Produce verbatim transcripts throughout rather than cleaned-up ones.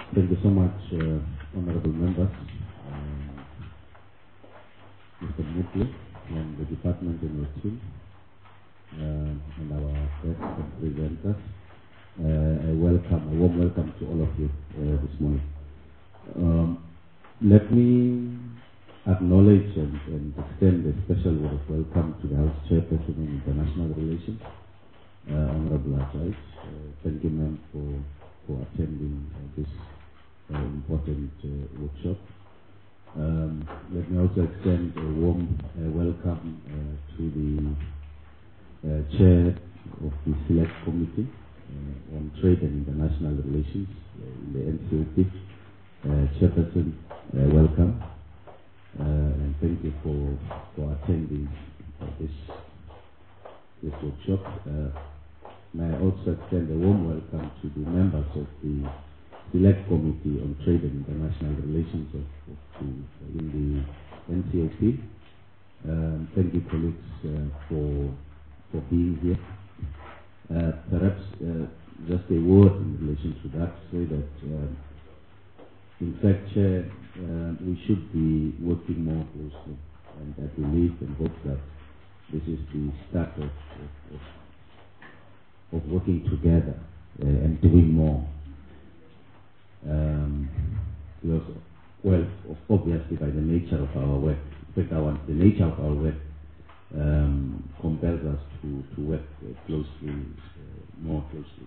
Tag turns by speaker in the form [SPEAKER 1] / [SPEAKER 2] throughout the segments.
[SPEAKER 1] Thank you so much, uh, honorable members, um, Mister Mutlu and the department and your team, um, and our guests and presenters. Uh, a welcome, a warm welcome to all of you uh, this morning. Um, let me acknowledge and, and extend a special word of welcome to the House Chairperson in International Relations, uh, Honorable Ajay. Uh, thank you, ma'am, for, for attending uh, this uh, important uh, workshop. Um, let me also extend a warm uh, welcome uh, to the uh, Chair of the Select Committee uh, on Trade and International Relations uh, in the N C O P. Uh, Chairperson, uh, welcome. Uh, and thank you for, for attending uh, this, this workshop. Uh, may I also extend a warm welcome to the members of the Select Committee on Trade and International Relations of, of the, in the N C O P. Um, thank you, colleagues, uh, for, for being here. Uh, perhaps uh, just a word in relation to that, say that uh, in fact, Chair, uh, we should be working more closely, and I believe and hope that this is the start of, of, of, of working together uh, and doing more. Um, because, well, obviously by the nature of our work, in fact, our, the nature of our work um, compels us to, to work uh, closely, uh, more closely.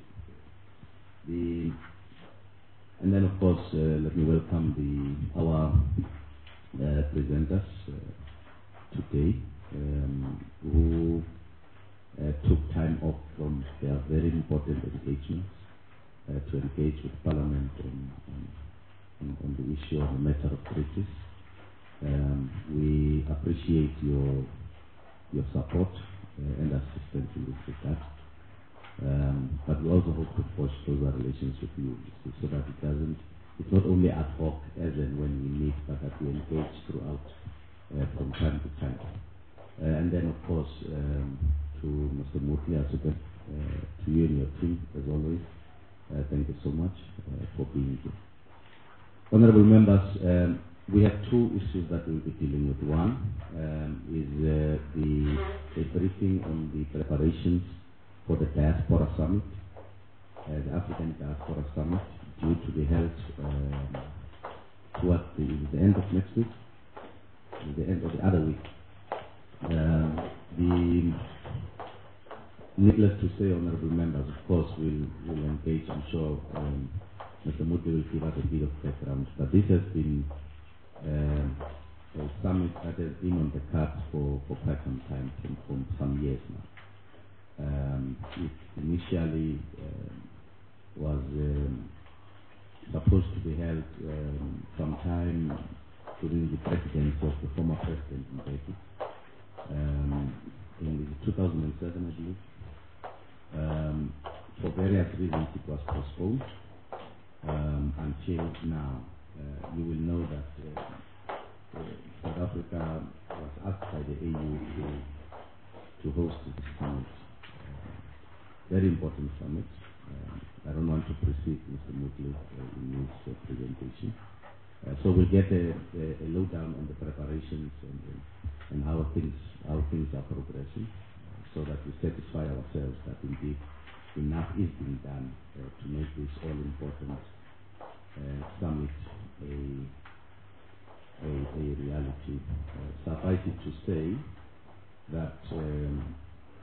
[SPEAKER 1] The And then, of course, uh, let me welcome the our uh, presenters uh, today, um, who uh, took time off from their very important engagements uh, to engage with Parliament on, on, on the issue of the matter of treaties. Um, we appreciate your your support uh, and assistance in this regard. Um, but we also hope to forge closer relations with you so, so that it doesn't, it's not only ad hoc as and when we meet, but that we engage throughout uh, from time to time. Uh, and then, of course, um, to Mister Mutlu, uh, to you and your team, as always, uh, thank you so much uh, for being here. Honorable members, um, we have two issues that we'll be dealing with. One um, is uh, the a briefing on the preparations for the Diaspora Summit, uh, the African Diaspora Summit, due to be held um, towards the, the end of next week, the end of the other week. Uh, the needless to say, honorable members, of course, will will engage. I'm sure um, Mister Mutlu will give us a bit of background, but this has been uh, a summit that has been on the cards for, for quite some time, from, from some years now. Um, it initially um, was um, supposed to be held um, sometime during the presidency of the former president Mbeki um, in two thousand seven, I believe. Um, for various reasons, it was postponed um, until now. Uh, you will know that uh, uh, South Africa was asked by the A U to, to host this summit. Very important summit. Um, I don't want to precede Mister Mutlu uh, in his uh, presentation. Uh, so we'll get a, a, a lowdown on the preparations and, and how things how things are progressing, uh, so that we satisfy ourselves that indeed enough is being done uh, to make this all important uh, summit a a, a reality. Uh, suffice it to say that. Um,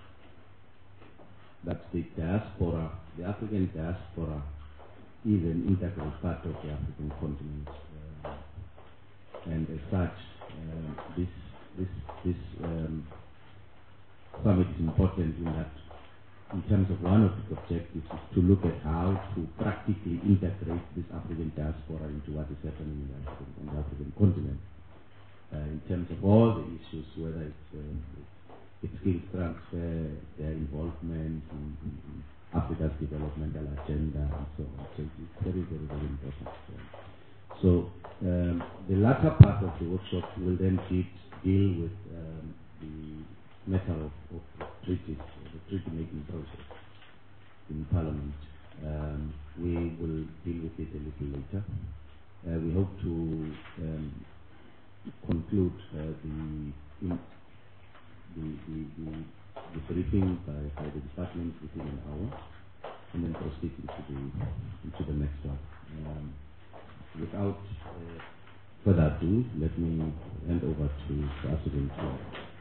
[SPEAKER 1] that the diaspora, the African diaspora, is an integral part of the African continent, uh, and as such, uh, this this this um, summit is important in that, in terms of one of its objectives, is to look at how to practically integrate this African diaspora into what is happening in the African, on the African continent, uh, in terms of all the issues, whether it's uh, its skills transfer, their involvement in, in, in Africa's developmental agenda, and so on. So it's very, very, very important. So um, the latter part of the workshop will then deal, deal with um, the matter of, of, of treaties, the treaty-making process in Parliament. Um, we will deal with it a little later. Uh, we hope to um, conclude uh, the, in, the, the, the, the briefing by, by the department within an hour, and then proceed into the, into the next one. Um, without uh, further ado, let me hand over to President to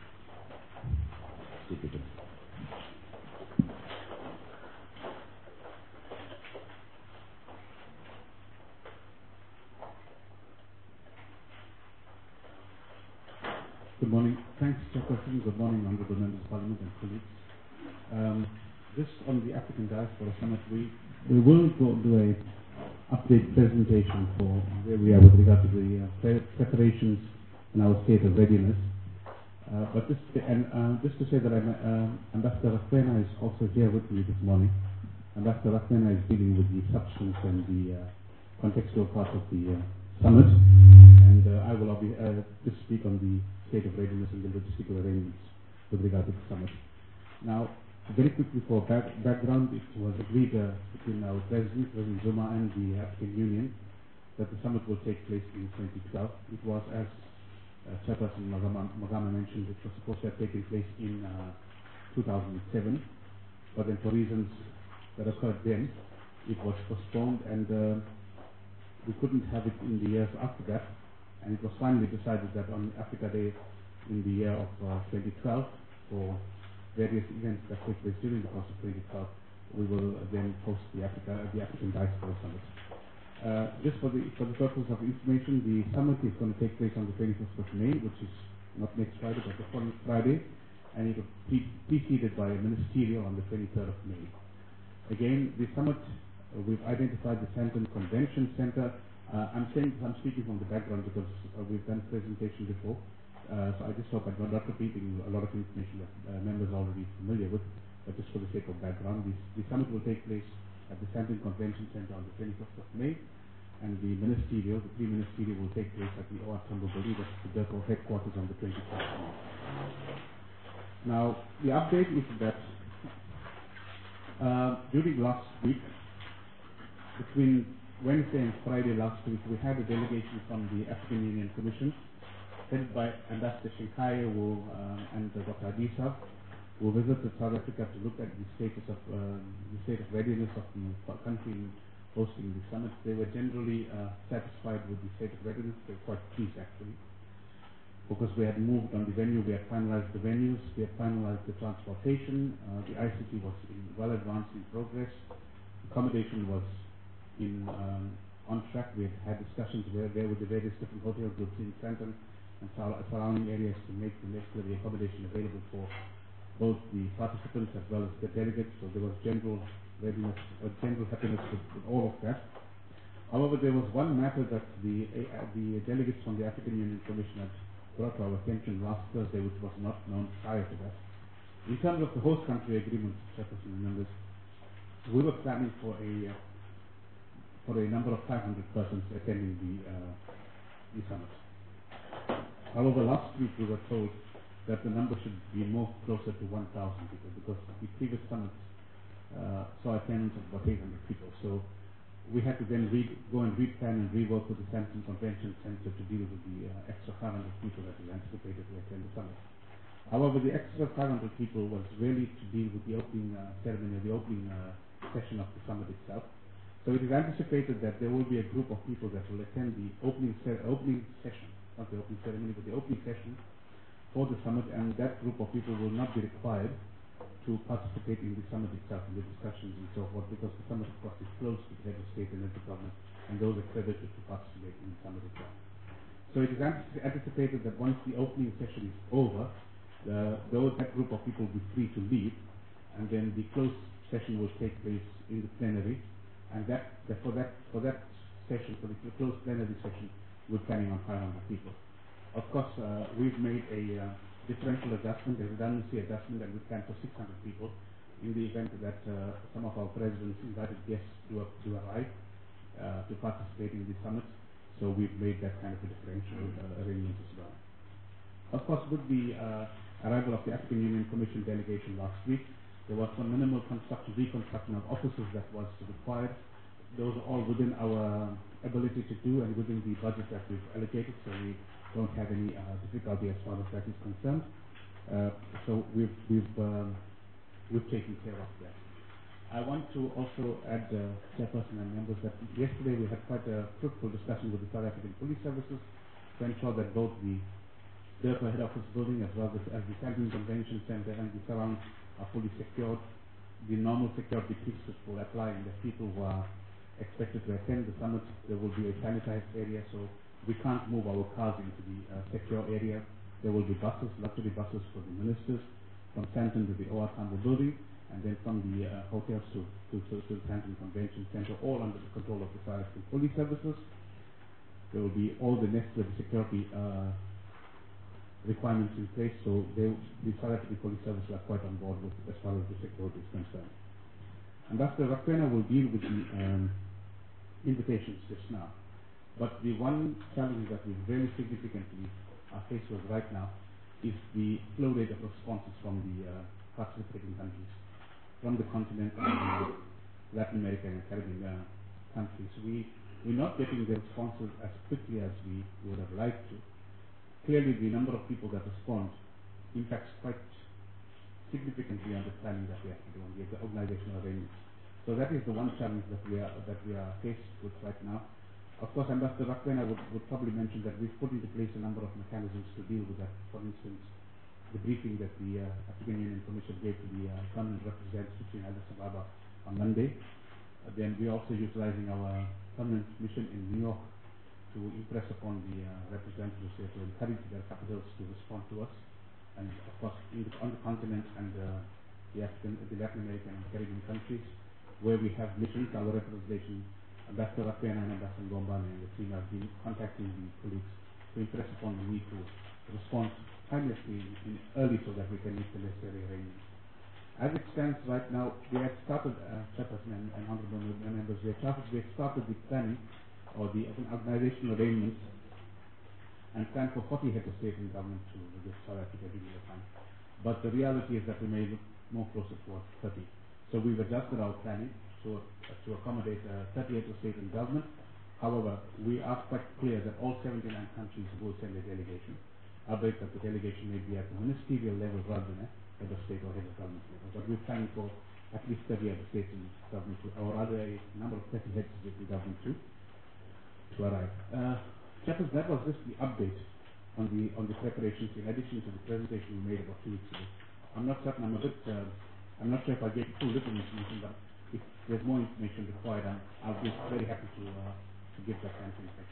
[SPEAKER 1] speak with us.
[SPEAKER 2] Good morning. Thanks, Chairperson. Good morning, Honourable Members of Parliament and colleagues. Um, just on the African Diaspora Summit, we, we will go do a update presentation for where we are with regard to the uh, pre preparations and our state of readiness. Uh, but just to, and uh, just to say that I'm, uh, Ambassador Rakwena is also here with me this morning. Ambassador Rakwena is dealing with the substance and the uh, contextual part of the uh, summit, and uh, I will be uh, just speak on the state of readiness and the logistical arrangements with regard to the summit. Now, very quickly for back background, it was agreed uh, between our President, President Zuma, and the African Union that the summit will take place in twenty twelve. It was, as uh, Chairperson Magama, Magama mentioned, it was supposed to have taken place in uh, two thousand seven, but then for reasons that occurred then, it was postponed, and uh, we couldn't have it in the years after that. And it was finally decided that on Africa Day in the year of uh, twenty twelve, for various events that take place during the course of twenty twelve, we will uh, then host the Africa, uh, the African Diaspora Summit. Uh, just for the for the purpose of information, the summit is going to take place on the twenty-fifth of May, which is not next Friday, but the following Friday, and it will be preceded by a ministerial on the twenty-third of May. Again, the summit, uh, we've identified the Sandton Convention Center. Uh, I'm saying I'm speaking from the background because uh, we've done presentation before, uh, so I just hope I'm not repeating a lot of information that uh, members are already familiar with, but just for the sake of background, the, the summit will take place at the Sandton Convention Center on the twenty-fifth of May, and the ministerial, the pre-ministerial will take place at the O R Tambo building, that's the DIRCO headquarters, on the twenty-first of May. Now, the update is that uh, during last week, between Wednesday and Friday last week, we had a delegation from the African Union Commission, headed by Ambassador Shinkai who, um, and uh, Doctor Adisa, who visited South Africa to look at the status of uh, the state of readiness of the country in hosting the summit. They were generally uh, satisfied with the state of readiness. They were quite pleased, actually, because we had moved on the venue, we had finalized the venues, we had finalized the transportation, uh, the I C T was in well advanced in progress, accommodation was in um, on track. We had had discussions where there were the various different hotel groups in Sandton and surrounding areas to make the necessary accommodation available for both the participants as well as the delegates. So there was general readiness, uh, general happiness with, with all of that. However, there was one matter that the uh, the delegates from the African Union Commission had brought to our attention last Thursday, which was not known prior to that. In terms of the host country agreement, Chairperson and members, we were planning for a uh, for a number of five hundred persons attending the, uh, the summit. However, last week we were told that the number should be more closer to one thousand people, because the previous summits uh, saw attendance of about eight hundred people. So we had to then re go and replan and rework with the Sandton Convention Center to deal with the uh, extra five hundred people that is anticipated to attend the summit. However, the extra five hundred people was really to deal with the opening uh, ceremony, the opening uh, session of the summit itself. So it is anticipated that there will be a group of people that will attend the opening, opening session, not the opening ceremony, but the opening session for the summit, and that group of people will not be required to participate in the summit itself, in the discussions and so forth, because the summit, of course, is closed to the head of state and head of government, and those accredited to participate in the summit itself. So it is anticipated that once the opening session is over, the, those, that group of people will be free to leave, and then the closed session will take place in the plenary. And that, that for that for that session, for the closed plenary session, we're planning on five hundred people. Of course, uh, we've made a uh, differential adjustment, a redundancy adjustment, and we plan for six hundred people in the event that uh, some of our presidents invited guests do, do arrive uh, to participate in the summit. So we've made that kind of a differential uh, arrangement as well. Of course, with the uh, arrival of the African Union Commission delegation last week, there was some minimal construction, reconstruction of offices that was required those are all within our ability to do and within the budget that we've allocated, so we don't have any uh, difficulty as far as that is concerned. Uh, so we've we've um, we've taken care of that. I want to also add, uh, Chairperson and members, that yesterday we had quite a fruitful discussion with the South African Police Services to ensure that both the DERPA head office building as well as, as the Sandton Convention Center and the surrounds are fully secured. The normal security pieces will apply, and the people who are expected to attend the summit, there will be a sanitized area, so we can't move our cars into the uh, secure area. There will be buses, luxury buses for the ministers, from Sandton to the O R Tambo building, and then from the uh, hotels to, to, to, to the Sandton Convention Center, all under the control of the South African Police Services. There will be all the necessary security uh, requirements in place, so they, the South African Police Service are quite on board with as far as the security is concerned. Ambassador Rakwena will deal with the um, invitations just now, but the one challenge that we very significantly are faced with right now is the flow rate of responses from the uh, participating countries, from the continent and uh, Latin America and Caribbean uh, countries. We, we're not getting the responses as quickly as we would have liked to. Clearly, the number of people that respond impacts quite significantly on the planning that we have to do on the organizational arrangements. So that is the one challenge that we are that we are faced with right now. Of course, Ambassador Rakwena would, would probably mention that we've put into place a number of mechanisms to deal with that. For instance, the briefing that the uh, African Union Commission gave to the uh, permanent representatives in Addis Ababa on Monday. Uh, then we're also utilizing our permanent mission in New York to impress upon the uh, representatives there to encourage their capitals to respond to us. And of course, in the, on the continent and uh, the, African, the Latin American and Caribbean countries, where we have missions, our representation, Ambassador Rakwena and Ambassador Ngombane and the team have been contacting the colleagues to impress upon the need to respond timelessly in early so that we can make the necessary arrangements. As it stands right now, we have started, uh, Chairperson and, and Honorable members, we have started, we have started the planning or the organizational arrangements and plan for forty heads of state and government to visit South Africa during the time. But the reality is that we may look more closer towards thirty. So we've adjusted our planning to, uh, to accommodate uh, thirty heads of state and government. However, we are quite clear that all seventy-nine countries will send a delegation. Albeit that the delegation may be at the ministerial level rather than at head of state or head of government level. But we're planning for at least thirty heads of state and government, to, or rather a number of thirty heads of state and government to, to arrive. Uh, Chairperson, that was just the update on the on the preparations in addition to the presentation we made about two weeks ago. I'm not certain, I'm a bit, uh, I'm not sure if I gave full little information, but if there's more information required, I'm, I'll be very happy to, uh, to give that kind of information.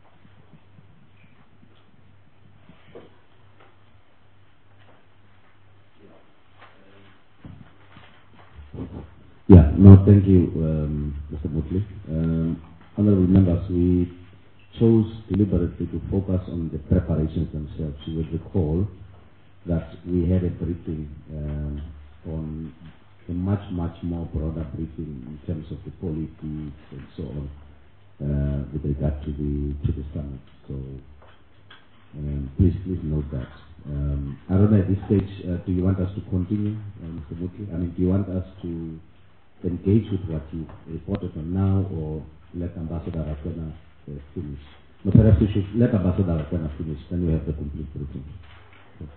[SPEAKER 1] Yeah, no, thank you, um, Mister Mutley. Um, honorable members, we chose deliberately to focus on the preparations themselves. You would recall that we had a briefing um, on a much, much more broader briefing in terms of the policies and so on uh, with regard to the to the summit. So um, please, please note that. Um, I don't know at this stage, uh, do you want us to continue, uh, Mister Mutley? I mean, do you want us to engage with what you reported on now, or let Ambassador Rakwena uh, finish? No, perhaps we should let Ambassador Rakwena finish, then we have the complete briefing. Okay.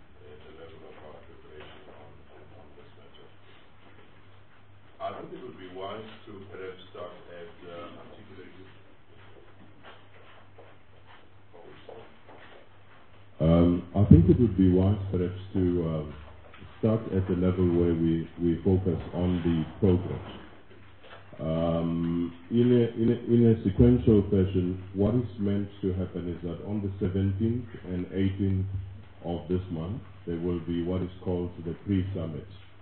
[SPEAKER 3] I think it would be to perhaps start at uh, articulating?
[SPEAKER 4] Um, I think it would be wise perhaps to um, start at the level where we, we focus on the progress. Um, in, a, in, a, in a sequential fashion, what is meant to happen is that on the seventeenth and eighteenth of this month, there will be what is called the pre-summit.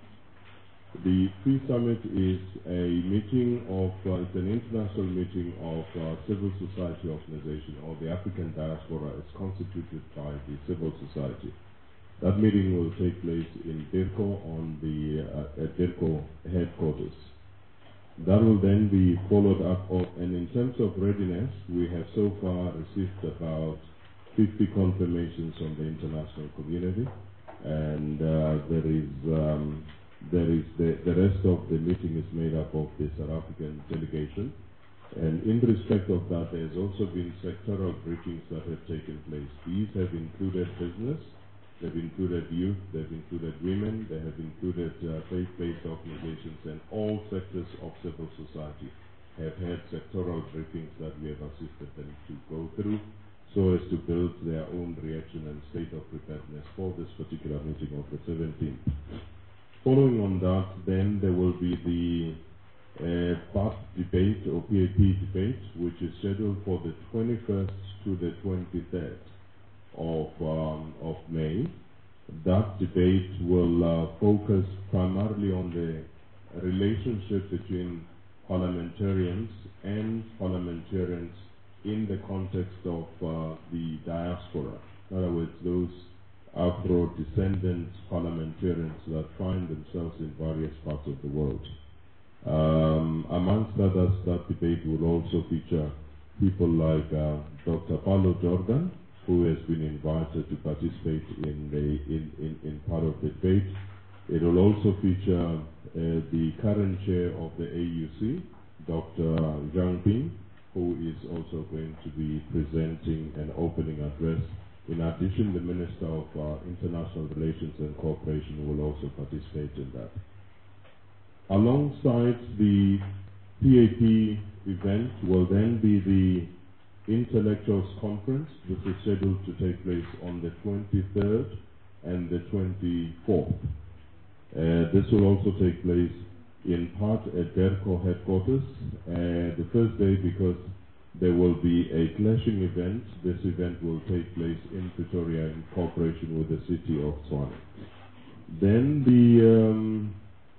[SPEAKER 4] The pre-summit is a meeting of, uh, it's an international meeting of uh, civil society organization, or the African diaspora is constituted by the civil society. That meeting will take place in DIRCO on the, uh, at DIRCO headquarters. That will then be followed up of, and in terms of readiness, we have so far received about fifty confirmations from the international community, and uh, there is um, there is the, the rest of the meeting is made up of the South African delegation, and in respect of that, there's also been sectoral briefings that have taken place. These have included business, they've included youth, they've included women, they have included uh, faith-based organizations, and all sectors of civil society have had sectoral briefings that we have assisted them to go through so as to build their own reaction and state of preparedness for this particular meeting of the seventeenth. Following on that, then there will be the uh, P A P debate or P A P debate, which is scheduled for the twenty-first to the twenty-third of, um, of May. That debate will uh, focus primarily on the relationship between parliamentarians and parliamentarians in the context of uh, the diaspora. In other words, those Afro-descendant parliamentarians that find themselves in various parts of the world. Um, amongst others, that debate will also feature people like uh, Doctor Paulo Jordan, who has been invited to participate in, the, in, in, in part of the debate. It will also feature uh, the current chair of the A U C, Doctor Zhang Ping, who is also going to be presenting an opening address. In addition, the Minister of uh, International Relations and Cooperation will also participate in that. Alongside the P A P event will then be the Intellectuals Conference. This is scheduled to take place on the twenty-third and the twenty-fourth. Uh, this will also take place in part at DIRCO headquarters. Uh, the first day, because there will be a clashing event. This event will take place in Pretoria in cooperation with the city of Tshwane. Then the um,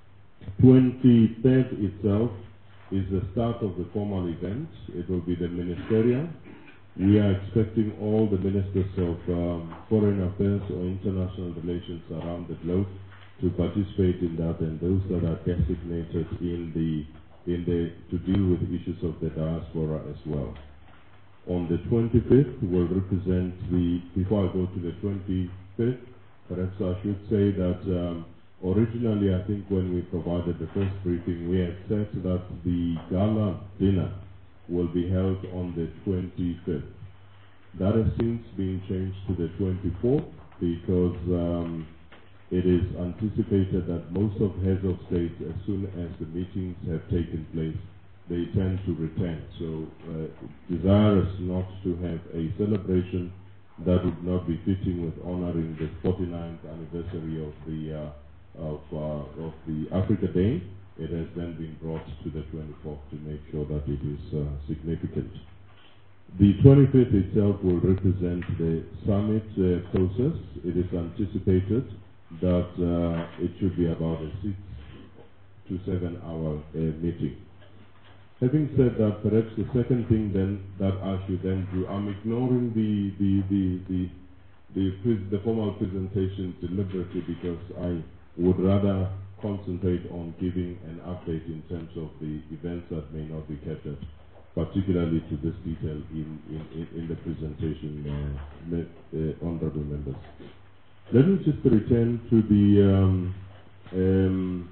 [SPEAKER 4] twenty-third itself is the start of the formal event. It will be the ministerial. We are expecting all the ministers of um, foreign affairs or international relations around the globe to participate in that, and those that are designated in the in the to deal with issues of the diaspora as well. On the twenty-fifth, we'll represent the. Before I go to the twenty-fifth, perhaps I should say that um, originally, I think when we provided the first briefing, we had said that the gala dinner will be held on the twenty-fifth. That has since been changed to the twenty-fourth because um, it is anticipated that most of heads of state, as soon as the meetings have taken place, they tend to return. So, uh, desirous not to have a celebration that would not be fitting with honoring the forty-ninth anniversary of the uh, of uh, of the Africa Day, it has then been brought to the twenty-fourth to make sure that it is uh, significant. The twenty-fifth itself will represent the summit uh, process. It is anticipated that uh, it should be about a six to seven hour uh, meeting. Having said that, perhaps the second thing then that I should then do, I'm ignoring the the the the the, the, the formal presentation deliberately because I would rather concentrate on giving an update in terms of the events that may not be captured, particularly to this detail in in, in, in the presentation, uh, uh, honorable members. Let me just return to the um, um,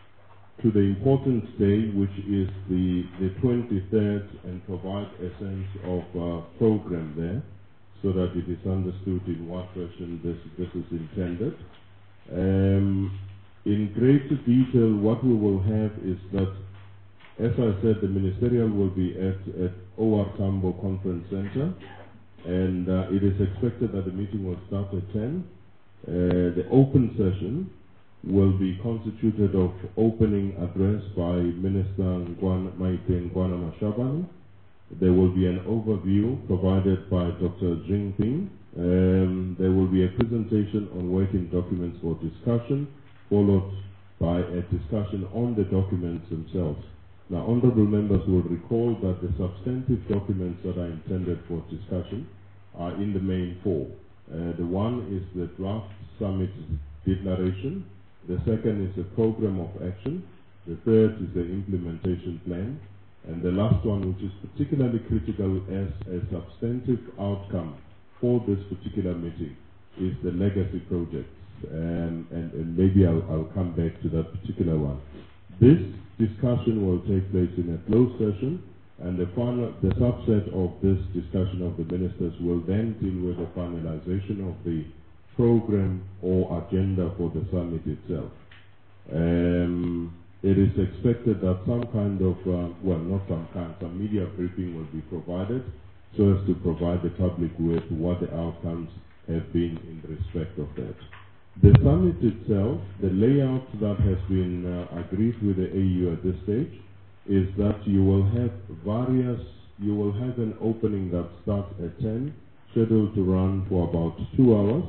[SPEAKER 4] to the important day, which is the the twenty-third, and provide a sense of uh, program there, so that it is understood in what version this this is intended. Um, in greater detail, what we will have is that As I said, the ministerial will be at, at O R Tambo Conference Center, and uh, it is expected that the meeting will start at ten. Uh, the open session will be constituted of opening address by Minister Ngwan, Maite Ngwana Mashabane. There will be an overview provided by Doctor Jing Ping. Um, there will be a presentation on working documents for discussion, followed by a discussion on the documents themselves. Now, honorable members will recall that the substantive documents that are intended for discussion are in the main four. Uh, the one is the draft summit declaration. The second is the program of action. The third is the implementation plan. And the last one, which is particularly critical as a substantive outcome for this particular meeting, is the legacy projects. Um, and, and maybe I'll, I'll come back to that particular one. This discussion will take place in a closed session, and the, final, the subset of this discussion of the ministers will then deal with the finalization of the program or agenda for the summit itself. Um, it is expected that some kind of, uh, well, not some kind, some media briefing will be provided so as to provide the public with what the outcomes have been in respect of that. The summit itself, the layout that has been uh, agreed with the A U at this stage, is that you will have various, you will have an opening that starts at ten, scheduled to run for about two hours,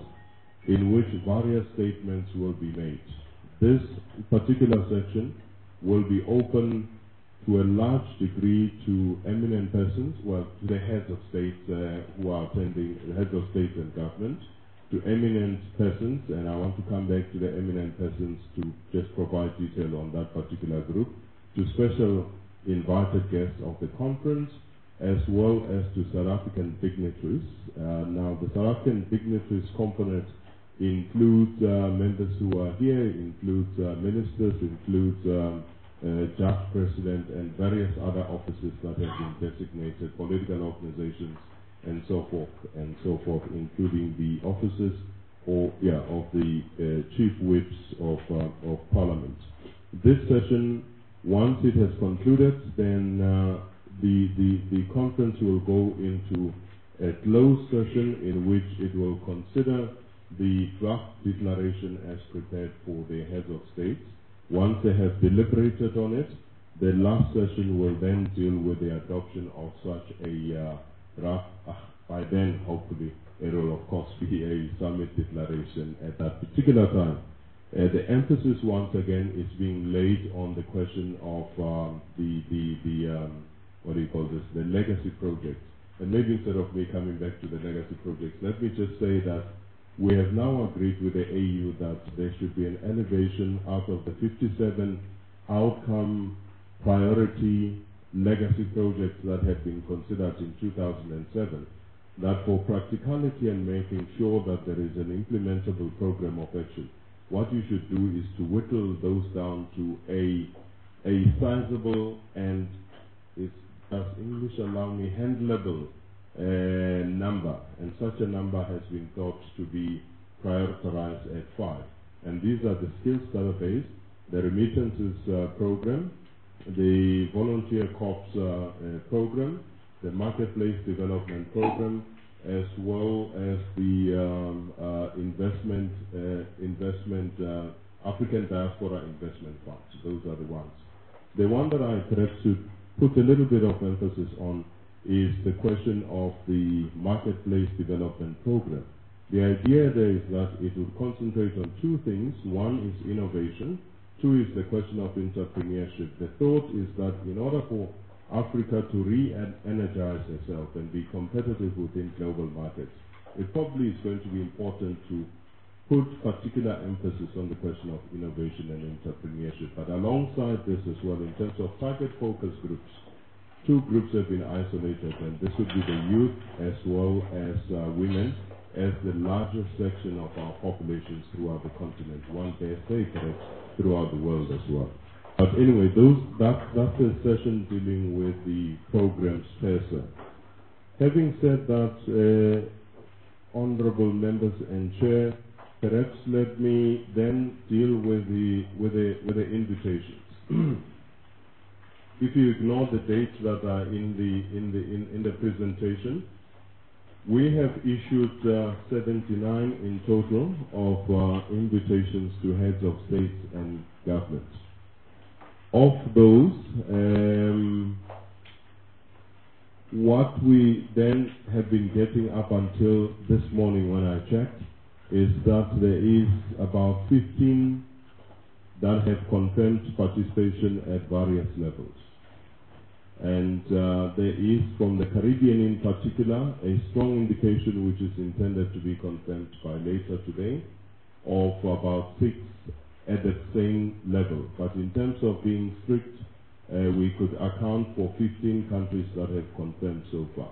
[SPEAKER 4] in which various statements will be made. This particular section will be open to a large degree to eminent persons, well, to the heads of state uh, who are attending, the heads of state and government, to eminent persons, and I want to come back to the eminent persons to just provide detail on that particular group, to special invited guests of the conference, as well as to South African dignitaries. Uh, now, the South African dignitaries component includes uh, members who are here, includes uh, ministers, includes um, uh, judge president, and various other offices that have been designated, political organizations, and so forth, and so forth, including the offices or yeah of the uh, chief whips of uh, of Parliament. This session, once it has concluded, then uh, the the the conference will go into a closed session in which it will consider the draft declaration as prepared for the heads of states. Once they have deliberated on it, the last session will then deal with the adoption of such a uh, draft. Uh, by then, hopefully, it will of course be a summit declaration at that particular time. Uh, the emphasis once again is being laid on the question of um, the the the um, what do you call this? The legacy projects. And maybe instead of me coming back to the legacy projects, let me just say that we have now agreed with the A U that there should be an elevation out of the fifty-seven outcome priority legacy projects that had been considered in two thousand seven, that for practicality and making sure that there is an implementable program of action, what you should do is to whittle those down to a a sizable and, is, does English allow me, handleable uh, number, and such a number has been thought to be prioritized at five. And these are the skills database, the remittances uh, program, the volunteer corps uh, uh, program, the marketplace development program, as well as the um, uh, investment, uh, investment uh, African Diaspora Investment Funds. Those are the ones. The one that I perhaps should put a little bit of emphasis on is the question of the marketplace development program. The idea there is that it will concentrate on two things. One is innovation. Two is the question of entrepreneurship. The thought is that in order for Africa to re-energize herself and be competitive within global markets, it probably is going to be important to put particular emphasis on the question of innovation and entrepreneurship. But alongside this as well, in terms of target focus groups, two groups have been isolated, and this would be the youth as well as uh, women, as the largest section of our populations throughout the continent, one dare say perhaps throughout the world as well. But anyway, those, that, that's a session dealing with the programs per se. Having said that, uh, honorable members and chair, perhaps let me then deal with the with the with the invitations. if you ignore the dates that are in the in the in, in the presentation, we have issued uh, seventy-nine in total of uh, invitations to heads of states and governments. Of those, um, what we then have been getting up until this morning when I checked is that there is about fifteen that have confirmed participation at various levels. And uh, there is, from the Caribbean in particular, a strong indication which is intended to be confirmed by later today of about six at the same level. But in terms of being strict, uh, we could account for fifteen countries that have confirmed so far.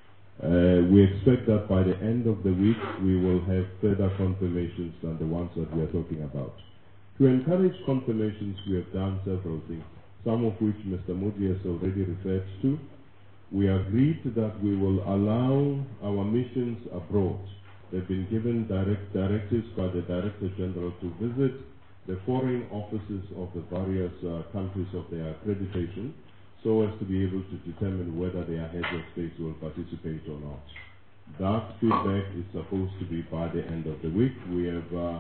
[SPEAKER 4] Uh, we expect that by the end of the week we will have further confirmations than the ones that we are talking about. To encourage confirmations, we have done several things, some of which Mister Moody has already referred to. We agreed that we will allow our missions abroad. They've been given direct directives by the Director General to visit the foreign offices of the various uh, countries of their accreditation so as to be able to determine whether their heads of states will participate or not. That feedback is supposed to be by the end of the week. We have uh,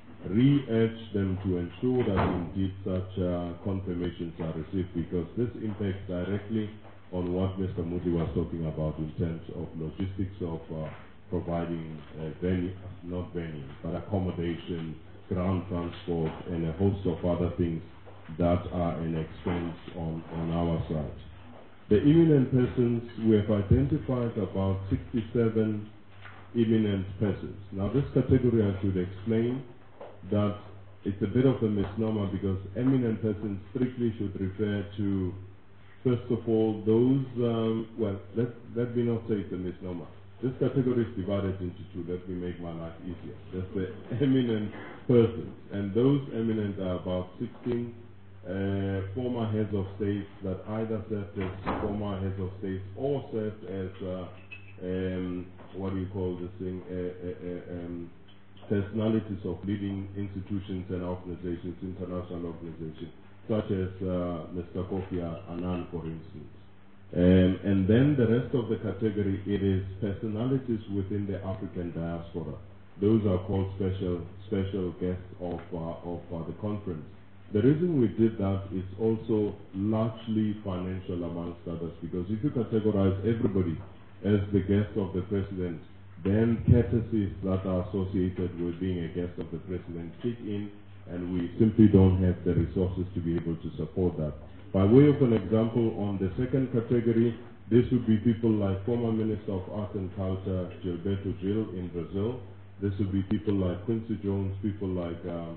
[SPEAKER 4] re-urged them to ensure that indeed such uh, confirmations are received, because this impacts directly on what Mister Moody was talking about in terms of logistics of uh, providing uh, venue, not venue, but accommodation, ground transport, and a host of other things that are an expense on, on our side. The imminent persons, we have identified about sixty-seven imminent persons. Now this category, I should explain that it's a bit of a misnomer, because eminent persons strictly should refer to, first of all, those, um, well, let, let me not say it's a misnomer. This category is divided into two. Let me make my life easier. There's the eminent persons, and those eminent are about sixteen uh, former heads of states that either served as former heads of states or served as, uh, um, what do you call this thing, uh, uh, uh, um, personalities of leading institutions and organizations, international organizations, such as uh, Mister Kofi Annan, for instance. Um, and then the rest of the category, it is personalities within the African diaspora. Those are called special special guests of uh, of uh, the conference. The reason we did that is also largely financial amongst others, because if you categorize everybody as the guest of the president, then courtesies that are associated with being a guest of the president kick in, and we simply don't have the resources to be able to support that. By way of an example, on the second category, this would be people like former Minister of Art and Culture, Gilberto Gil in Brazil. This would be people like Quincy Jones, people like um,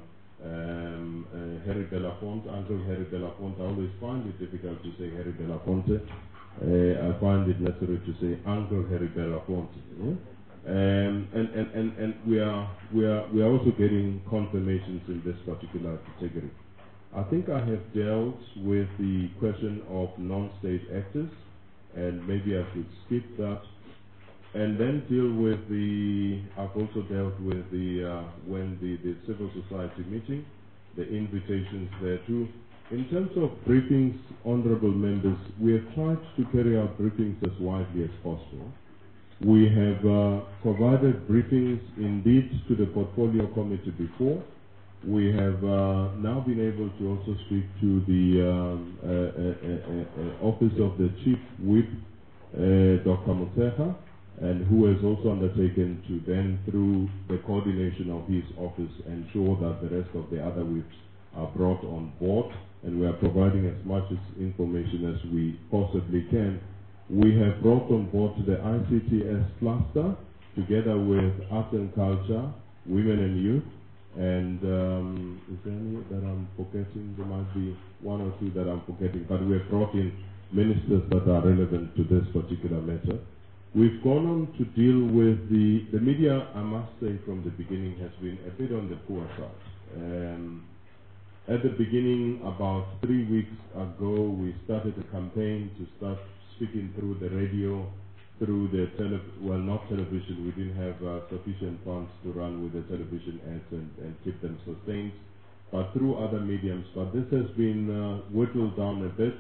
[SPEAKER 4] um, uh, Harry Belafonte, Uncle Harry Belafonte. I always find it difficult to say Harry Belafonte. Uh, I find it necessary to say Uncle Harry Belafonte. Yeah? Um, and, and, and, and we are we are we are also getting confirmations in this particular category. I think I have dealt with the question of non-state actors, and maybe I should skip that, and then deal with the. I've also dealt with the uh, when the, the civil society meeting, the invitations there too. In terms of briefings, honourable members, we have tried to carry out briefings as widely as possible. We have uh, provided briefings indeed to the portfolio committee before. We have uh, now been able to also speak to the um, uh, uh, uh, uh, office of the chief whip, uh, Doctor Mutseha, and who has also undertaken to then, through the coordination of his office, ensure that the rest of the other whips are brought on board, and we are providing as much as information as we possibly can. We have brought on board the I C T S cluster, together with art and culture, women and youth, and um, is there any that I'm forgetting? There might be one or two that I'm forgetting, but we have brought in ministers that are relevant to this particular matter. We've gone on to deal with the, the media, I must say from the beginning, has been a bit on the poor side. Um, at the beginning, about three weeks ago, we started a campaign to start speaking through the radio, through the tele, well, not television. We didn't have uh, sufficient funds to run with the television ads and, and keep them sustained, but through other mediums. But this has been uh, whittled down a bit,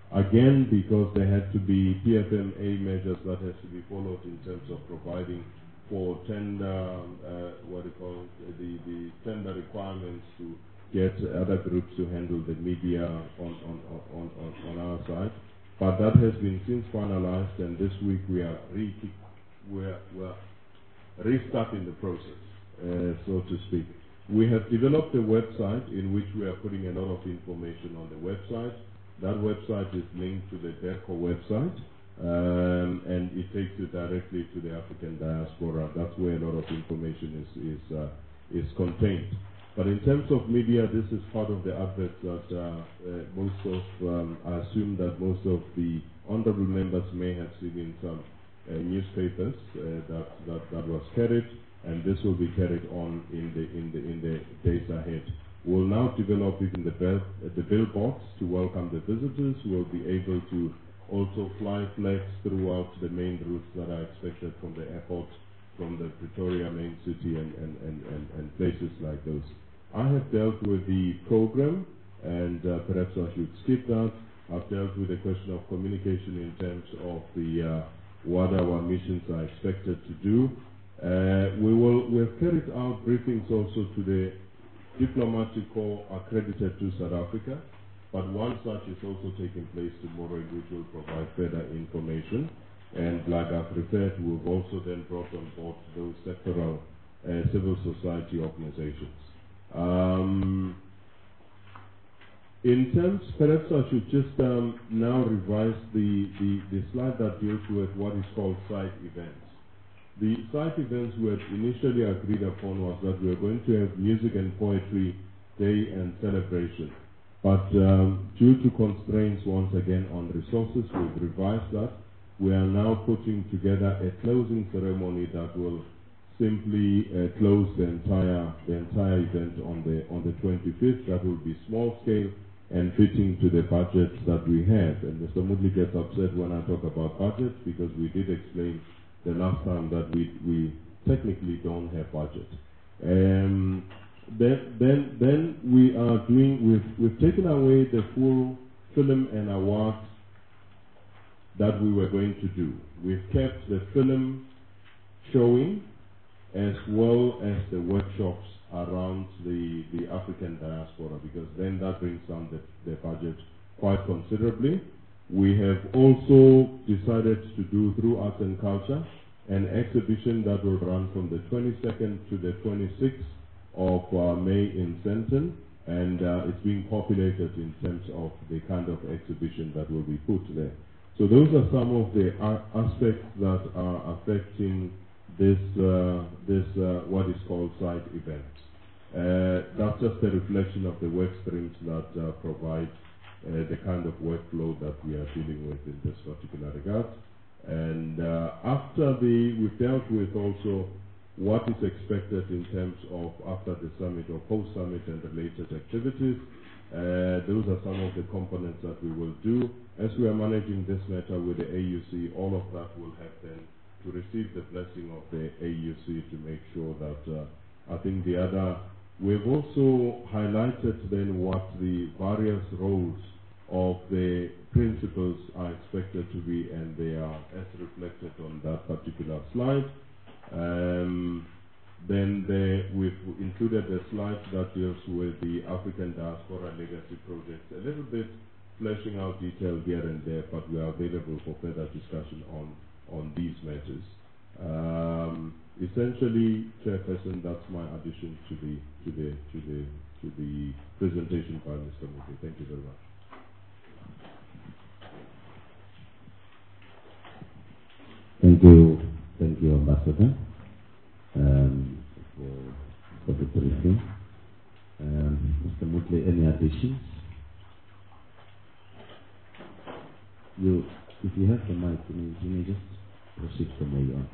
[SPEAKER 4] Again, because there had to be P F M A measures that has to be followed in terms of providing for tender, uh, what do you call it, the, the tender requirements to get other groups to handle the media on, on, on, on, on our side. But that has been since finalized, and this week we are re we're, we're restarting the process, uh, so to speak. We have developed a website in which we are putting a lot of information on the website. That website is linked to the DERCO website, um, and it takes you directly to the African diaspora. That's where a lot of information is is uh, is contained. But in terms of media, this is part of the advert that uh, uh, most of, um, I assume that most of the honorable members may have seen in some uh, newspapers uh, that, that that was carried, and this will be carried on in the in the in the days ahead. We'll now develop it in the, bill, uh, the billboards to welcome the visitors. We'll be able to also fly flags throughout the main routes that are expected from the airport, from the Pretoria main city, and, and, and, and, and places like those. I have dealt with the program, and uh, perhaps I should skip that. I've dealt with the question of communication in terms of the uh, what our missions are expected to do. Uh, we will we have carried out briefings also to the diplomatic corps accredited to South Africa, but one such is also taking place tomorrow, in which will provide further information. And like I've referred, we've also then brought on board those sectoral uh, civil society organizations. Um, in terms, perhaps I should just um, now revise the, the, the slide that deals with what is called side events. The side events we had initially agreed upon was that we were going to have music and poetry day and celebration. But um, due to constraints once again on resources, we've revised that. We are now putting together a closing ceremony that will simply uh, close the entire the entire event on the on the twenty-fifth. That will be small scale and fitting to the budget that we have. And Mister Moodley gets upset when I talk about budget, because we did explain the last time that we, we technically don't have budget. Um, then, then, then we are doing, we've, we've taken away the full film and awards that we were going to do. We've kept the film showing as well as the workshops around the, the African diaspora, because then that brings down the, the budget quite considerably. We have also decided to do, through arts and culture, an exhibition that will run from the twenty-second to the twenty-sixth of uh, May in Sandton, and uh, it's being populated in terms of the kind of exhibition that will be put there. So those are some of the uh, aspects that are affecting this, uh, this uh, what is called side events. Uh, that's just a reflection of the work streams that uh, provide Uh, the kind of workflow that we are dealing with in this particular regard. And uh, after the, we've dealt with also what is expected in terms of after the summit or post-summit and related activities. Uh, those are some of the components that we will do. As we are managing this matter with the A U C, all of that will have then to receive the blessing of the A U C to make sure that uh, I think the other, we've also highlighted then what the various roles of the principles are expected to be, and they are as reflected on that particular slide. Um, then the, we've included a slide that deals with the African Diaspora Legacy Project, a little bit fleshing out detail here and there, but we are available for further discussion on, on these matters. Um, essentially, Chairperson, that's my addition to the to the to the to the presentation by Mister Moodley. Thank you very much.
[SPEAKER 1] Thank you, thank you, Ambassador, um, for, for the briefing. Um, Mister Moodley, any additions? You, if you have the mic, you may, you may just proceed from where you are.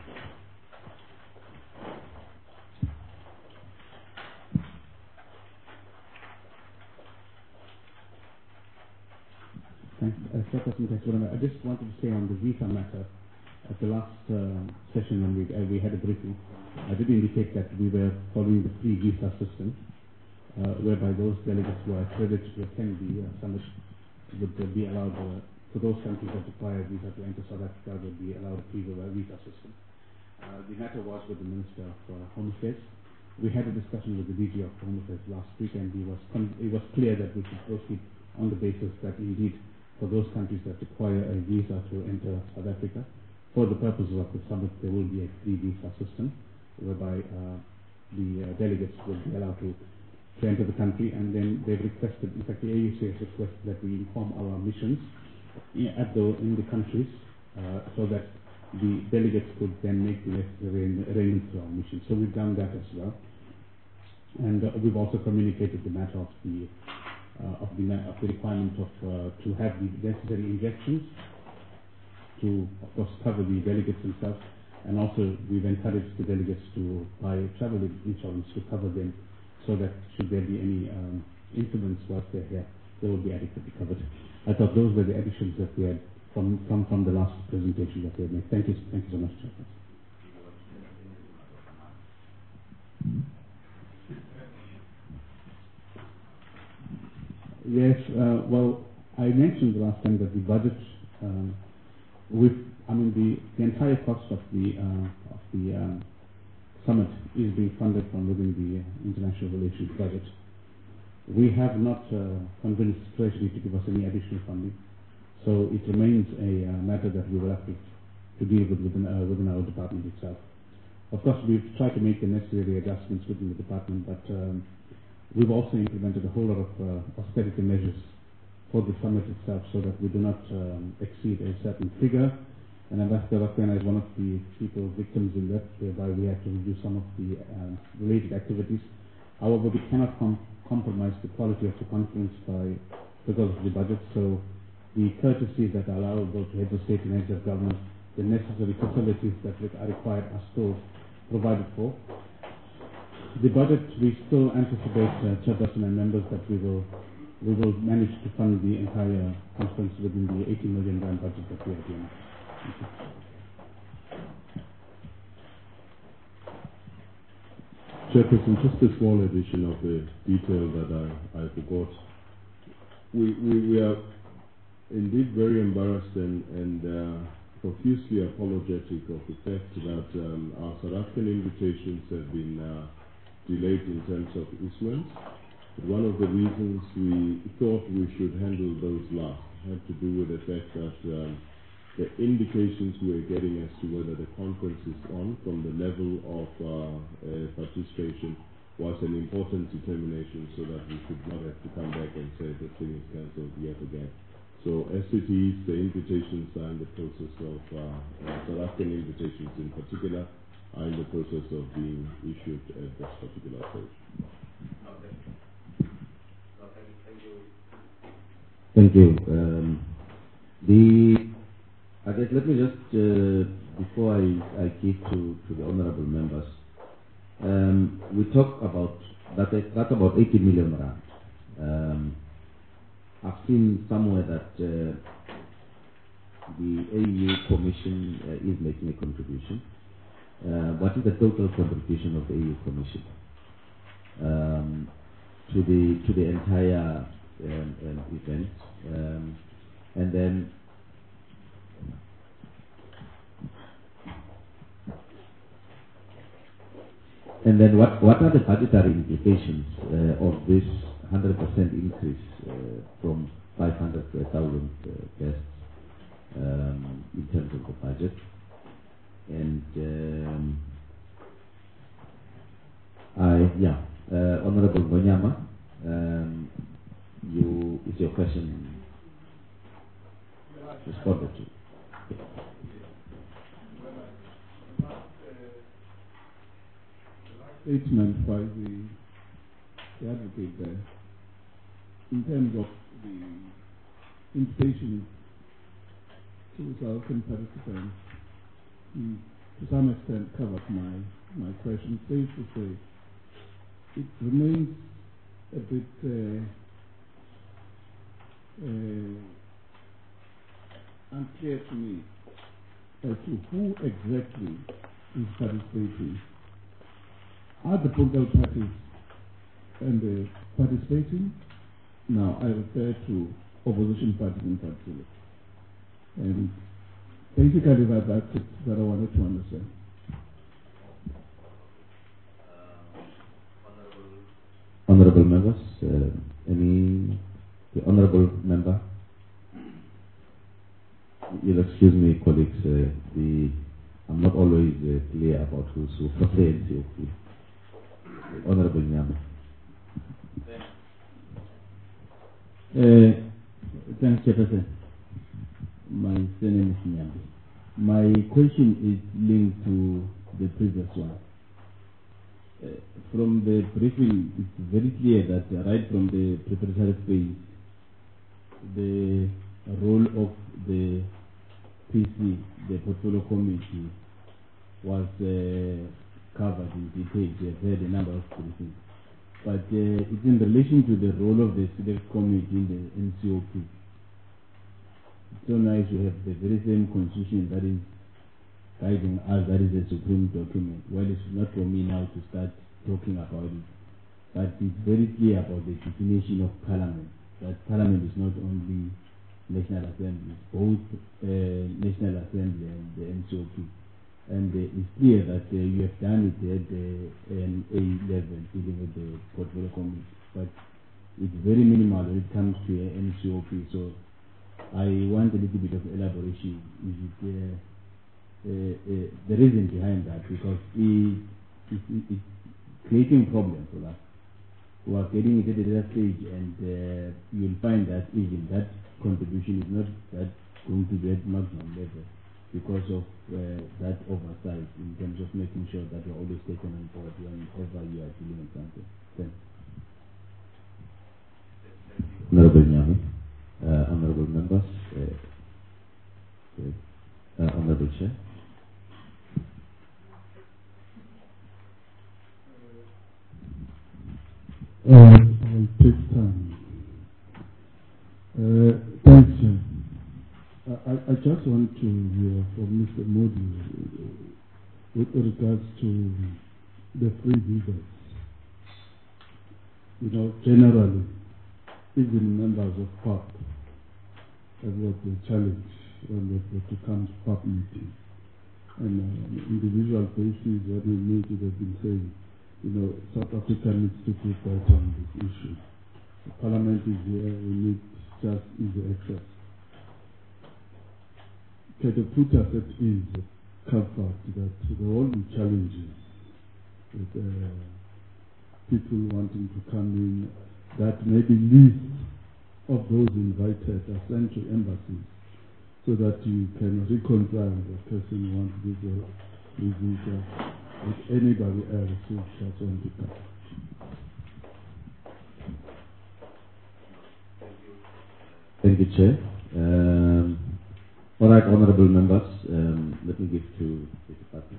[SPEAKER 2] Thanks, uh, Chairperson, thanks very much. I just wanted to say on the visa matter, at the last uh, session when we, uh, we had a briefing, I did indicate that we were following the free visa system, uh, whereby those delegates who are accredited to attend the uh, summit would uh, be allowed uh, for those countries that require a visa to enter South Africa will be allowed a free visa system. Uh, the matter was with the Minister of uh, Home Affairs. We had a discussion with the D G of Home Affairs last week, and he was it was clear that we should proceed on the basis that indeed for those countries that require a visa to enter South Africa, for the purposes of the summit, there will be a free visa system whereby uh, the uh, delegates will be allowed to, to enter the country, and then they've requested, in fact the A U C has requested that we inform our missions in, at the, in the countries uh, so that the delegates could then make the necessary arrangements to our mission. So we've done that as well. And uh, we've also communicated the matter of the uh, of the of the requirement of uh, to have the necessary injections to, of course, cover the delegates themselves, and also we've encouraged the delegates to buy travel insurance to cover them, so that should there be any um, incidents whilst they're here, they will be adequately covered. I thought those were the additions that we had from from, from the last presentation that we had made. Thank you, thank you so much, Chairperson. Yes, uh, well, I mentioned the last time that the budget, um, with, I mean, the, the entire cost of the uh, of the um, summit is being funded from within the international relations budget. We have not uh, convinced Treasury to give us any additional funding, so it remains a uh, matter that we will have to, to deal with within, uh, within our department itself. Of course, we've tried to make the necessary adjustments within the department, but um, we've also implemented a whole lot of uh, austerity measures for the summit itself, so that we do not um, exceed a certain figure. And Ambassador Rakwena is one of the people victims in that, whereby we have to reduce some of the um, related activities. However, we cannot com compromise the quality of the conference by because of the budget. So the courtesies that are allowable to heads of state and heads of government, the necessary facilities that are required are still provided for. The budget, we still anticipate, uh, Chairperson and members, that we will we will manage to fund the entire conference within the eighty million rand budget that we have given.
[SPEAKER 4] Chairperson, just a small addition of the detail that I, I forgot. We, we, we are indeed very embarrassed and, and uh, profusely apologetic of the fact that um, our South African invitations have been uh, delayed in terms of issuance. But one of the reasons we thought we should handle those last had to do with the fact that um, the indications we were getting as to whether the conference is on from the level of uh, uh, participation was an important determination, so that we should not have to come back and say the thing is cancelled yet again. So as it is, the invitations are in the process of, uh, uh, South African invitations in particular, are in the process of being issued at this particular stage.
[SPEAKER 1] Thank you. Um, the I guess let me just uh, before I, I give to, to the honourable members, um, we talk about that that's about eighty million rand. Um, I've seen somewhere that uh, the A U Commission uh, is making a contribution. Uh, what is the total contribution of the A U Commission um, to the to the entire um, um, event? Um, and then and then what what are the budgetary implications uh, of this one hundred percent increase uh, from five hundred to one thousand uh, guests um, in terms of the budget? And um, I, yeah, uh, Honorable Bonyama, um, you is your question responded to? Yeah.
[SPEAKER 5] Statement by the, the advocate there in terms of the invitation to South African participants. He, to some extent, covered my, my question. Safe to say, it remains a bit uh, uh, unclear to me as to who exactly is participating. Are the political parties and uh, participating? Now, I refer to opposition parties in particular. And basically that, that's it that I wanted to understand.
[SPEAKER 1] Honorable members, uh, any, the honorable member? You'll excuse me, colleagues, uh, the, I'm not always uh, clear about who's who for the N C O P. Honorable Nyame.
[SPEAKER 6] Uh, thanks, Chairperson. My surname is Nyame. My question is linked to the previous one. Uh, from the briefing, it's very clear that uh, right from the preparatory phase, the role of the P C, the Portfolio Committee, was uh, covered in detail. We have heard a number of briefings. But uh, it's in relation to the role of the Select Committee in the N C O P. It's so nice to have the very same constitution that is guiding us, that is a supreme document. Well, it's not for me now to start talking about it. But it's very clear about the definition of Parliament, that Parliament is not only National Assembly, both uh, National Assembly and the N C O P. And uh, it's clear that uh, you have done it at uh, an A level, dealing with the Portfolio Committee. But it's very minimal when it comes to uh, N C O P. So I want a little bit of elaboration. Is it uh, uh, uh, the reason behind that? Because it, it, it, it's creating problems for us. We are getting it at that stage, and uh, you'll find that even that contribution is not that going to be at maximum level because of uh, that oversight in terms of making sure that you're always taken on board whenever you are dealing with something. Thanks.
[SPEAKER 1] Honorable Nyame, uh, honorable members, uh, okay. uh, honorable Chair.
[SPEAKER 5] Uh, I'll take time. Uh, thanks, Chair. I, I just want to hear from Mister Modi uh, with regards to the free visas. You know, generally, even members of P A P have got the challenge when they have to come to P A P meetings. And uh, on an individual basis, what we need to have been saying, you know, South Africa needs to do better on this issue. The Parliament is here, we need just easy access. Okay, to put us at ease, comfort that there will be challenges with uh, people wanting to come in, that maybe lists of those invited are sent to embassies so that you can reconcile the person who wants to do the visa with anybody else who just wants to come.
[SPEAKER 1] Thank you, Chair. Um, all right, honourable members, um, let me give to the department.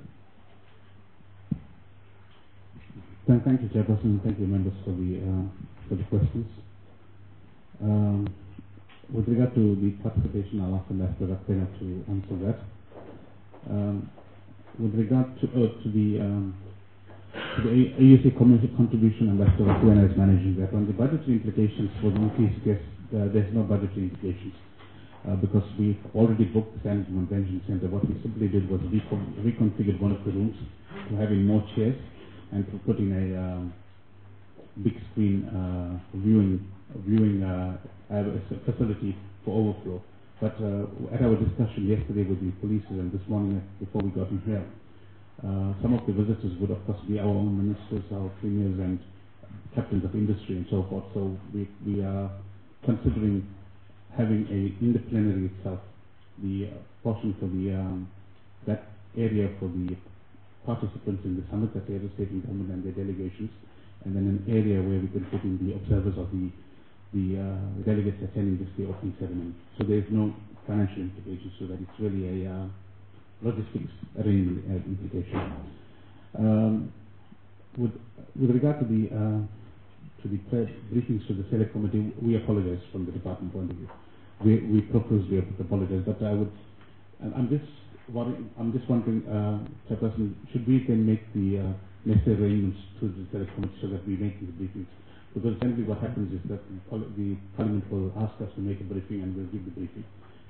[SPEAKER 2] Thank, thank you, Chairperson. Thank you, members, for the uh, for the questions. Um, with regard to the participation, I'll ask Ambassador Rakwena to answer that. Um, with regard to uh, to the um, to the A U C community contribution, Ambassador Rakwena is managing that. On the budgetary implications for the increased guests, uh, there's no budgetary implications. Uh, because we've already booked the Sands Convention Center. What we simply did was recon reconfigured one of the rooms to having more chairs and to put in a um, big screen uh, viewing viewing uh, facility for overflow. But uh, at our discussion yesterday with the police and this morning before we got in here, uh, some of the visitors would of course be our own ministers, our premiers and captains of industry and so forth. So we, we are considering having a, in the plenary itself, the uh, portion for the, um, that area for the participants in the summit, that area, state and government and their delegations, and then an area where we can put in the observers of the, the uh, delegates attending this day opening ceremony. So there is no financial implications, so that it's really a uh, logistics arrangement uh, implication. Um, with, with regard to the uh, to the briefings to the Select Committee, we apologize from the department point of view. We, we profusely apologize, but I would, I'm just worrying, I'm just wondering, uh, Chairperson, should we then make the uh, necessary arrangements to the Select Committee so that we make these briefings? Because generally what happens is that the, the Parliament will ask us to make a briefing and we'll give the briefing.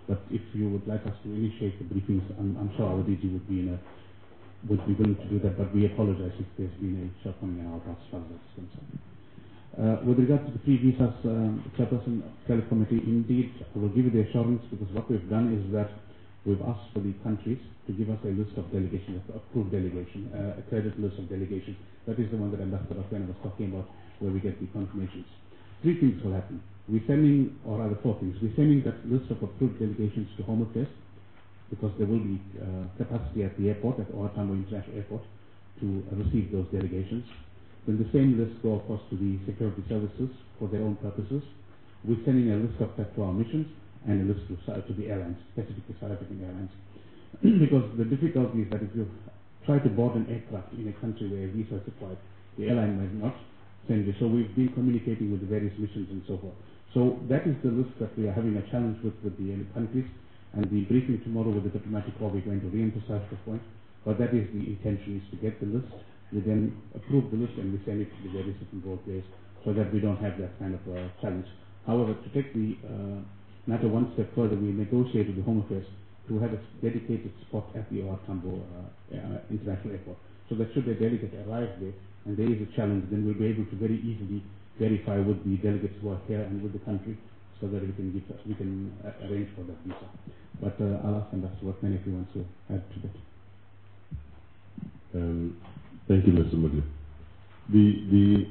[SPEAKER 2] But if you would like us to initiate the briefings, I'm, I'm sure our D G would be in a would be willing to do that. But we apologize if there's been a shortcoming in our part as far as that's concerned. Uh, with regard to the free visas, um, Chairperson of the Committee, indeed, I will give you the assurance, because what we've done is that we've asked for the countries to give us a list of delegations, approved delegation, uh, a credit list of delegations. That is the one that Ambassador Afghan was talking about, where we get the confirmations. Three things will happen. We're sending, or rather four things. We're sending that list of approved delegations to Home Affairs, because there will be uh, capacity at the airport, at OR Tambo International Airport, to uh, receive those delegations. Then the same list go across to the security services for their own purposes. We're sending a list of that to our missions and a list to, to the airlines, specifically South African airlines. Because the difficulty is that if you try to board an aircraft in a country where a visa is required, the airline might not send you. So we've been communicating with the various missions and so forth. So that is the list that we are having a challenge with with the countries. And the briefing tomorrow with the diplomatic corps, we're going to re-emphasize the point. But that is the intention, is to get the list. We then approve the list and we send it to the various different role players so that we don't have that kind of uh, challenge. However, to take the uh, matter one step further, we negotiated with Home Affairs to have a dedicated spot at the OR Tambo uh, uh, International Airport. So that should a delegate arrive there and there is a challenge, then we'll be able to very easily verify with the delegates who are here and with the country, so that we can give, we can uh, arrange for that visa. But uh, I'll ask Ambassador what many of you want to add to that.
[SPEAKER 4] Um, Thank you, Mister Mudli. The, the,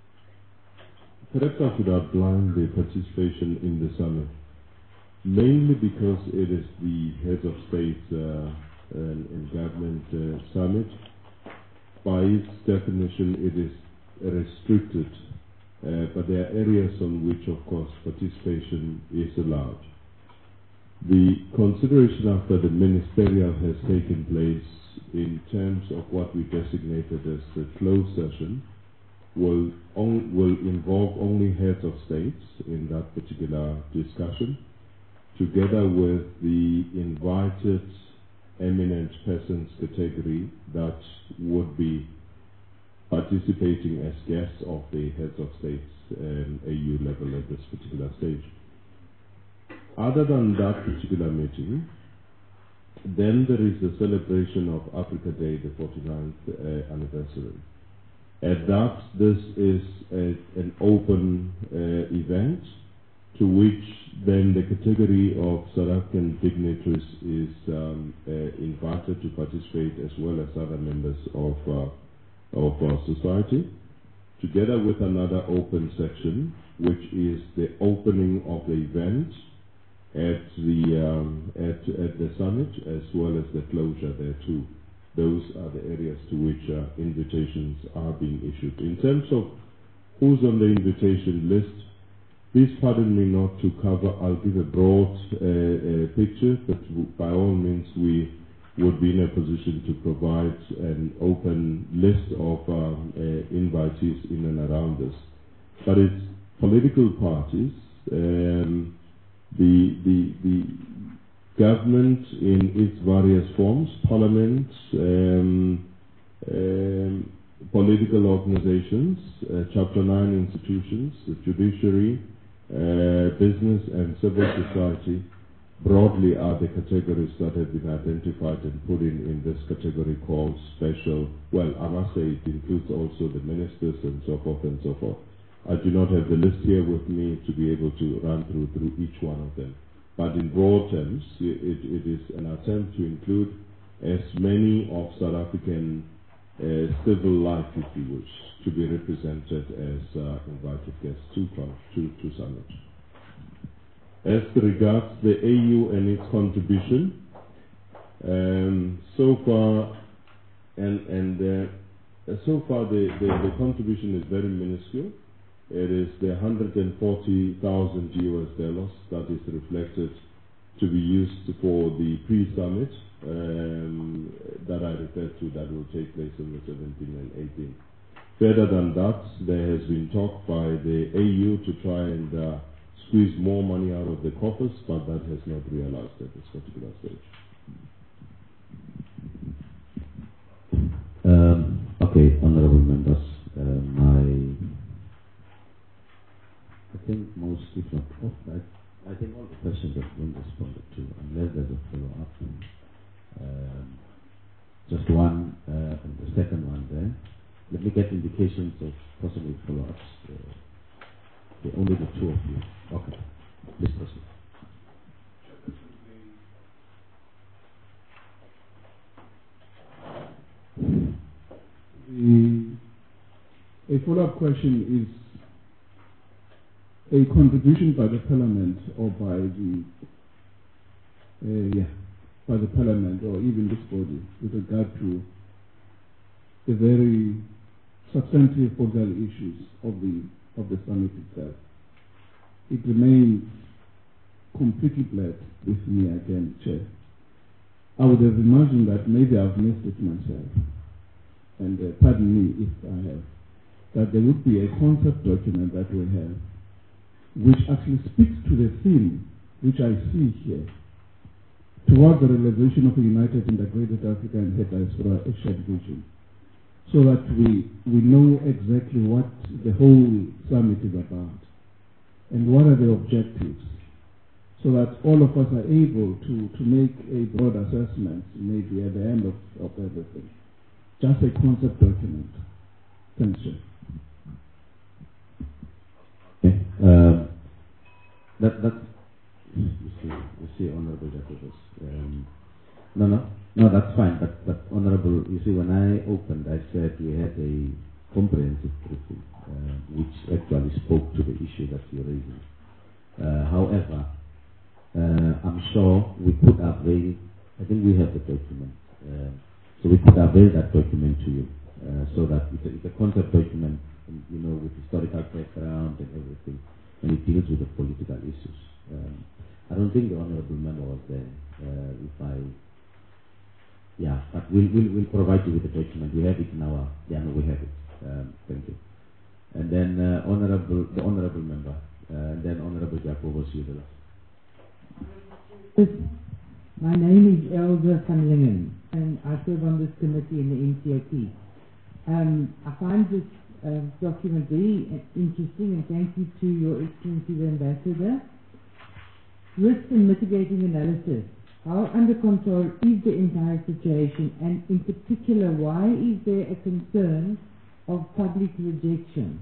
[SPEAKER 4] perhaps I should outline the participation in the summit, mainly because it is the heads of state uh, and, and government uh, summit. By its definition, it is restricted, uh, but there are areas on which, of course, participation is allowed. The consideration after the ministerial has taken place in terms of what we designated as the closed session will, on, will involve only heads of states in that particular discussion, together with the invited eminent persons category that would be participating as guests of the heads of states and A U level at this particular stage. Other than that particular meeting, then there is the celebration of Africa Day, the forty-ninth uh, anniversary. At that, this is a, an open uh, event to which then the category of South African dignitaries is um, uh, invited to participate, as well as other members of, uh, of our society, together with another open section, which is the opening of the event at the um, at at the summit, as well as the closure there too. Those are the areas to which uh, invitations are being issued. In terms of who's on the invitation list, please pardon me not to cover. I'll give a broad uh, uh, picture, but by all means we would be in a position to provide an open list of um, uh, invitees in and around us. But it's political parties. Um, The, the, the government in its various forms, parliament, um, um, political organizations, uh, Chapter nine institutions, the judiciary, uh, business and civil society, broadly are the categories that have been identified and put in, in this category called special. Well, I must say it includes also the ministers and so forth and so forth. I do not have the list here with me to be able to run through through each one of them. But in broad terms, it, it is an attempt to include as many of South African uh, civil life, if you wish, to be represented as uh, invited guests to, to, to summit. As regards the A U and its contribution, um, so far, and, and uh, so far the, the, the contribution is very minuscule. It is the one hundred forty thousand U S dollars that is reflected to be used for the pre-summit um, that I referred to, that will take place on the seventeenth and eighteenth. Further than that, there has been talk by the A U to try and uh, squeeze more money out of the coffers, but that has not realized at this particular stage.
[SPEAKER 1] Um, okay, honorable members, uh, my I think most, if not all, I, I think all the questions have been responded to. indications of possible follow-ups? Uh, okay, only the two of you. Okay, please proceed.
[SPEAKER 5] The, a follow-up question is a contribution by the Parliament or by the uh, yeah, by the Parliament or even this body with regard to the very substantive legal issues of the of the summit itself. It remains completely black with me again, Chair. I would have imagined that maybe I've missed it myself, and uh, pardon me if I have, that there would be a concept document that we have which actually speaks to the theme which I see here, towards the realization of a united integrated Africa and diaspora a shared vision, so that we, we know exactly what the whole summit is about and what are the objectives, so that all of us are able to, to make a broad assessment maybe at the end of, of everything. Just a concept document. Thanks, Chair.
[SPEAKER 1] Okay. Um, that, that, you see, you see, Honorable Jacobus. Um, no, no, no, that's fine. But, but Honorable, you see, when I opened, I said we had a comprehensive briefing, uh, which actually spoke to the issue that you're raising. Uh, however, uh, I'm sure we could avail, I think we have the document, uh, so we could avail that document to you, uh, so that it's a, it's a concept document, and, you know, with historical background and everything, and it deals with the political issues. Um, I don't think the Honorable Member was there. Uh, if I, yeah, but we'll, we'll, we'll provide you with the document. We have it in our, yeah, no, we have it. Um, thank you. And then uh, Honorable, the Honorable Member, uh, and then Honorable Jacobus, you the last.
[SPEAKER 7] My name is Elder van Lingen, and I serve on this committee in the N C A P. Um, I find this uh, document very interesting, and thank you to Your Excellency the Ambassador. Risk and mitigating analysis. How under control is the entire situation, and in particular, why is there a concern of public rejection?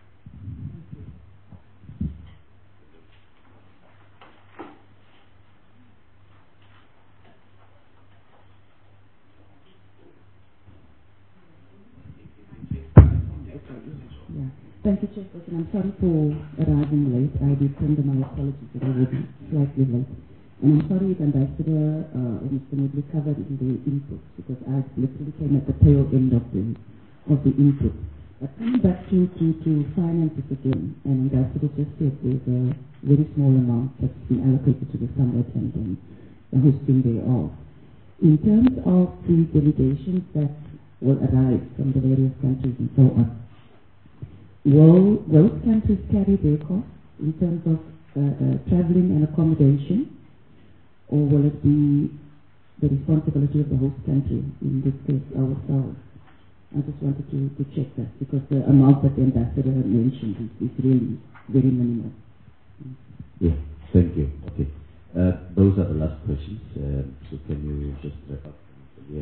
[SPEAKER 8] Yeah. Thank you, Chairperson. I'm sorry for arriving late. I did send my apologies that I will be slightly late. And I'm sorry if Ambassador uh, or Mister Moodley covered in the inputs, because I literally came at the tail end of the of the input. But coming back to, to, to finances again, and Ambassador just said there's a very small amount that's been allocated to the summit and then the hosting thereof. In terms of the delegations that will arrive from the various countries and so on, will those countries carry their costs in terms of uh, uh, traveling and accommodation, or will it be the responsibility of the host country, in this case ourselves? I just wanted to, to check that, because the amount that the Ambassador had mentioned is, is really very minimal.
[SPEAKER 1] Yeah, thank you. Okay. Uh, those are the last questions. Uh, so can you just wrap up? Yeah.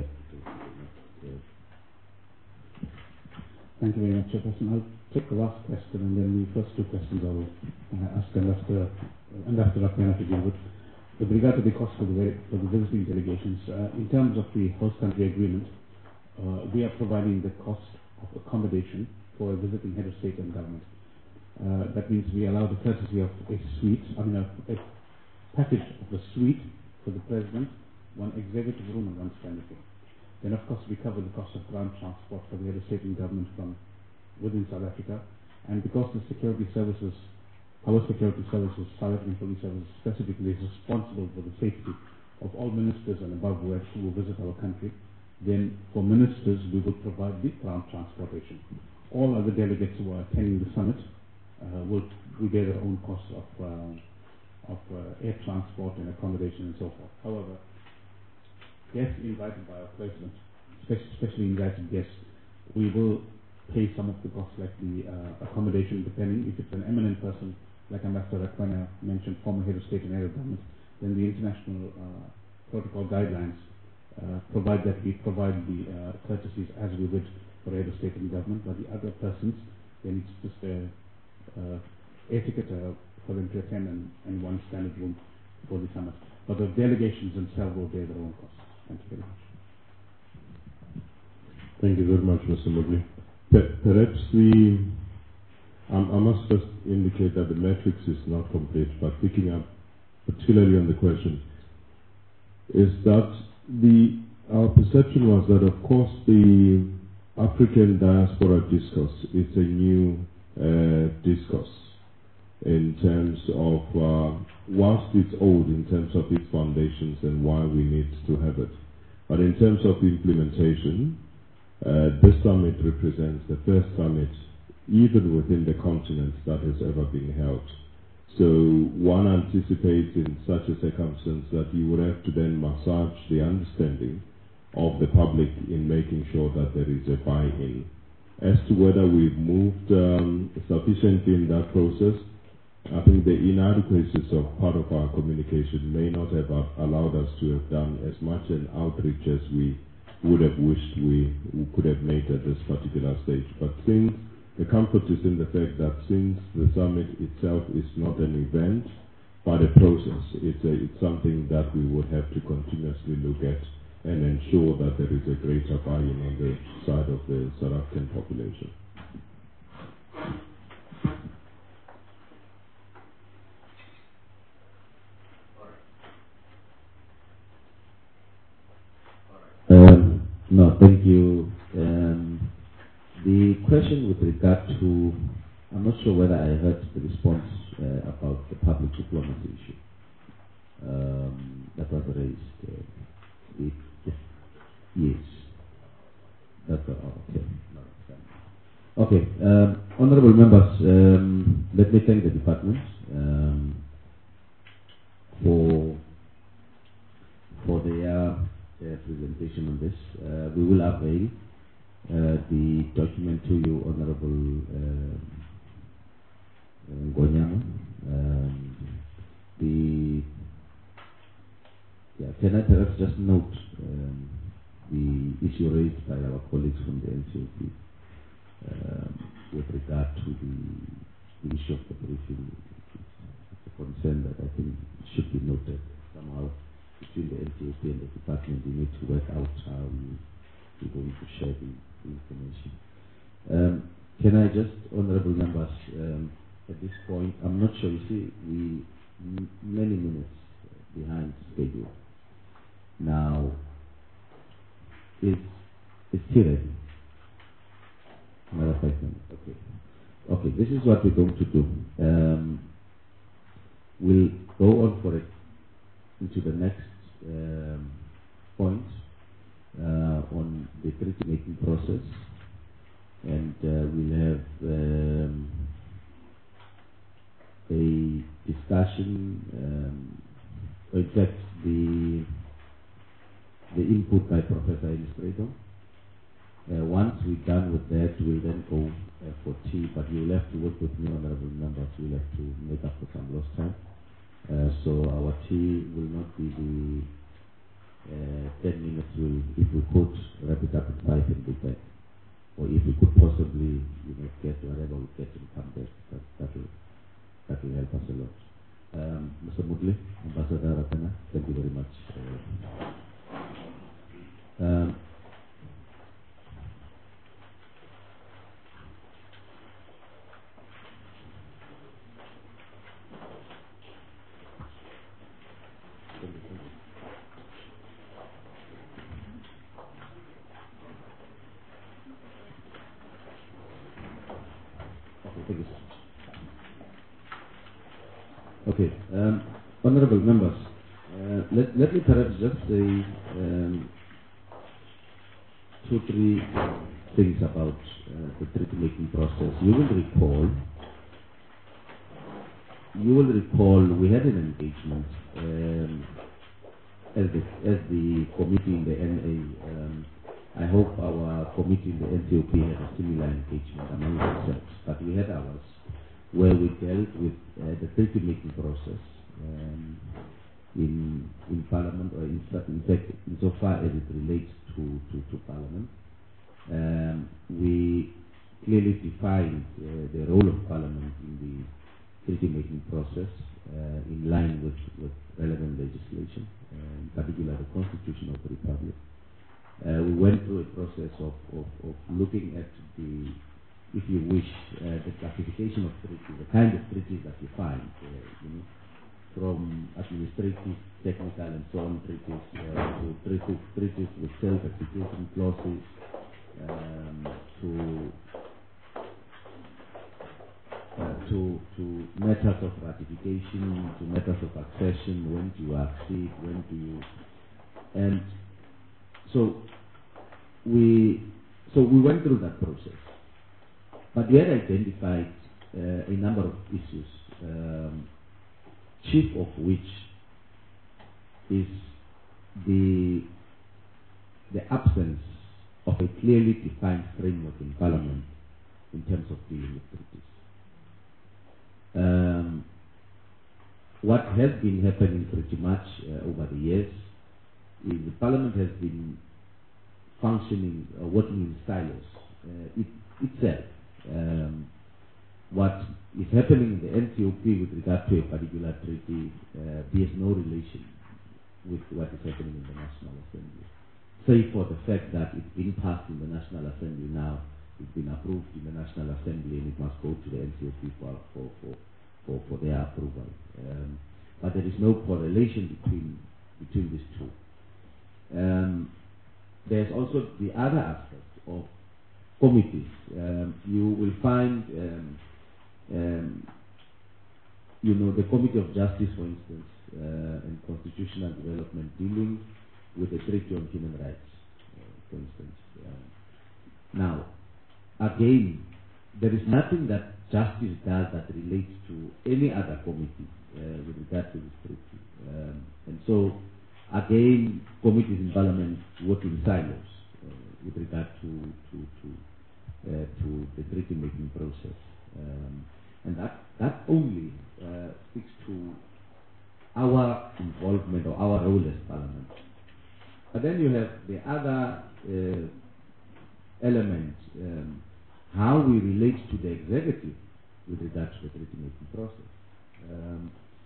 [SPEAKER 2] Thank you very much, Chairperson. I'll take the last question, and then the first two questions I will uh, ask Ambassador Ambassador Rakwena to deal with. With regard to the cost for the, for the visiting delegations, uh, in terms of the host country agreement, uh, we are providing the cost of accommodation for a visiting head of state and government. Uh, that means we allow the courtesy of a suite, I mean a, a package of a suite for the President, one executive room and one standing room. Then of course we cover the cost of ground transport for the head of state and government from within South Africa. And because the security services, our security services, South African Police Services specifically, is responsible for the safety of all ministers and above who will visit our country, then for ministers we will provide the ground transportation. All other delegates who are attending the summit uh, will, will bear their own costs of, uh, of uh, air transport and accommodation and so forth. However, guests invited by our President, especially invited guests, we will pay some of the costs, like the uh, accommodation, depending if it's an eminent person, like Ambassador Rakwena mentioned, former head of state and head of government, then the international uh, protocol guidelines uh, provide that we provide the uh, courtesies as we would for head of state and government, but the other persons, then it's just a uh, etiquette uh, for them to attend and, and one standard room for the summit. But the delegations themselves will bear their own costs. Thank you very much.
[SPEAKER 4] Thank you very much, Mister Mugli. Per- perhaps the, um, I must just indicate that the matrix is not complete, but picking up particularly on the question, is that the our perception was that, of course, the African diaspora discourse is a new uh, discourse in terms of, uh, whilst it's old in terms of its foundations and why we need to have it. But in terms of implementation, uh, this summit represents the first summit, even within the continent, that has ever been held. So one anticipates in such a circumstance that you would have to then massage the understanding of the public in making sure that there is a buy-in. As to whether we've moved um, sufficiently in that process, I think the inadequacies of part of our communication may not have allowed us to have done as much an outreach as we would have wished we, we could have made at this particular stage. But since the comfort is in the fact that since the summit itself is not an event, but a process, it's, a, it's something that we would have to continuously look at and ensure that there is a greater buy-in on the side of the South African population.
[SPEAKER 1] Um, no, thank you. Um, the question with regard to, I'm not sure whether I heard the response uh, about the public diplomacy issue um, that was raised. Uh, it, yes. That's all. Okay. Okay. Um, honorable members, um, let me thank the department um, for for their uh, presentation on this. Uh, we will avail uh, the document to you, Honorable uh, Ngonyama. Um, the yeah, can I perhaps just note um, the issue raised by our colleagues from the N C O P um, with regard to the, the issue of the briefing? It's a concern that I think should be noted somehow. Between the N C O P and the department, we need to work out how we, we're going to share the, the information. Um, can I just, honorable members, um, at this point, I'm not sure, you see, we m many minutes behind schedule. Now, is it's still ready? Another five minutes, okay. Okay, this is what we're going to do. Um, we'll go on for it into the next um, point uh, on the treaty making process, and uh, we'll have um, a discussion. Um, in fact, the the input by Professor Illustrator. Uh, once we're done with that, we'll then go uh, for tea. But you'll have to work with me, honorable members. We'll have to make up for some lost time. Uh, so our tea will not be the uh, ten minutes. We'll, if we could wrap it up in five and be back, or if we could possibly, you know, get whatever we get and come back, that that will that will help us a lot. Um, Mister Mugli, Ambassador Ratana, thank you very much. Uh, um, Okay, um, honorable members, uh, let, let me perhaps just say um, two, three things about uh, the treaty-making process. You will recall, you will recall we had an engagement um, as, the, as the committee in the N A. Um, I hope our committee in the N C O P had a similar engagement among themselves, but we had ours, where we dealt with uh, the treaty-making process. Um, in in Parliament, or in, in fact, insofar as it relates to, to, to Parliament. Um, we clearly defined uh, the role of Parliament in the treaty-making process uh, in line with, with relevant legislation, uh, in particular the Constitution of the Republic. Uh, we went through a process of, of, of looking at the, if you wish, uh, the classification of treaties, the kind of treaties that you find, uh, you know, from administrative, technical, and so on treaties, uh, to treaties, treaties with self-execution clauses, um, to uh, to to matters of ratification, to matters of accession. When do you accede? When do you? And so we so we went through that process, but we had identified uh, a number of issues. Um, chief of which is the the absence of a clearly defined framework in Parliament in terms of dealing with treaties. Um, what has been happening pretty much uh, over the years is the Parliament has been functioning, uh, working in silos uh, it, itself. Um, what is happening in the N C O P with regard to a particular treaty uh, bears no relation with what is happening in the National Assembly, save for the fact that it's been passed in the National Assembly now, it's been approved in the National Assembly, and it must go to the N C O P for, for, for, for, for their approval. Um, but there is no correlation between, between these two. Um, there's also the other aspect of committees. Um, you will find um, Um, you know, the Committee of Justice, for instance, uh, and Constitutional Development dealing with the Treaty on Human Rights, uh, for instance. Uh, now, again, there is nothing that Justice does that relates to any other committee uh, with regard to this treaty. Um, and so, again, committees in Parliament work in silos uh, with regard to, to, to, uh, to the treaty-making process. Um, and that, that only uh, speaks to our involvement or our role as Parliament. But then you have the other uh, element, um, how we relate to the executive with regard to the treaty-making process. Um,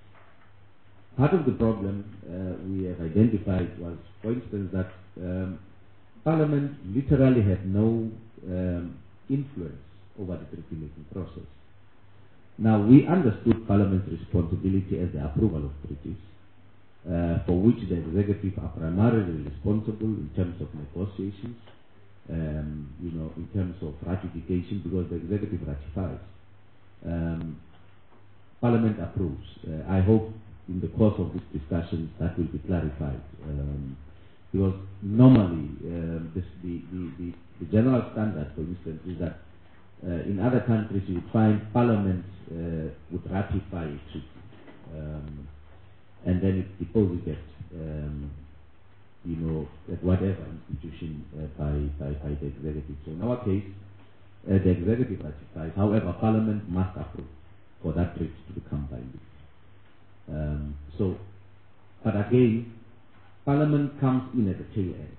[SPEAKER 1] part of the problem uh, we have identified was, for instance, that um, Parliament literally had no um, influence over the treaty-making process. Now, we understood Parliament's responsibility as the approval of treaties, uh, for which the executive are primarily responsible in terms of negotiations, um, you know, in terms of ratification, because the executive ratifies. Um, Parliament approves. Uh, I hope in the course of this discussion that will be clarified, um, because normally um, this, the, the, the, the general standard, for instance, is that Uh, in other countries, you would find Parliament uh, would ratify a treaty, um, and then it's deposited, um, you know, at whatever institution uh, by, by by the executive. So in our case, uh, the executive ratifies. However, Parliament must approve for that treaty to become binding. Um, so, but again, Parliament comes in at the tail end,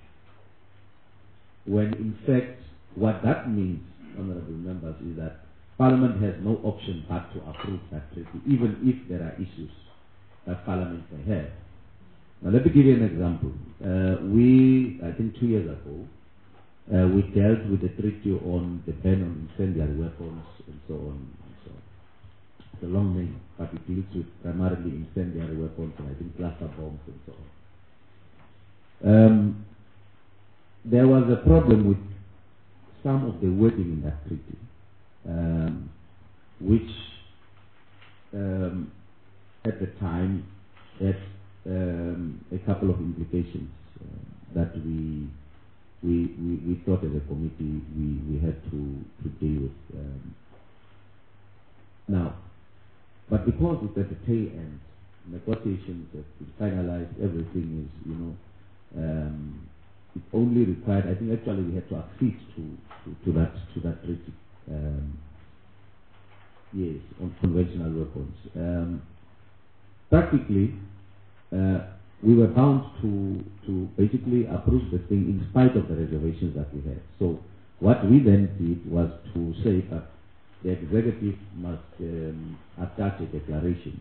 [SPEAKER 1] when in fact what that means, honourable members, is that Parliament has no option but to approve that treaty, even if there are issues that Parliament may have. Now, let me give you an example. Uh, we, I think two years ago, uh, we dealt with the treaty on the ban on incendiary weapons and so on and so on. It's a long name, but it deals with primarily incendiary weapons and I think cluster bombs and so on. Um, there was a problem with some of the wording in that treaty, um, which um, at the time had um, a couple of implications uh, that we, we we we thought as a committee we, we had to, to deal with. Um, now, but because it's at the tail end, negotiations have been finalized, everything is, you know, um, it only required, I think actually we had to accede to, to, to that to that treaty. Um, yes, on conventional weapons. Um, practically, uh, we were bound to, to basically approve the thing in spite of the reservations that we had. So what we then did was to say that the executive must um, attach a declaration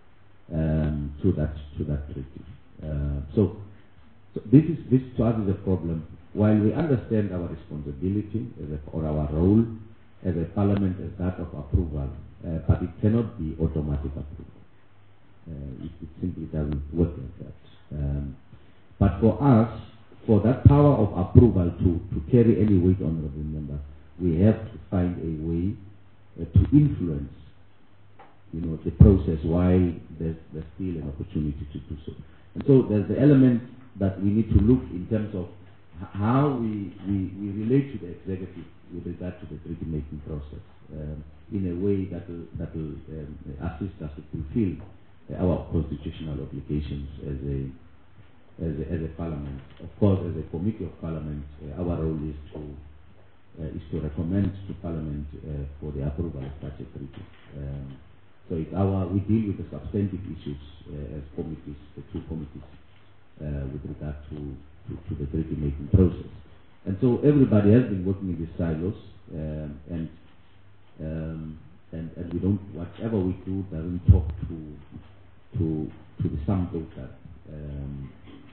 [SPEAKER 1] um, to that to that treaty. Uh, so, so this is this to us is a problem. While we understand our responsibility as a, or our role as a parliament as that of approval, uh, but it cannot be automatic approval. Uh, it, it simply doesn't work like that. Um, but for us, for that power of approval to, to carry any weight, honourable member, we have to find a way uh, to influence, you know, the process while there's, there's still an opportunity to do so. And so there's the element that we need to look in terms of how we, we, we relate to the executive with regard to the treaty-making process um, in a way that will, that will um, assist us to fulfill uh, our constitutional obligations as a, as a as a parliament. Of course, as a committee of parliament, uh, our role is to uh, is to recommend to parliament uh, for the approval of such a treaty. Um, so it's our we deal with the substantive issues uh, as committees, the two committees, uh, with regard to To, to the treaty-making process. And so everybody has been working in these silos, um, and, um, and and we don't, whatever we do doesn't talk to to to the sum total. Um,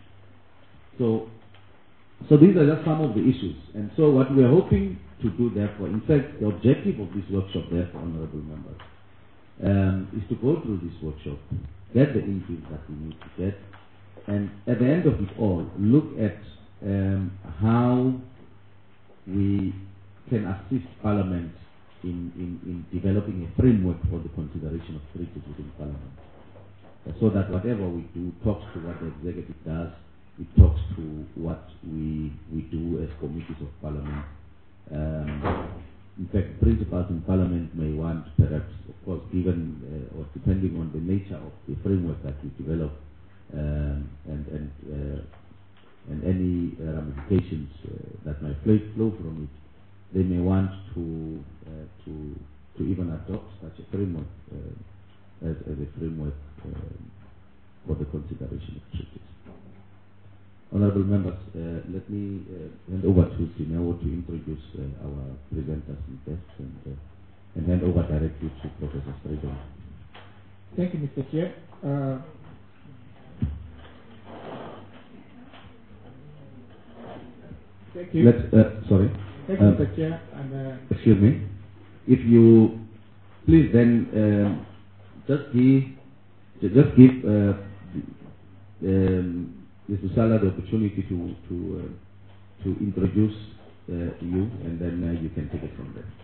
[SPEAKER 1] so so these are just some of the issues. And so what we are hoping to do, therefore, in fact, the objective of this workshop, therefore, honourable members, um, is to go through this workshop, get the input that we need to get, and at the end of it all, look at um, how we can assist Parliament in, in, in developing a framework for the consideration of treaties within Parliament. Uh, so that whatever we do talks to what the executive does, it talks to what we, we do as committees of Parliament. Um, in fact, principals in Parliament may want, perhaps, of course, given uh, or depending on the nature of the framework that we develop, Um, and and uh, and any uh, ramifications uh, that might flow, flow from it, they may want to uh, to to even adopt such a framework uh, as, as a framework uh, for the consideration of treaties. Honourable members, uh, let me uh, hand over to Sinewo to introduce uh, our presenters and guests, and uh, and hand over directly to Professor Strydom.
[SPEAKER 2] Thank you, Mister Chair. Uh, Thank you.
[SPEAKER 1] Let's, uh, sorry.
[SPEAKER 2] Thank you,
[SPEAKER 1] Um,
[SPEAKER 2] Mister Chair. And, uh,
[SPEAKER 1] excuse me. If you please then um, just give just give uh, um, Mister Sala the opportunity to to uh, to introduce uh, you, and then uh, you can take it from there.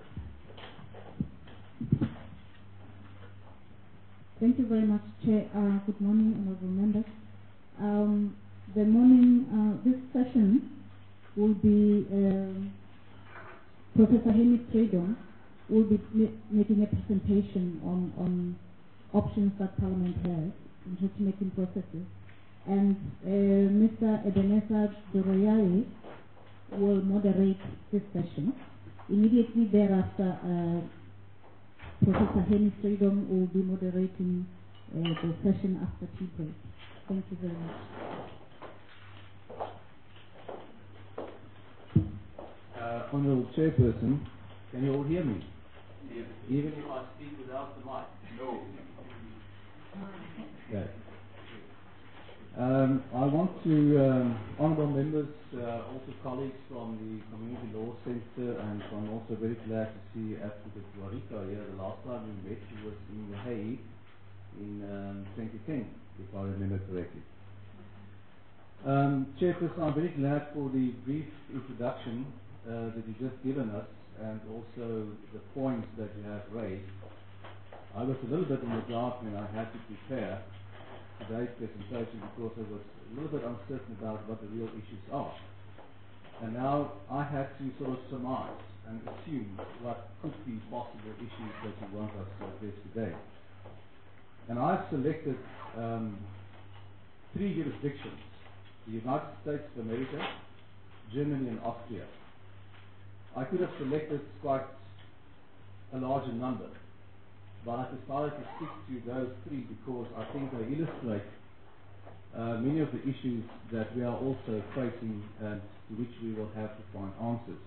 [SPEAKER 8] Thank you very much, Chair. Uh, good morning, honourable members. Um, the morning uh, this session will be um, Professor Henny Strydom will be ma making a presentation on, on options that Parliament has in treaty-making processes, and uh, Mister Ebenezer Doroyale will moderate this session. Immediately thereafter, uh, Professor Henny Strydom will be moderating uh, the session after tea break. Thank you very much.
[SPEAKER 2] uh, Honourable Chairperson, can you all hear me?
[SPEAKER 9] Yes.
[SPEAKER 2] Even
[SPEAKER 9] if I speak without the mic? No.
[SPEAKER 2] Okay. Um, I want to, um, honourable members, uh, also colleagues from the Community Law Centre, and I'm also very glad to see Advocate Warika here. The last time we met, she was in The Hague in um, twenty ten, if I remember correctly. Um, Chairperson, I'm very glad for the brief introduction uh, that you've just given us, and also the points that you have raised. I was a little bit in the dark when I had to prepare today's presentation because I was a little bit uncertain about what the real issues are. And now I have to sort of surmise and assume what could be possible issues that you want us to address today. And I've selected um, three jurisdictions: the United States of America, Germany, and Austria. I could have selected quite a larger number, but I decided to stick to those three because I think they illustrate uh, many of the issues that we are also facing and to which we will have to find answers.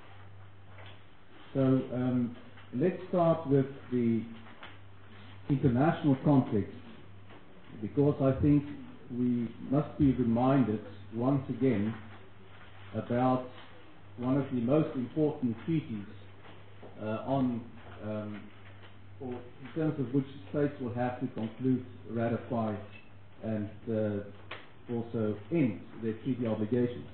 [SPEAKER 2] So um, let's start with the international context, because I think we must be reminded once again about one of the most important treaties uh, on, um, or in terms of which states will have to conclude, ratify, and uh, also end their treaty obligations.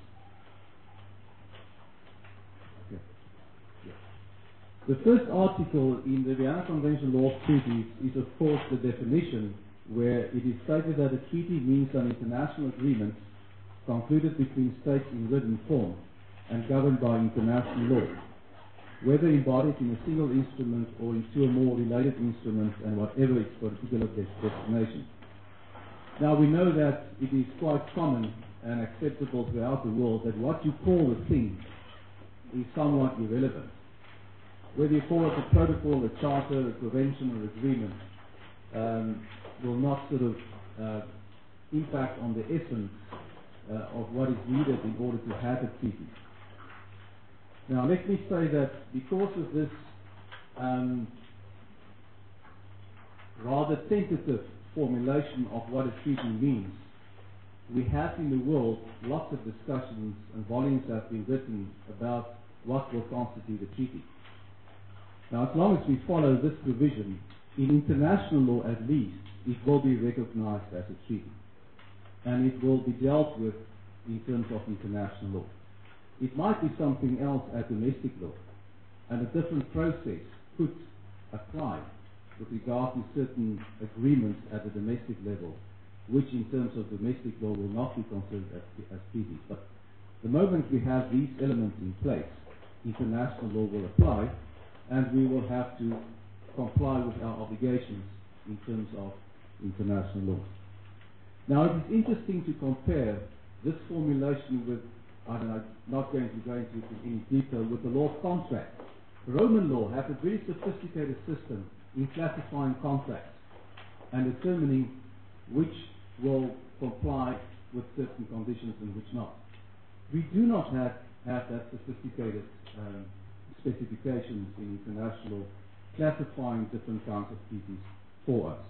[SPEAKER 2] Okay. Yeah. The first article in the Vienna Convention Law of Treaties is, of course, the definition, where it is stated that a treaty means an international agreement concluded between states in written form and governed by international law, whether embodied in a single instrument or in two or more related instruments, and whatever its particular destination. Now, we know that it is quite common and acceptable throughout the world that what you call a thing is somewhat irrelevant. Whether you call it a protocol, a charter, a convention, or agreement, um, will not sort of uh, impact on the essence uh, of what is needed in order to have a treaty. Now, let me say that because of this um, rather tentative formulation of what a treaty means, we have in the world lots of discussions, and volumes have been written about what will constitute a treaty. Now, as long as we follow this provision, in international law at least, it will be recognized as a treaty, and it will be dealt with in terms of international law. It might be something else at domestic law, and a different process could apply with regard to certain agreements at the domestic level, which in terms of domestic law will not be considered as, as treaties. But the moment we have these elements in place, international law will apply, and we will have to comply with our obligations in terms of international law. Now, it is interesting to compare this formulation with, I'm not going to go into it in any detail, with the law of contract. Roman law has a very sophisticated system in classifying contracts and determining which will comply with certain conditions and which not. We do not have, have that sophisticated um, specifications in international classifying different kinds of treaties for us.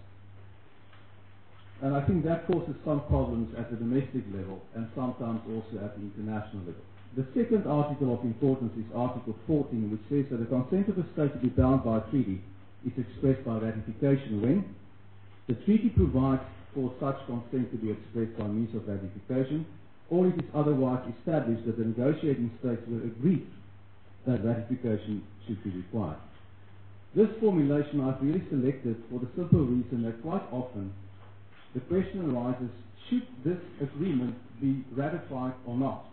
[SPEAKER 2] And I think that causes some problems at the domestic level and sometimes also at the international level. The second article of importance is Article fourteen, which says that the consent of a state to be bound by a treaty is expressed by ratification when the treaty provides for such consent to be expressed by means of ratification, or it is otherwise established that the negotiating states will agree that ratification should be required. This formulation I've really selected for the simple reason that quite often the question arises, should this agreement be ratified or not?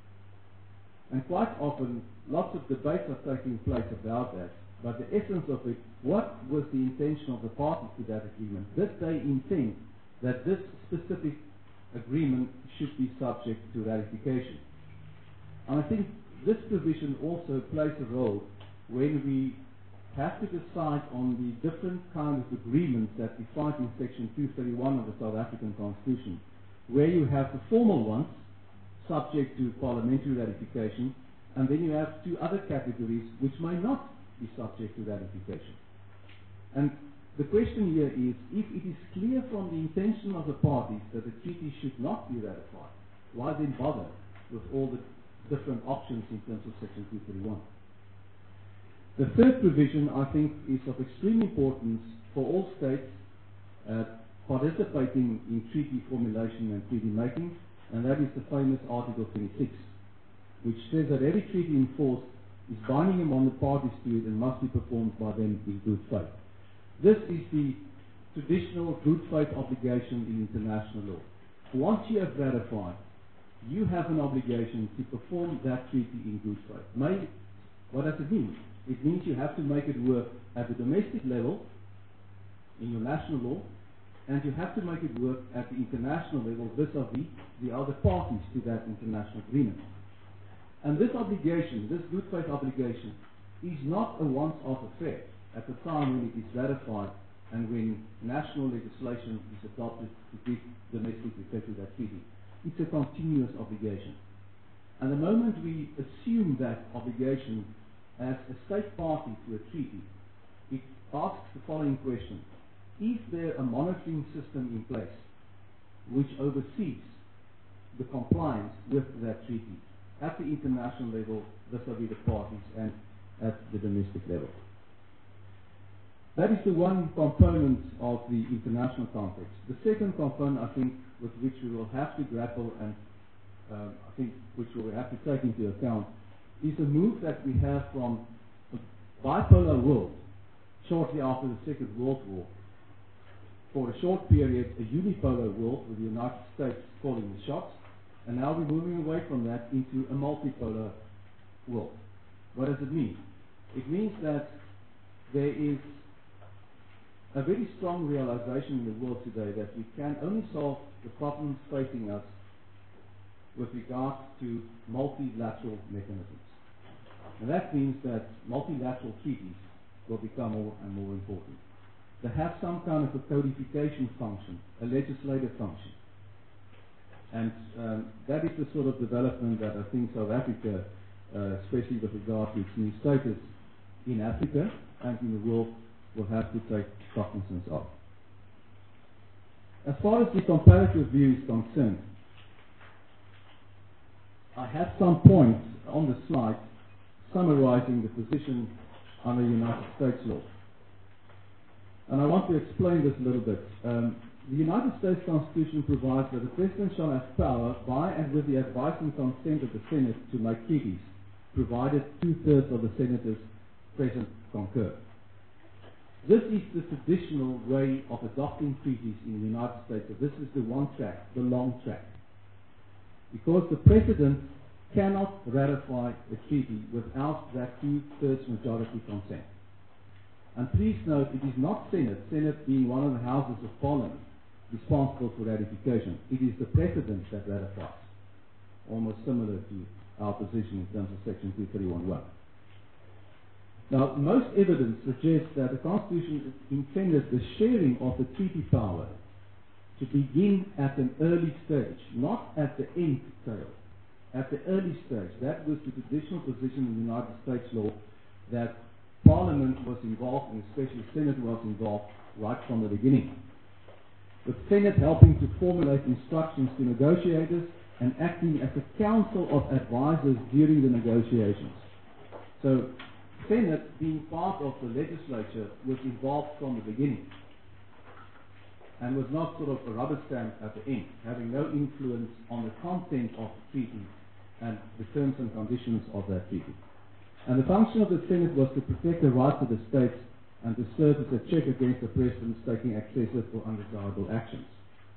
[SPEAKER 2] And quite often, lots of debates are taking place about that, but the essence of it, what was the intention of the parties to that agreement? Did they intend that this specific agreement should be subject to ratification? And I think this provision also plays a role when we have to decide on the different kinds of agreements that we find in Section two thirty-one of the South African Constitution, where you have the formal ones subject to parliamentary ratification, and then you have two other categories which may not be subject to ratification. And the question here is, if it is clear from the intention of the parties that the treaty should not be ratified, why then bother with all the different options in terms of Section two thirty-one? The third provision, I think, is of extreme importance for all states uh, participating in treaty formulation and treaty making, and that is the famous Article twenty-six, which says that every treaty in force is binding upon the parties to it and must be performed by them in good faith. This is the traditional good faith obligation in international law. Once you have ratified, you have an obligation to perform that treaty in good faith. May, what does it mean? It means you have to make it work at the domestic level in your national law, and you have to make it work at the international level vis-a-vis the other parties to that international agreement. And this obligation, this good faith obligation, is not a once-off affair. At the time when it is ratified,
[SPEAKER 10] and when national legislation is adopted to give domestic effect to that treaty. It's a continuous obligation. And the moment we assume that obligation as a state party to a treaty, it asks the following question: is there a monitoring system in place which oversees the compliance with that treaty at the international level, vis-à-vis the parties, and at the domestic level? That is the one component of the international context. The second component, I think, with which we will have to grapple and uh, I think which we will have to take into account, is the move that we have from a bipolar world shortly after the Second World War, for a short period a unipolar world with the United States calling the shots, and now we're moving away from that into a multipolar world. What does it mean? It means that there is a very strong realization in the world today that we can only solve the problems facing us with regard to multilateral mechanisms. And that means that multilateral treaties will become more and more important. They have some kind of a codification function, a legislative function. And um, that is the sort of development that I think South Africa, uh, especially with regard to its new status in Africa and in the world, will have to take cognizance of. As far as the comparative view is concerned, I have some points on the slide summarizing the position under United States law. And I want to explain this a little bit. Um, the United States Constitution provides that the President shall have power by and with the advice and consent of the Senate to make treaties, provided two-thirds of the senators present concur. This is the traditional way of adopting treaties in the United States. So this is the one track, the long track. Because the President cannot ratify a treaty without that two-thirds majority consent. And please note, it is not Senate, Senate being one of the houses of Parliament, responsible for ratification. It is the President that ratifies, almost similar to our position in terms of Section two thirty-one one. Now, most evidence suggests that the Constitution intended the sharing of the treaty power to begin at an early stage, not at the end tail. At the early stage, that was the traditional position in the United States law, that Parliament was involved, and especially the Senate was involved right from the beginning. The Senate helping to formulate instructions to negotiators and acting as a council of advisors during the negotiations. So, Senate, being part of the legislature, was involved from the beginning and was not sort of a rubber stamp at the end, having no influence on the content of the treaty and the terms and conditions of that treaty. And the function of the Senate was to protect the rights of the states and to serve as a check against the presidents taking excessive or undesirable actions.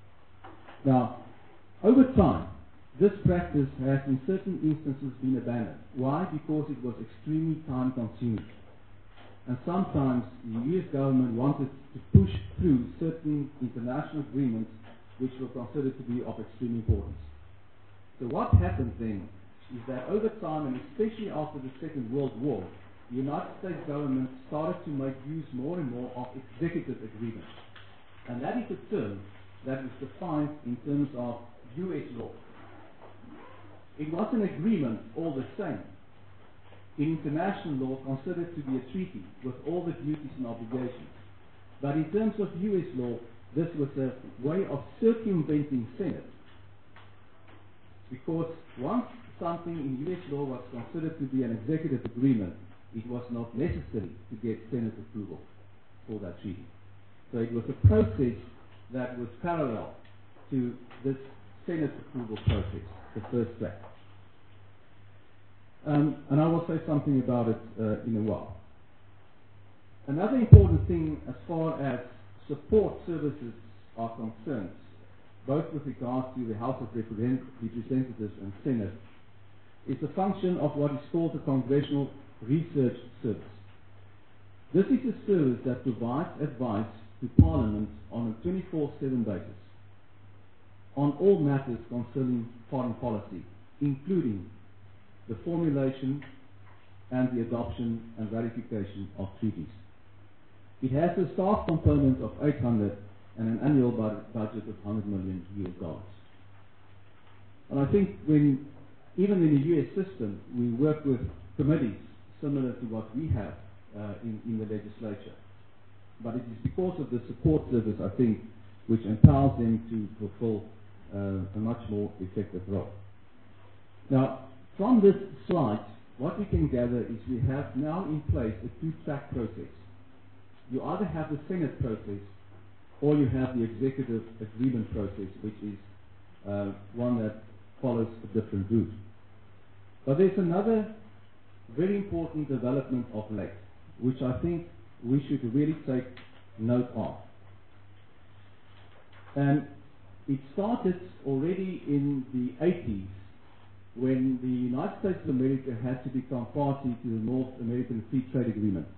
[SPEAKER 10] Now, over time, this practice has in certain instances been abandoned. Why? Because it was extremely time consuming. And sometimes the U S government wanted to push through certain international agreements which were considered to be of extreme importance. So what happened then is that over time, and especially after the Second World War, the United States government started to make use more and more of executive agreements. And that is a term that is defined in terms of U S law. It was an agreement all the same, in international law considered to be a treaty with all the duties and obligations. But in terms of U S law, this was a way of circumventing Senate. Because once something in U S law was considered to be an executive agreement, it was not necessary to get Senate approval for that treaty. So it was a process that was parallel to this Senate approval process, the first track. Um, and I will say something about it uh, in a while. Another important thing as far as support services are concerned, both with regard to the House of Representatives and Senate, is the function of what is called the Congressional Research Service. This is a service that provides advice to Parliament on a twenty-four seven basis on all matters concerning foreign policy, including the formulation and the adoption and ratification of treaties. It has a staff component of eight hundred and an annual bud- budget of one hundred million U S dollars. And I think when, even in the U S system, we work with committees similar to what we have uh, in, in the legislature. But it is because of the support service, I think, which empowers them to fulfill uh, a much more effective role. Now, from this slide, what we can gather is we have now in place a two-track process. You either have the Senate process or you have the executive agreement process, which is uh, one that follows a different route. But there's another very important development of late, which I think we should really take note of. And it started already in the eighties when the United States of America had to become party to the North American Free Trade Agreement.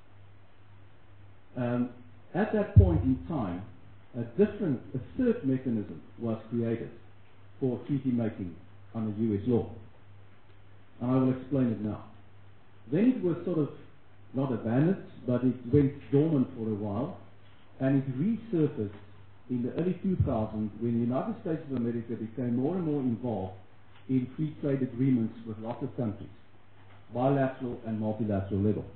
[SPEAKER 10] Um, at that point in time, a different, a third mechanism was created for treaty making under U S law. And I will explain it now. Then it was sort of not abandoned, but it went dormant for a while, and it resurfaced in the early two thousands when the United States of America became more and more involved in free trade agreements with lots of countries, bilateral and multilateral level.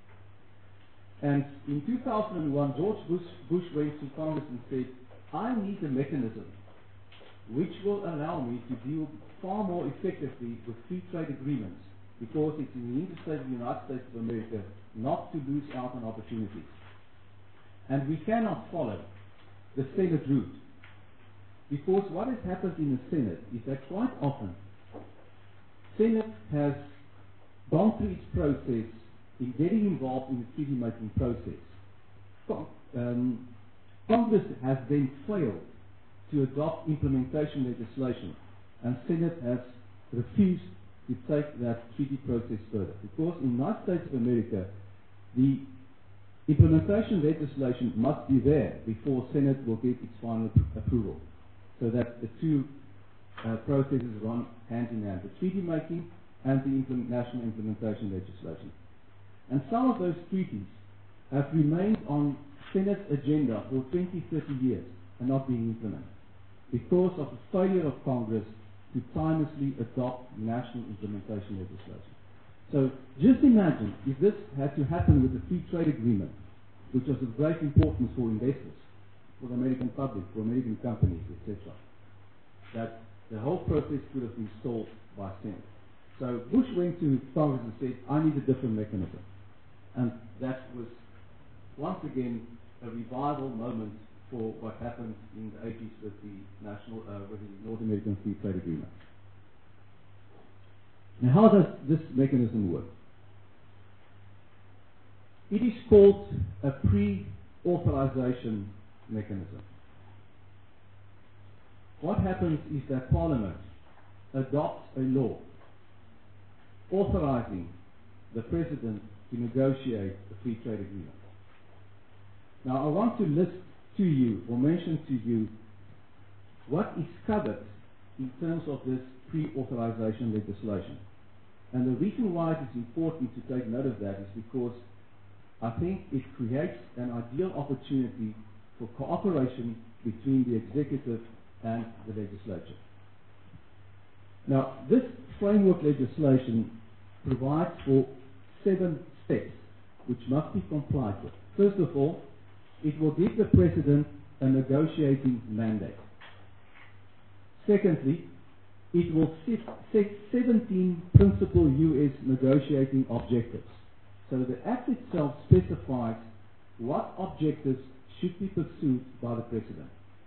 [SPEAKER 10] And in two thousand one, George Bush, Bush went to Congress and said, I need a mechanism which will allow me to deal far more effectively with free trade agreements, because it's in the interest of the United States of America not to lose out on opportunities. And we cannot follow the Senate route, because what has happened in the Senate is that quite often Senate has gone through its process in getting involved in the treaty-making process. Con- um, Congress has then failed to adopt implementation legislation, and Senate has refused to take that treaty process further. Because in the United States of America, the implementation legislation must be there before Senate will give its final approval, so that the two uh, processes run hand in hand, the treaty making and the implement- national implementation legislation. And some of those treaties have remained on Senate's agenda for twenty, thirty years and not being implemented because of the failure of Congress to timelessly adopt national implementation legislation. So just imagine if this had to happen with the free trade agreement, which was of great importance for investors, for the American public, for American companies, et cetera, that the whole process could have been stalled by Senate. So Bush went to Congress and said, I need a different mechanism. And that was, once again, a revival moment for what happened in the eighties with the national, uh, with the North American Free Trade Agreement. Now, how does this mechanism work? It is called a pre-authorization mechanism. What happens is that Parliament adopts a law authorizing the President to negotiate a free trade agreement. Now, I want to list to you, or mention to you, what is covered in terms of this pre-authorization legislation. And the reason why it is important to take note of that is because I think it creates an ideal opportunity for cooperation between the executive and the legislature. Now, this framework legislation provides for seven steps which must be complied with. First of all, it will give the President a negotiating mandate. Secondly, it will set, set seventeen principal U S negotiating objectives. So the Act itself specifies what objectives should be pursued by the President.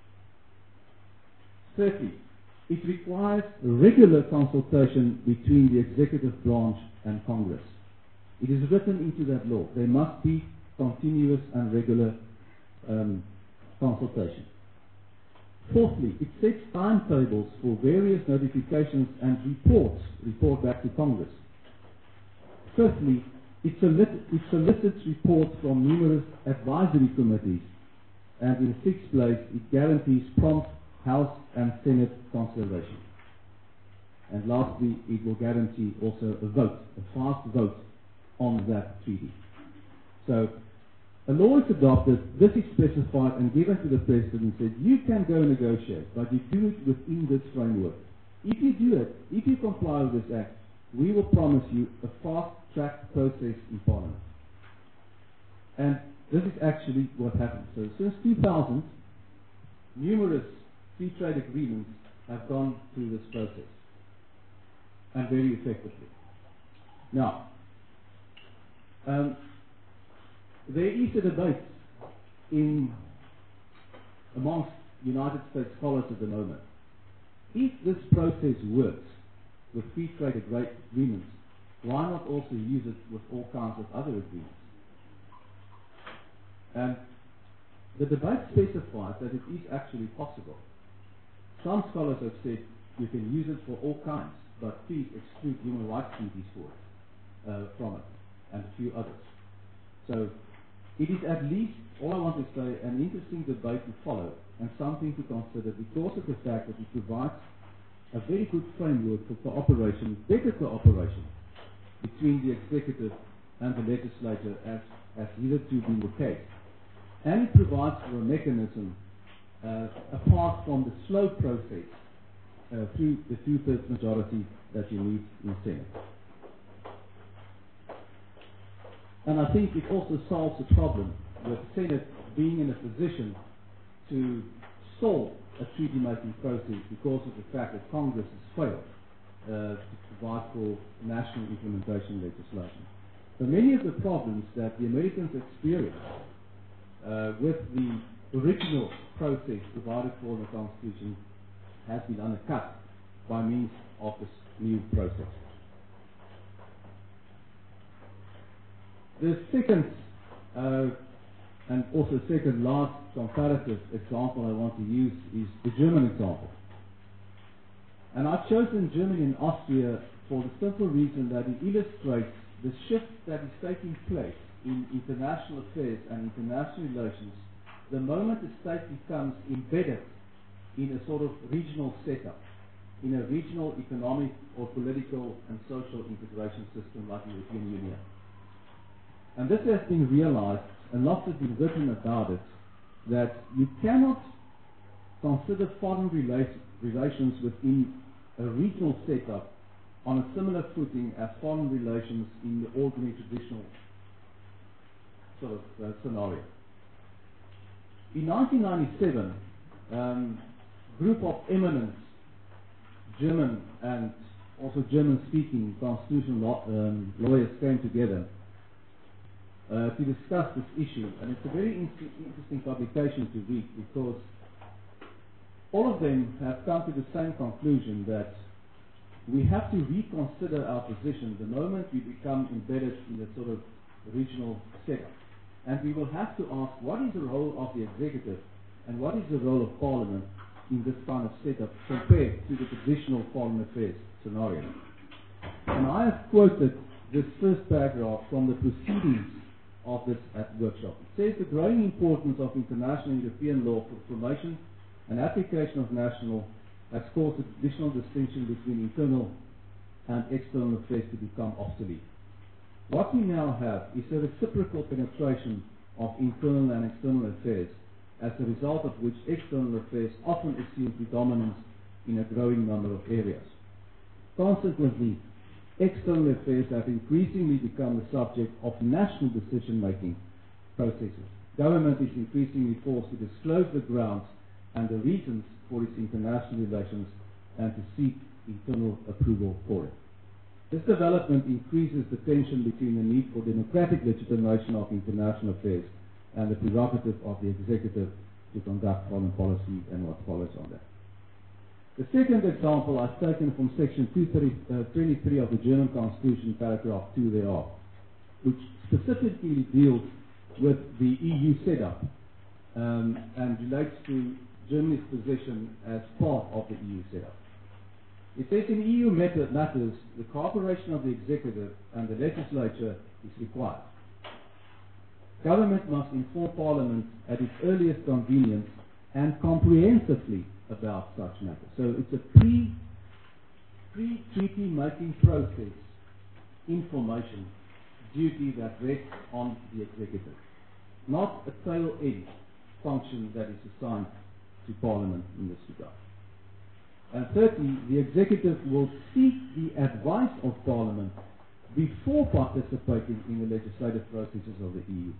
[SPEAKER 10] Thirdly, it requires regular consultation between the executive branch and Congress. It is written into that law. There must be continuous and regular um, consultation. Fourthly, it sets timetables for various notifications and reports, report back to Congress. Fifthly, it, solicit, it solicits reports from numerous advisory committees. And in sixth place, it guarantees prompt House and Senate consideration. And lastly, it will guarantee also a vote, a fast vote on that treaty. So A law is adopted, this is specified and given to the President and said, you can go negotiate, but you do it within this framework. If you do it, if you comply with this act, we will promise you a fast-track process in Parliament. And this is actually what happened. So since two thousand, numerous free trade agreements have gone through this process, and very effectively. Now, um, there is a debate in amongst United States scholars at the moment. If this process works with free trade agreements, why not also use it with all kinds of other agreements? And the debate specifies that it is actually possible. Some scholars have said you can use it for all kinds, but please exclude human rights treaties for it, uh, from it, and a few others. So it is at least, all I want to say, an interesting debate to follow and something to consider because of the fact that it provides a very good framework for cooperation, better cooperation between the executive and the legislature as, as hitherto been the case. And it provides for a mechanism uh, apart from the slow process uh, through the two-thirds majority that you need in the Senate. And I think it also solves the problem with the Senate being in a position to solve a treaty-making process because of the fact that Congress has failed uh, to provide for national implementation legislation. So many of the problems that the Americans experienced uh, with the original process provided for in the Constitution has been undercut by means of this new process. The second, uh, and also second last comparative example I want to use is the German example. And I've chosen Germany and Austria for the simple reason that it illustrates the shift that is taking place in international affairs and international relations the moment the state becomes embedded in a sort of regional setup, in a regional economic or political and social integration system like the European Union. And this has been realized, and lots has been written about it, that you cannot consider foreign rela- relations within a regional setup on a similar footing as foreign relations in the ordinary traditional sort of uh, scenario. In nineteen ninety-seven, um, a group of eminent German and also German-speaking constitutional law, um, lawyers came together Uh, to discuss this issue, and it's a very in- interesting publication to read because all of them have come to the same conclusion that we have to reconsider our position the moment we become embedded in a sort of regional setup. And we will have to ask what is the role of the executive and what is the role of Parliament in this kind of setup compared to the traditional foreign affairs scenario. And I have quoted this first paragraph from the proceedings of this at workshop. It says the growing importance of international and European law for the formation and application of national has caused a traditional distinction between internal and external affairs to become obsolete. What we now have is a reciprocal penetration of internal and external affairs, as a result of which external affairs often assume predominance in a growing number of areas. Consequently, external affairs have increasingly become the subject of national decision-making processes. Government is increasingly forced to disclose the grounds and the reasons for its international relations and to seek internal approval for it. This development increases the tension between the need for democratic legitimation of international affairs and the prerogative of the executive to conduct foreign policy and what follows on that. The second example I've taken from section two twenty-three of the German Constitution, paragraph two thereof, which specifically deals with the E U setup um, and relates to Germany's position as part of the E U setup. It says in E U matters, the cooperation of the executive and the legislature is required. Government must inform Parliament at its earliest convenience and comprehensively about such matters. So it's a pre, pre-treaty making process information duty that rests on the executive. not a tail-end function that is assigned to Parliament in this regard. And thirdly, the executive will seek the advice of Parliament before participating in the legislative processes of the E U.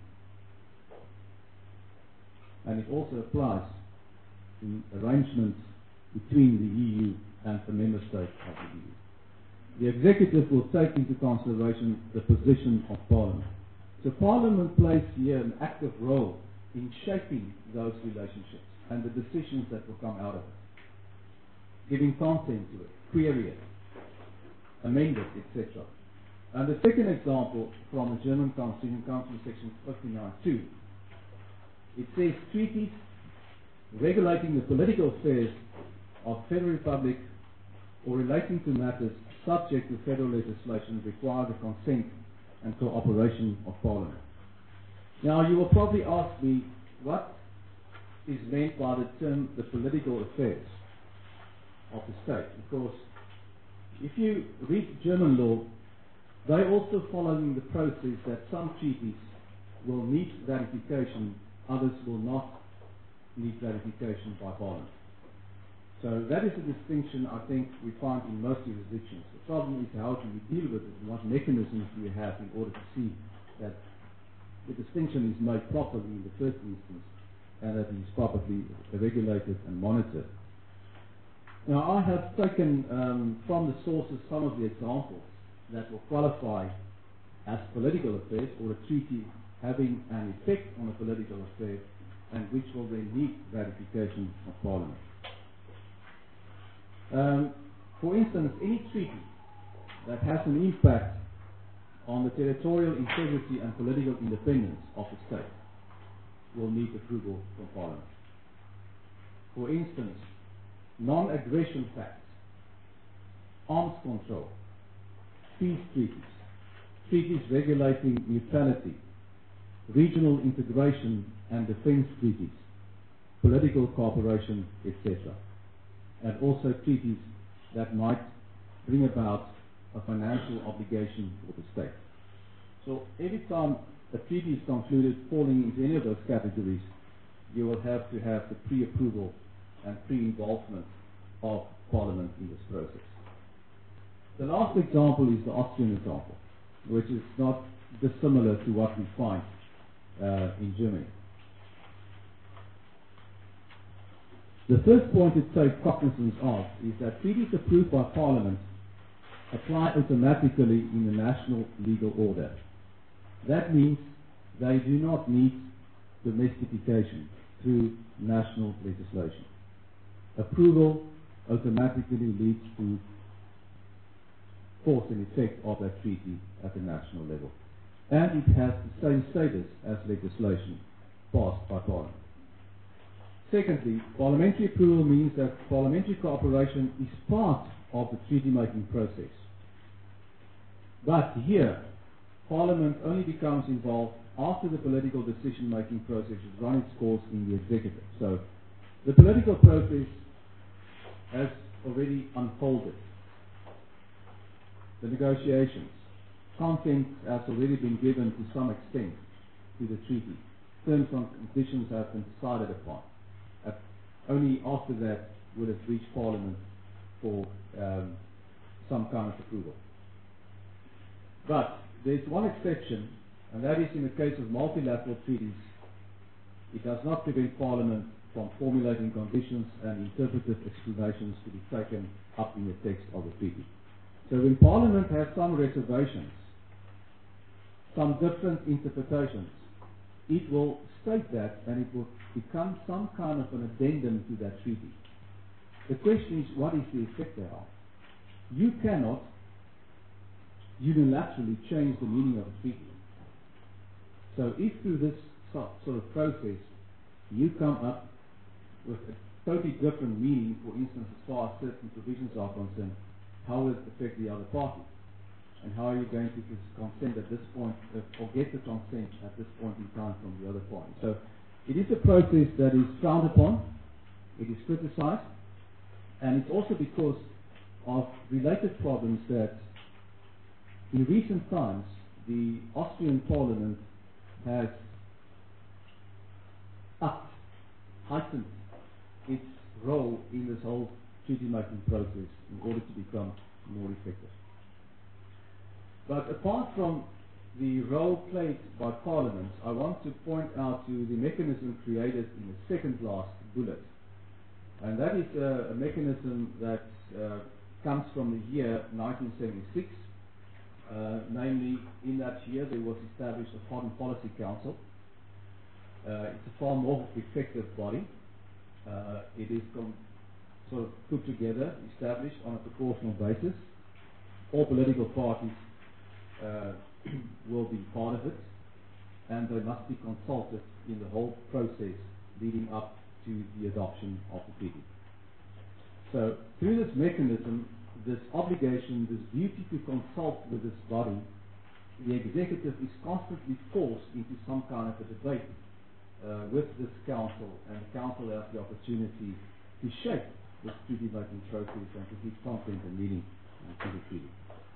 [SPEAKER 10] And it also applies to arrangements between the E U and the member states of the E U. The executive will take into consideration the position of Parliament. So Parliament plays here an active role in shaping those relationships and the decisions that will come out of it, giving content to it, query it, amend it, et cetera. And the second example from the German Constitution, Constitution section fifty-nine two, it says treaties regulating the political affairs of Federal Republic or relating to matters subject to federal legislation require the consent and cooperation of Parliament. Now you will probably ask me, what is meant by the term the political affairs of the state? Because if you read German law, they also following the process that some treaties will need ratification, others will not need ratification by Parliament. So that is a distinction I think we find in most jurisdictions. The problem is how do we deal with it and what mechanisms do we have in order to see that the distinction is made properly in the first instance and that it is properly regulated and monitored. Now I have taken um, from the sources some of the examples that will qualify as political affairs or a treaty having an effect on a political affair and which will then need ratification of Parliament. Um, for instance, any treaty that has an impact on the territorial integrity and political independence of the state will need approval from Parliament. For instance, non-aggression pacts, arms control, peace treaties, treaties regulating neutrality, regional integration and defense treaties, political cooperation, et cetera. And also treaties that might bring about a financial obligation for the state. So every time a treaty is concluded falling into any of those categories, you will have to have the pre-approval and pre-involvement of Parliament in this process. The last example is the Austrian example, which is not dissimilar to what we find uh, in Germany. The first point to take cognizance of is that treaties approved by Parliament apply automatically in the national legal order. That means they do not need domestication through national legislation. Approval automatically leads to force and effect of that treaty at the national level. And it has the same status as legislation passed by Parliament. Secondly, parliamentary approval means that parliamentary cooperation is part of the treaty-making process. But here, Parliament only becomes involved after the political decision-making process has run its course in the executive. So, the political process has already unfolded. The negotiations, content has already been given to some extent to the treaty. Terms and conditions have been decided upon. Only after that will it reach Parliament for um, some kind of approval. But there's one exception, and that is in the case of multilateral treaties. It does not prevent Parliament from formulating conditions and interpretive explanations to be taken up in the text of the treaty. So when Parliament has some reservations, some different interpretations, it will state that and it will become some kind of an addendum to that treaty. The question is, what is the effect thereof? You cannot unilaterally change the meaning of a treaty. So if through this sort of process you come up with a totally different meaning, for instance, as far as certain provisions are concerned, how will it affect the other party? And how are you going to consent at this point, uh, or get the consent at this point in time from the other party? So it is a process that is frowned upon, it is criticized, and it's also because of related problems that in recent times the Austrian Parliament has upped, heightened its role in this whole treaty-making process in order to become more effective. But apart from the role played by Parliament, I want to point out to the mechanism created in the second last bullet. And that is uh, a mechanism that uh, comes from the year nineteen seventy-six. Uh, namely, in that year there was established a Foreign Policy Council. Uh, it's a far more effective body. Uh, it is com- sort of put together, established on a proportional basis. All political parties uh, will be part of it, and they must be consulted in the whole process leading up to the adoption of the treaty. So, through this mechanism, this obligation, this duty to consult with this body, the executive is constantly forced into some kind of a debate uh, with this council, and the council has the opportunity to shape this treaty-making process and to give content and meaning uh, to the treaty.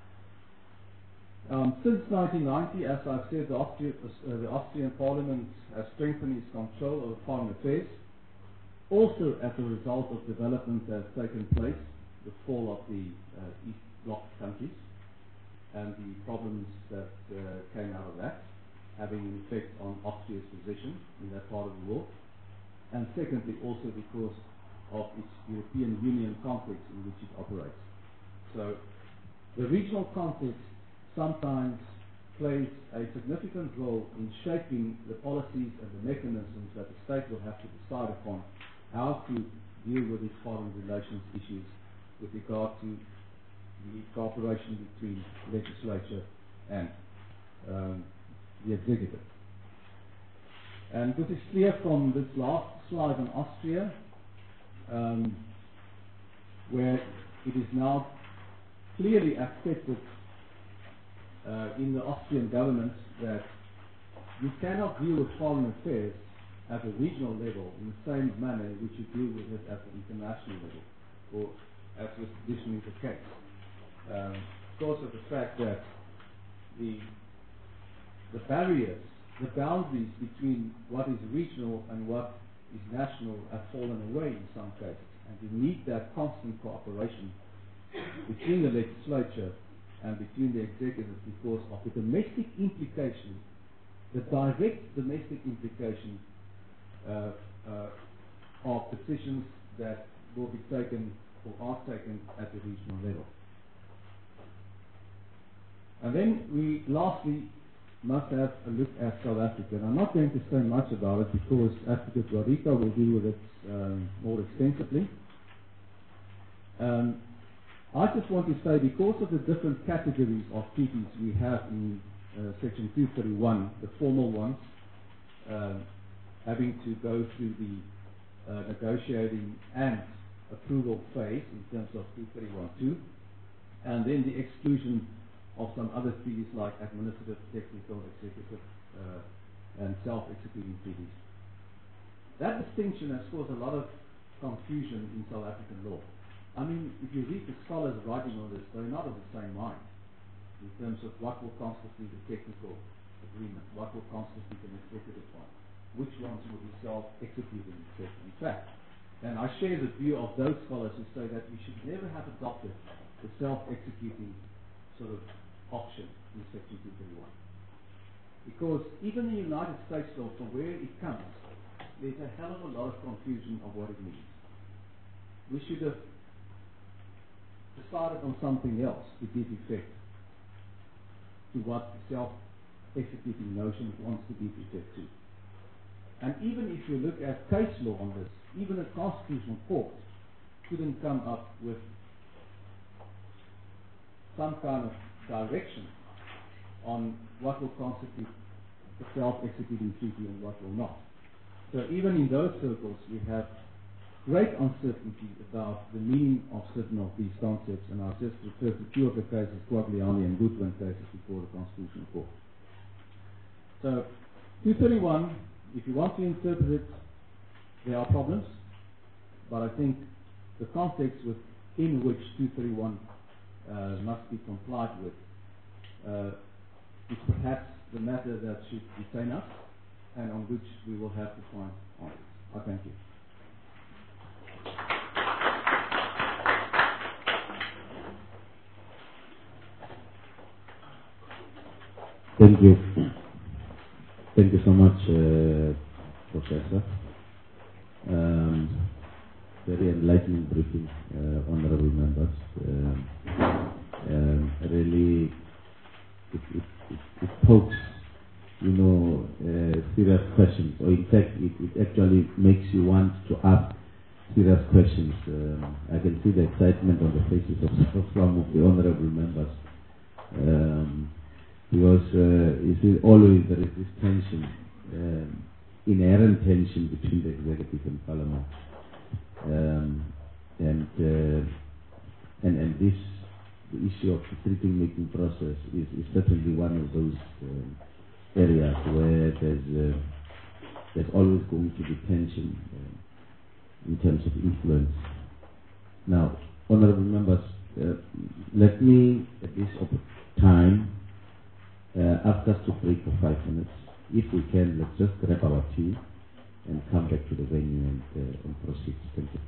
[SPEAKER 10] Um, since nineteen ninety, as I've said, the, Austria, uh, the Austrian Parliament has strengthened its control over foreign affairs, also as a result of developments that have taken place, the fall of the uh, East Bloc countries, and the problems that uh, came out of that, having an effect on Austria's position in that part of the world, and secondly, also because of its European Union context in which it operates. So, the regional context sometimes plays a significant role in shaping the policies and the mechanisms that the state will have to decide upon how to deal with its foreign relations issues with regard to the cooperation between legislature and um, the executive. And this is clear from this last slide on Austria, um, where it is now clearly accepted uh, in the Austrian government that you cannot deal with foreign affairs at a regional level in the same manner in which you deal with it at the international level, or as was traditionally the case. Um, because of the fact that the the barriers, the boundaries between what is regional and what is national have fallen away in some cases, and you need that constant cooperation between the legislature and between the executive because of the domestic implications, the direct domestic implications uh, uh, of decisions that will be taken or are taken at the regional level. And then we lastly must have a look at South Africa. And I'm not going to say much about it because Advocate Rodica will deal with it um, more extensively. Um, I just want to say, because of the different categories of treaties we have in uh, Section two thirty-one, the formal ones, uh, having to go through the uh, negotiating and approval phase in terms of two thirty-one two, and then the exclusion of some other treaties like administrative, technical, executive, uh, and self-executing treaties. That distinction has caused a lot of confusion in South African law. I mean, if you read the scholars writing on this, they're not of the same mind in terms of what will constitute a technical agreement, what will constitute an executive one, which ones will be self-executing, et cetera. In fact, and I share the view of those scholars who say that we should never have adopted the self-executing sort of option in Section two thirty-one. Because even the United States law, from where it comes, there's a hell of a lot of confusion of what it means. We should have decided on something else to give effect to what the self-executing notion wants to give effect to. And even if you look at case law on this, even a constitutional court couldn't come up with some kind of direction on what will constitute a self-executing treaty and what will not. So even in those circles, we have great uncertainty about the meaning of certain of these concepts, and I'll just refer to two of the cases, Quagliani and Goodwin cases before the Constitutional Court. So, two thirty-one, if you want to interpret it, there are problems, but I think the context within which two thirty-one uh, must be complied with uh, is perhaps the matter that should detain us, and on which we will have to find answers. I thank you.
[SPEAKER 1] Thank you. Thank you so much, uh, Professor. Um, very enlightening briefing, uh, honorable members. Um, um, really, it, it, it, it pokes, you know, uh, serious questions, or in fact, it, it actually makes you want to ask serious questions. Um, I can see the excitement on the faces of, of some of the honorable members. Um, because, uh, you see, always there is this tension, um, inherent tension between the executive and parliament. Um, and, uh, and and this, the issue of the treaty-making process is, is certainly one of those um, areas where there's, uh, there's always going to be tension uh, in terms of influence. Now, honorable members, uh, let me at this time uh, ask us to break for five minutes. If we can, let's just grab our tea and come back to the venue and, uh, and proceed. Thank you.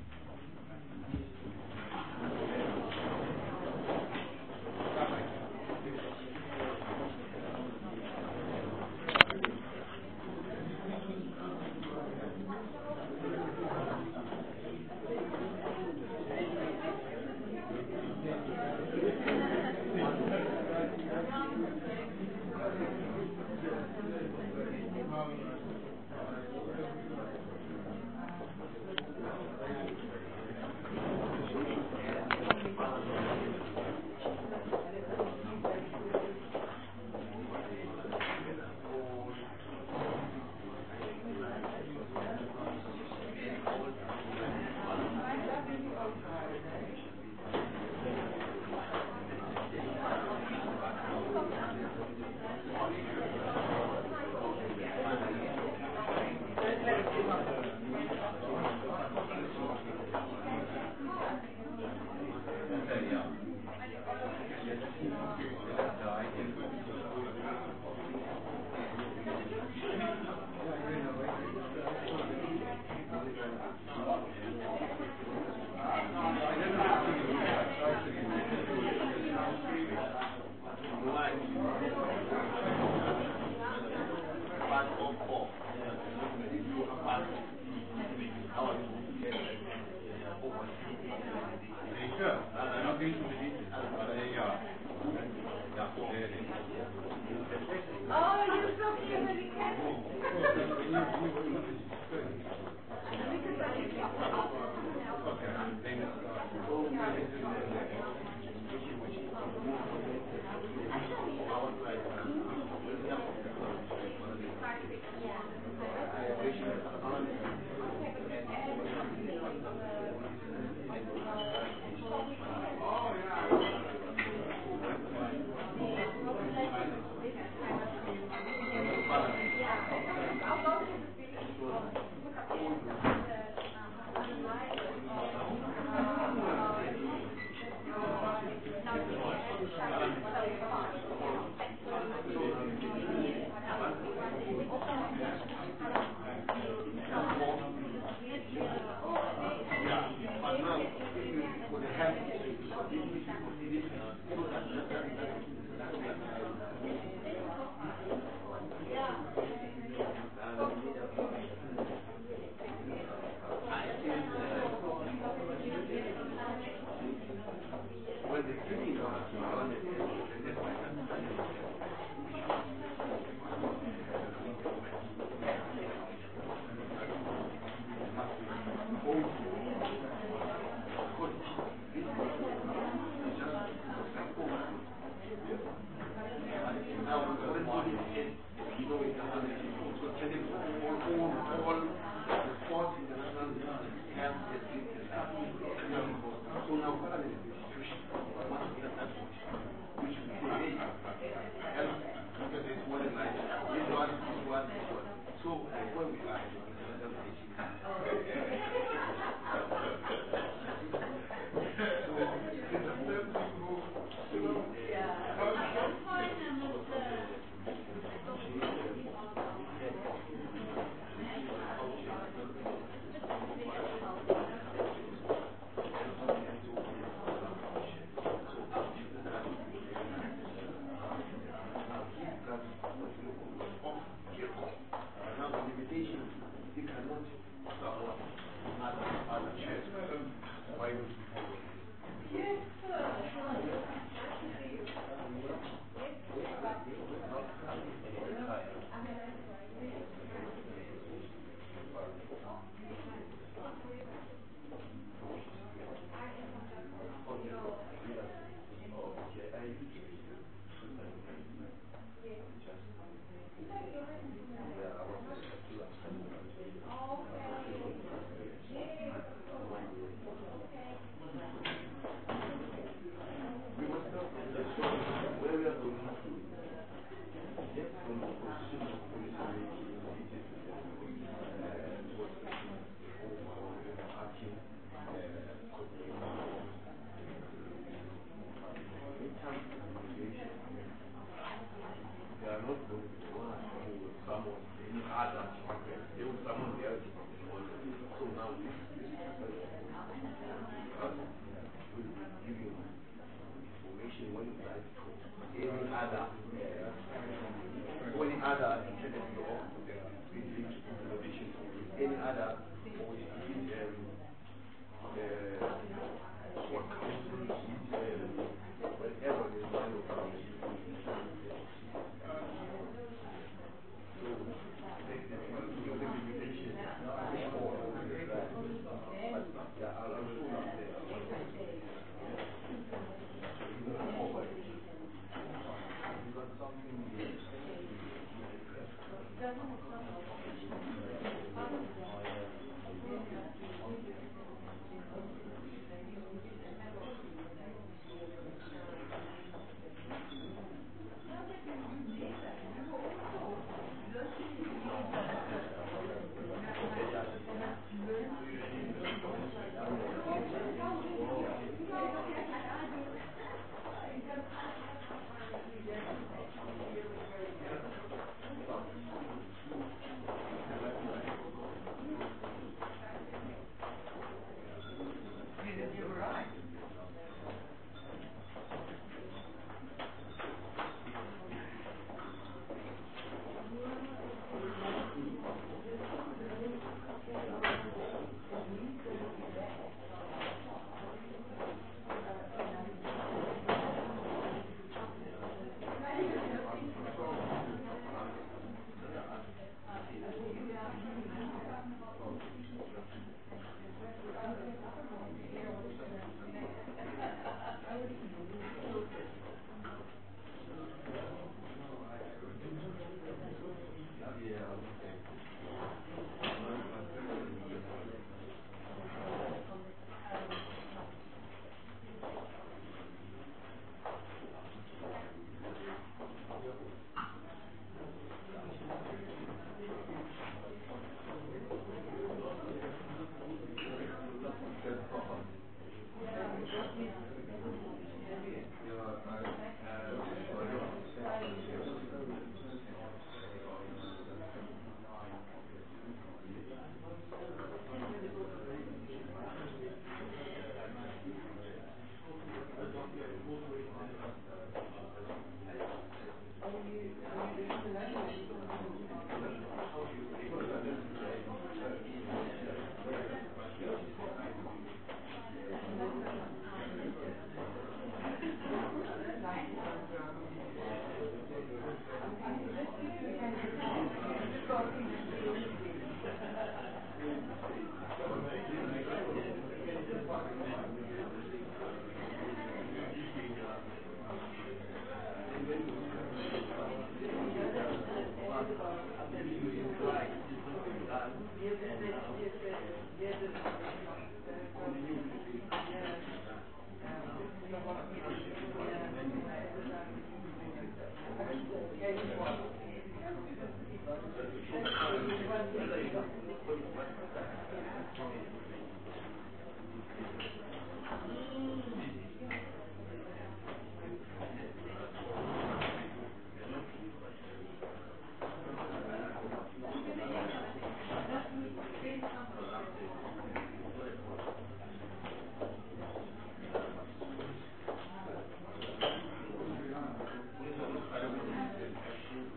[SPEAKER 11] Thank you.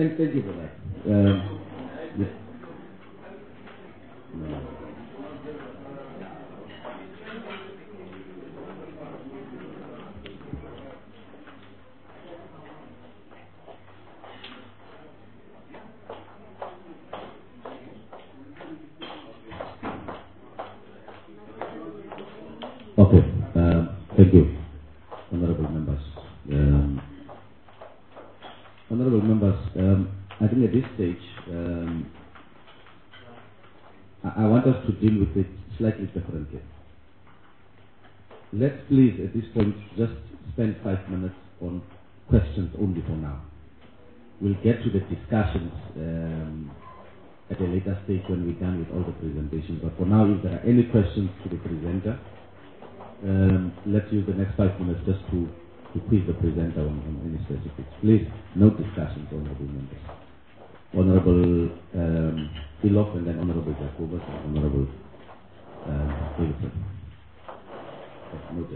[SPEAKER 1] thank, thank you for that. Um, yeah. No. Okay. Um, thank you, honourable members. Um, honourable members, um, I think at this stage, um, I, I want us to deal with it slightly differently. Let's please, at this point, just spend five minutes on questions only for now. We'll get to the discussions um, at a later stage when we're done with all the presentations. But for now, if there are any questions to the presenter, Um, let's use the next five minutes just to, to quiz the presenter on, on any specifics. Please, no discussions, honorable members. Honorable um, Ilof and then Honorable Jacobus and Honorable um, Davidson. Okay, noted.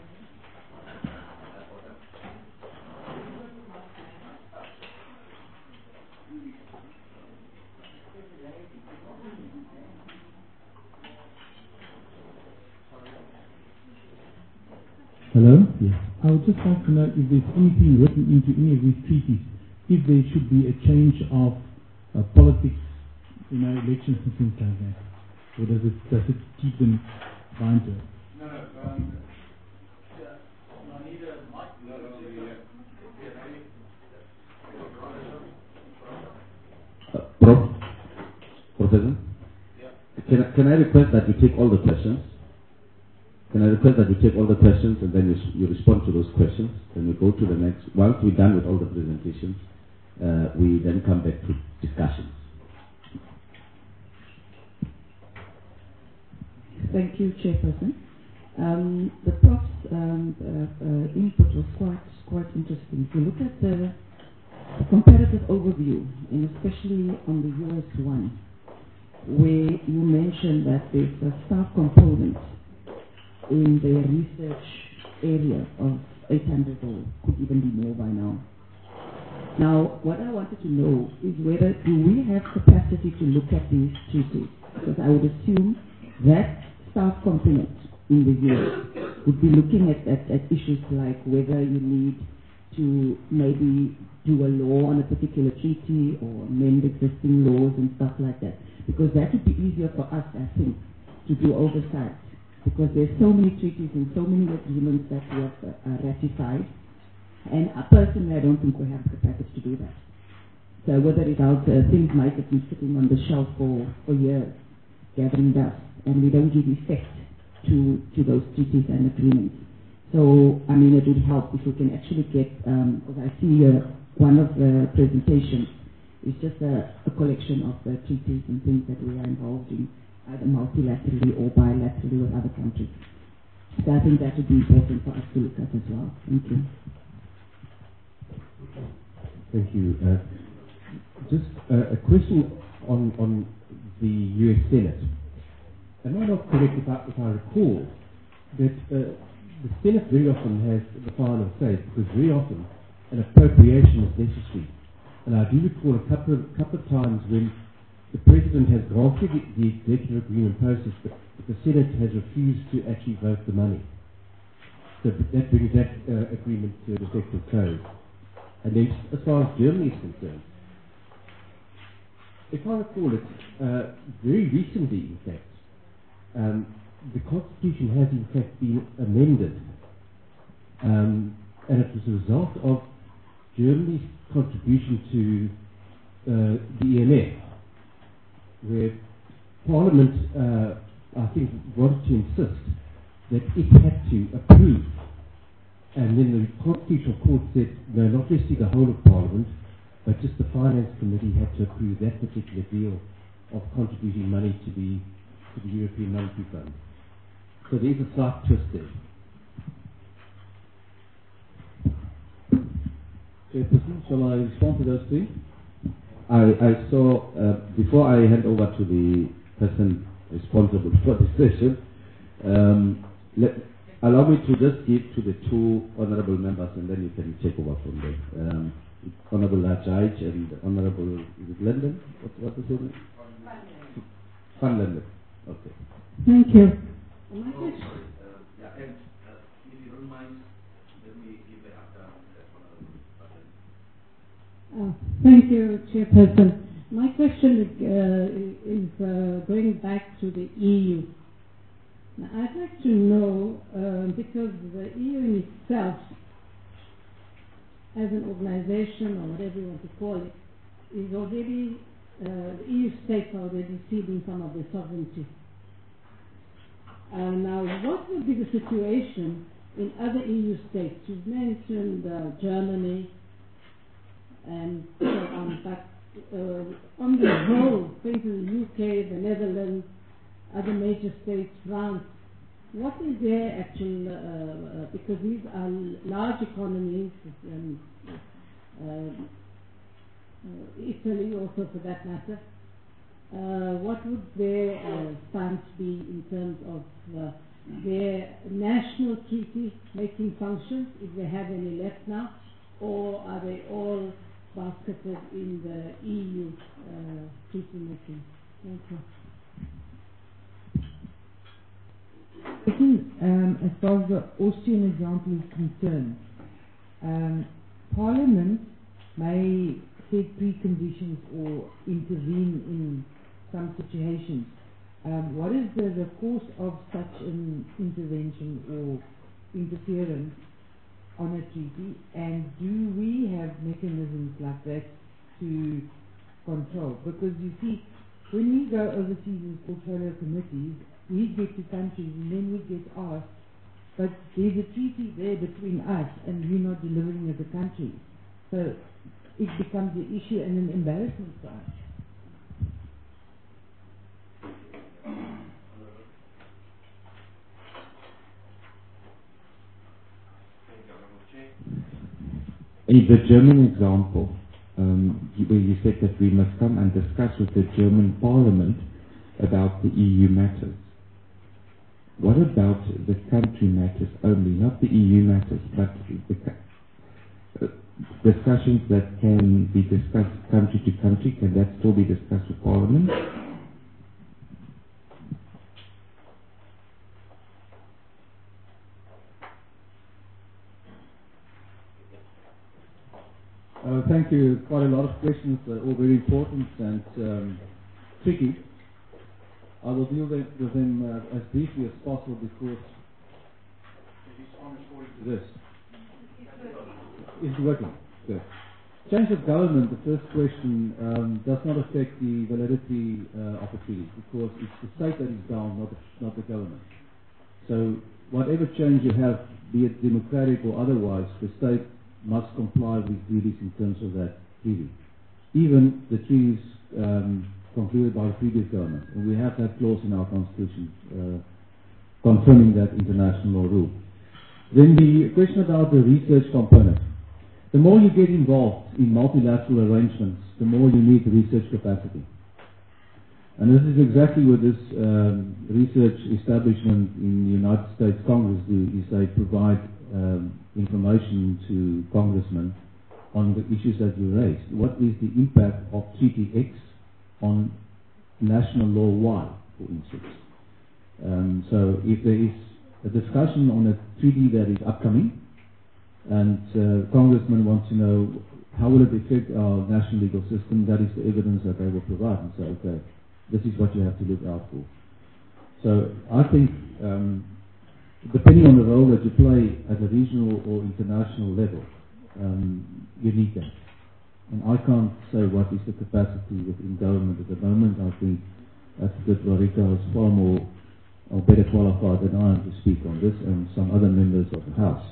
[SPEAKER 11] Hello? Yes. I would just like to know if there's anything written into any of these treaties, if there should be a change of uh, politics, you know, elections and things like that. Or does it, does it keep them bound to it?
[SPEAKER 9] No, no, um, yeah, I need a mic. No, no,
[SPEAKER 1] Uh, Prof, Professor, yeah. can, I, can I request that you take all the questions? Can I request that you take all the questions and then you, you respond to those questions? Then we go to the next. Once we're done with all the presentations, uh, we then come back to discussions.
[SPEAKER 8] Thank you, Chairperson. Um, the Prof's um, uh, uh, input was quite quite interesting. If you look at the, the comparative overview, and especially on the U S one, where you mentioned that there's a staff component in the research area of eight hundred or could even be more by now. Now, what I wanted to know is whether do we have capacity to look at these treaties? Because I would assume that staff component in the U S would be looking at, at, at issues like whether you need to maybe do a law on a particular treaty or amend existing laws and stuff like that. Because that would be easier for us, I think, to do oversight. Because there's so many treaties and so many agreements that we have uh, ratified, and uh, personally I don't think we have the capacity to do that. So whether it's out, uh, things might have been sitting on the shelf for, for years, gathering dust, and we don't give effect to, to those treaties and agreements. So, I mean, it would help if we can actually get, um, because I see uh, one of the presentations is just a, a collection of the treaties and things that we are involved in, either multilaterally or bilaterally with other countries. So I think that would be important for us to look at as well. Thank you.
[SPEAKER 12] Thank you. Uh, just uh, a question on, on the U S Senate. Am I not correct if I, if I recall that uh, the Senate very often has the final say, because very often an appropriation is necessary. And I do recall a couple of, couple of times when the President has granted the, the executive agreement process, but, but the Senate has refused to actually vote the money. So that brings that uh, agreement to an effective close. And then, as far as Germany is concerned, if I recall it, uh, very recently, in fact, um, the Constitution has in fact been amended, um, and it was a result of Germany's contribution to uh, the E M F, where Parliament, uh, I think, wanted to insist that it had to approve. And then the Constitutional Court said, no, not necessarily the whole of Parliament, but just the Finance Committee had to approve that particular deal of contributing money to the, to the European Monetary Fund. So there's a slight twist there.
[SPEAKER 10] Chairperson, shall I respond to those two?
[SPEAKER 1] I, I saw, uh, before I hand over to the person responsible for the session, um, let, allow me to just give to the two honorable members and then you can take over from there. Um, Honorable Hajj and Honorable is it London? What, what is it? Van London. Okay.
[SPEAKER 7] Thank you.
[SPEAKER 9] My question, uh, yeah, and uh, if you don't mind, let me give it up down that one.
[SPEAKER 7] Uh, thank you, Chairperson. My question uh, is uh, going back to the E U. Now, I'd like to know, uh, because the E U in itself, as an organization or whatever you want to call it, is already, uh, the E U states are already ceding some of their sovereignty. Uh, now, what would be the situation in other E U states? You've mentioned uh, Germany and so on, but uh, on the whole, for instance, the U K, the Netherlands, other major states, France, what is their actual, uh, uh, because these are large economies, um, uh, uh, Italy also for that matter, uh, what would their uh, stance be in terms of uh, their national treaty making functions, if they have any left now, or are they all basketed in the E U uh, treaty making? Thank you.
[SPEAKER 13] I think um, as far as the Austrian example is concerned, um, Parliament may set preconditions or intervene in some situations. Um, what is the, the course of such an intervention or interference on a treaty, and do we have mechanisms like that to control? Because you see, when we go overseas in portfolio committees, we get to countries and then we get asked, but there's a treaty there between us and we're not delivering as a country. So it becomes an issue and an embarrassment for us.
[SPEAKER 6] In the German example, um, where you said that we must come and discuss with the German Parliament about the E U matters. What about the country matters only, not the E U matters, but the uh, discussions that can be discussed country to country? Can that still be discussed with Parliament?
[SPEAKER 10] Uh, thank you. Quite a lot of questions, uh, all very important and um, tricky. I will deal with them uh, as briefly as possible because this is working. Good. Change of government, the first question, um, does not affect the validity uh, of the treaty because it's the state that is down, not the, not the government. So whatever change you have, be it democratic or otherwise, the state must comply with duties in terms of that treaty. Even the treaties um, concluded by the previous government, and we have that clause in our constitution uh, confirming that international rule. Then the question about the research component. The more you get involved in multilateral arrangements, the more you need research capacity. And this is exactly what this um, research establishment in the United States Congress do, is they provide um, information to congressmen on the issues that you raised. What is the impact of Treaty X on national law Y, for instance? Um, so if there is a discussion on a treaty that is upcoming, and uh, congressmen want to know how will it affect our national legal system, that is the evidence that they will provide and say, okay, this is what you have to look out for. So I think um, depending on the role that you play at a regional or international level, um, you need that. And I can't say what is the capacity within government at the moment. I think Advocate Warika is far more or better qualified than I am to speak on this, and some other members of the House.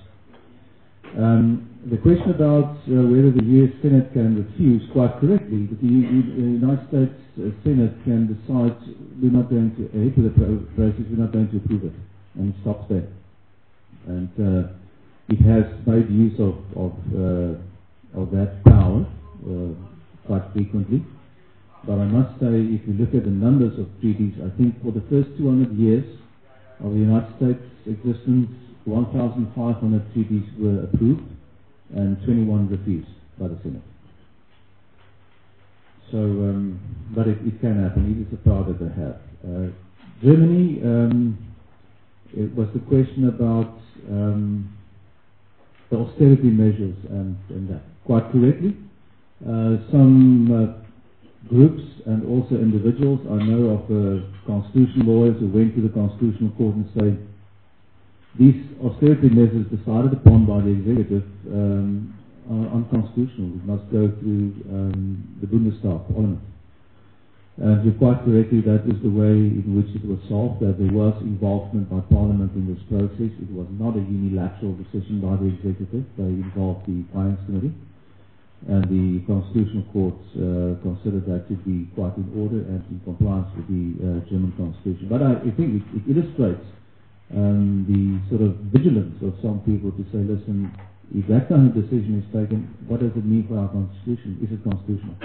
[SPEAKER 10] Um, the question about uh, whether the U S Senate can refuse, quite correctly, that the U- United States uh, Senate can decide we're not going to ahead with the pro- process, we're not going to approve it, and it stops there. And uh, it has made use of of, uh, of that power uh, quite frequently. But I must say, if you look at the numbers of treaties, I think for the first two hundred years of the United States existence, one thousand five hundred treaties were approved and twenty-one refused.
[SPEAKER 6] by the Senate. So, um, but it, it can happen. It is a power that they have. Uh, Germany, um, it was the question about um, the austerity measures and, and that. Quite correctly, uh, some uh, groups and also individuals, I know of uh, constitutional lawyers who went to the Constitutional Court and say, these austerity measures decided upon by the executive um, are unconstitutional. It must go through um, the Bundestag, Parliament. And you're quite correctly, that is the way in which it was solved, that there was involvement by Parliament in this process. It was not a unilateral decision by the executive. They involved the Finance Committee. And the Constitutional Court uh, considered that to be quite in order and in compliance with the uh, German Constitution. But I, I think it, it illustrates um, the sort of vigilance of some people to say, listen, if that kind of decision is taken, what does it mean for our Constitution? Is it constitutional?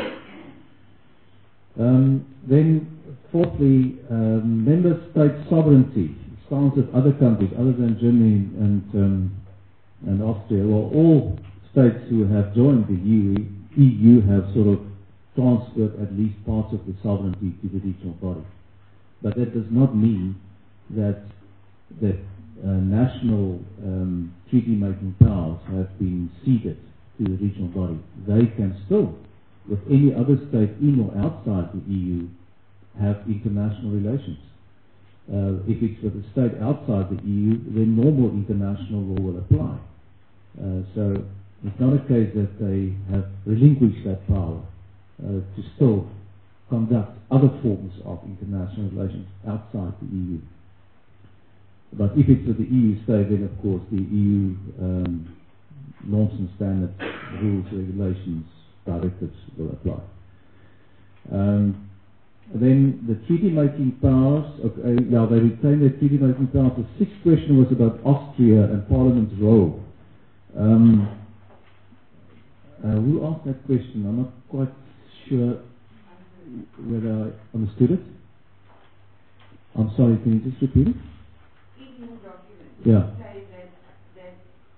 [SPEAKER 6] Um, then, fourthly, um, member state sovereignty. Stance of other countries, other than Germany and um, and Austria, well, all states who have joined the E U have sort of transferred at least parts of the sovereignty to the regional body. But that does not mean that that uh, national um, treaty-making powers have been ceded to the regional body. They can still, with any other state in or outside the E U, have international relations. Uh, if it's with a state outside the E U, then normal international law will apply. Uh, so it's not a case that they have relinquished that power uh, to still conduct other forms of international relations outside the E U. But if it's with the E U state, then of course the E U um, norms and standards, rules, regulations, directives will apply. Um, then the treaty-making powers, okay, yeah, they retain their treaty-making powers. The sixth question was about Austria and Parliament's role. Um, uh, who asked that question? I'm not quite sure whether I understood it. I'm sorry, can you just repeat it?
[SPEAKER 13] In your document,
[SPEAKER 6] Yeah.
[SPEAKER 13] you say that, that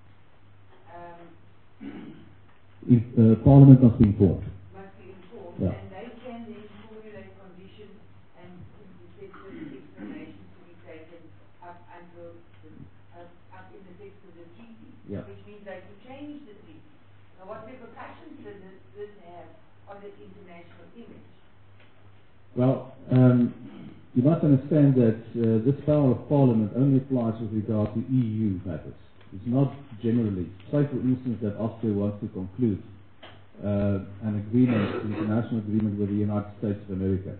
[SPEAKER 13] um,
[SPEAKER 6] If, uh, Parliament must be informed.
[SPEAKER 13] must be informed,
[SPEAKER 6] Yeah.
[SPEAKER 13] and they can then formulate conditions and specific explanations to be taken up until the, up, up in the text of the treaty,
[SPEAKER 6] Yeah.
[SPEAKER 13] which means they can change the treaty. Now, what repercussions does this, this have on the international image?
[SPEAKER 6] Well, um, you must understand that uh, this power of Parliament only applies with regard to E U matters. It's not generally. Say, for instance, that Austria wants to conclude uh, an agreement, an international agreement with the United States of America.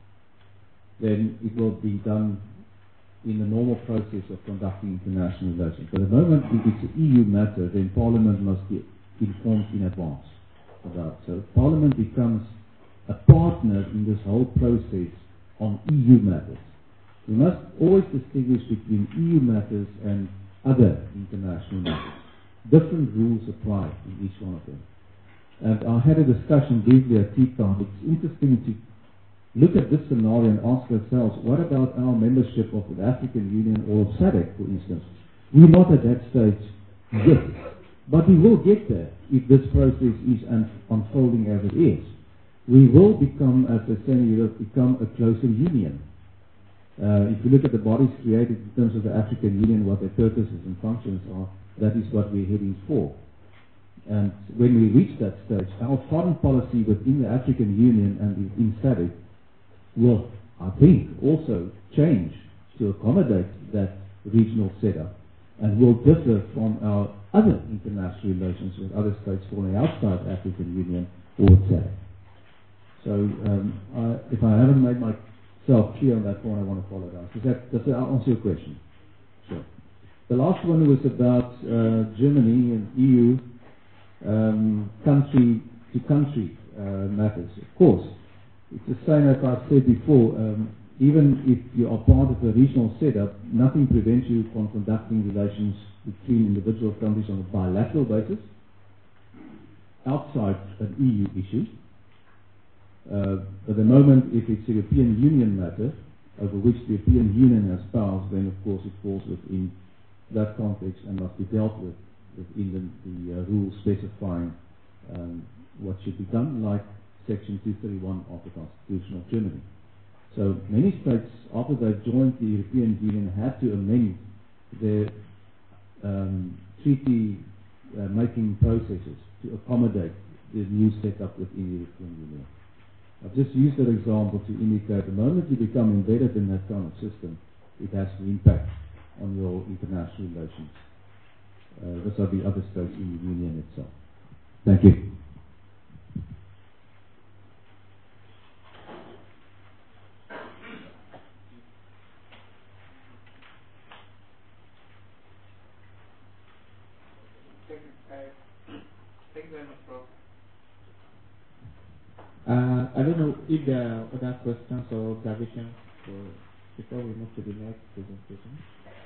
[SPEAKER 6] Then it will be done in the normal process of conducting international relations. But the moment if it's an E U matter, then Parliament must be informed in advance about. So Parliament becomes a partner in this whole process on E U matters. We must always distinguish between E U matters and other international matters. Different rules apply in each one of them. And I had a discussion briefly at T COM. It's interesting to look at this scenario and ask ourselves, what about our membership of the African Union or of SADC, for instance? We're not at that stage yet, but we will get there if this process is un unfolding as it is. We will become, as they say in Europe, become a closer union. Uh, if you look at the bodies created in terms of the African Union, what their purposes and functions are, that is what we're heading for. And when we reach that stage, our foreign policy within the African Union and in SADC will, I think, also change to accommodate that regional setup and will differ from our other international relations with other states falling outside the African Union or SADC. So um, I, if I haven't made myself clear on that point, I want to follow that. Does that, does that answer your question? Sure. The last one was about uh, Germany and E U um, country to country uh, matters. Of course, it's the same as I said before. Um, even if you are part of a regional setup, nothing prevents you from conducting relations between individual countries on a bilateral basis outside an E U issue. Uh, at the moment, if it's a European Union matter over which the European Union has powers, then of course it falls within that context and must be dealt with within the, the uh, rules specifying um, what should be done, like Section two thirty-one of the Constitution of Germany. So many states, after they joined the European Union, had to amend their um, treaty uh, making processes to accommodate the new setup within the European Union. I've just used that example to indicate the moment you become embedded in that kind of system, it has an impact on your international relations. Uh, those are the other states in the Union itself. Thank you.
[SPEAKER 14] Uh, I don't know if there are other questions or observations for, before we move to the next presentation.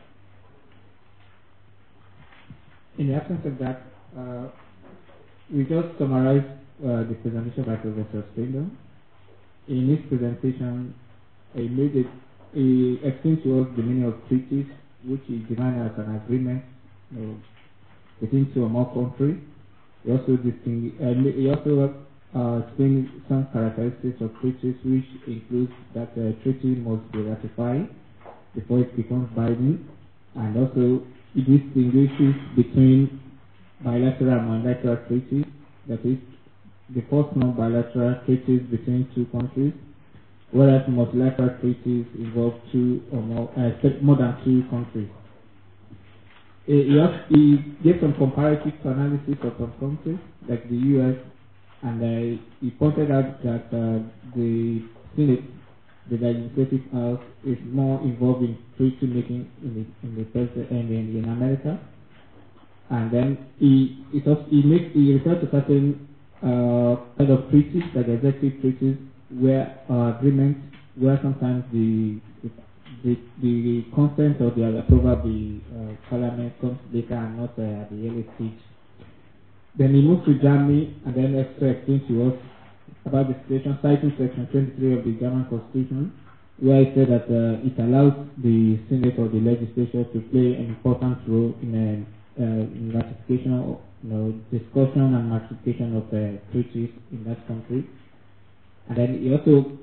[SPEAKER 14] In the absence of that, uh, we just summarized uh, the presentation by Professor Stendhal. In his presentation, he made it, he explained to us the meaning of treaties, which is defined as an agreement, you know, between two or more countries. He also distinguished, uh, he also uh, explained some characteristics of treaties, which includes that a treaty must be ratified before it becomes binding, and also it distinguishes between bilateral and multilateral treaties, that is, the first non-bilateral treaties between two countries, whereas multilateral treaties involve two or more, uh, more than two countries. He, he gave some comparative analysis of some countries, like the U S, and uh, he pointed out that uh, the Senate, the legislative house, is more involved in treaty making in the in the president and in, in America. And then he he, also, he makes he refers to certain uh, kind of treaties, like executive treaties, where uh, agreements, where sometimes the the the consent or the approval of the uh, parliament comes later and not uh, at the early stage. Then he moves to Germany and then explains to us about the situation, citing Section twenty-three of the German Constitution, where it said that uh, it allows the Senate or the legislature to play an important role in a uh, in ratification, or, you know, discussion and ratification of uh, treaties in that country. And then he also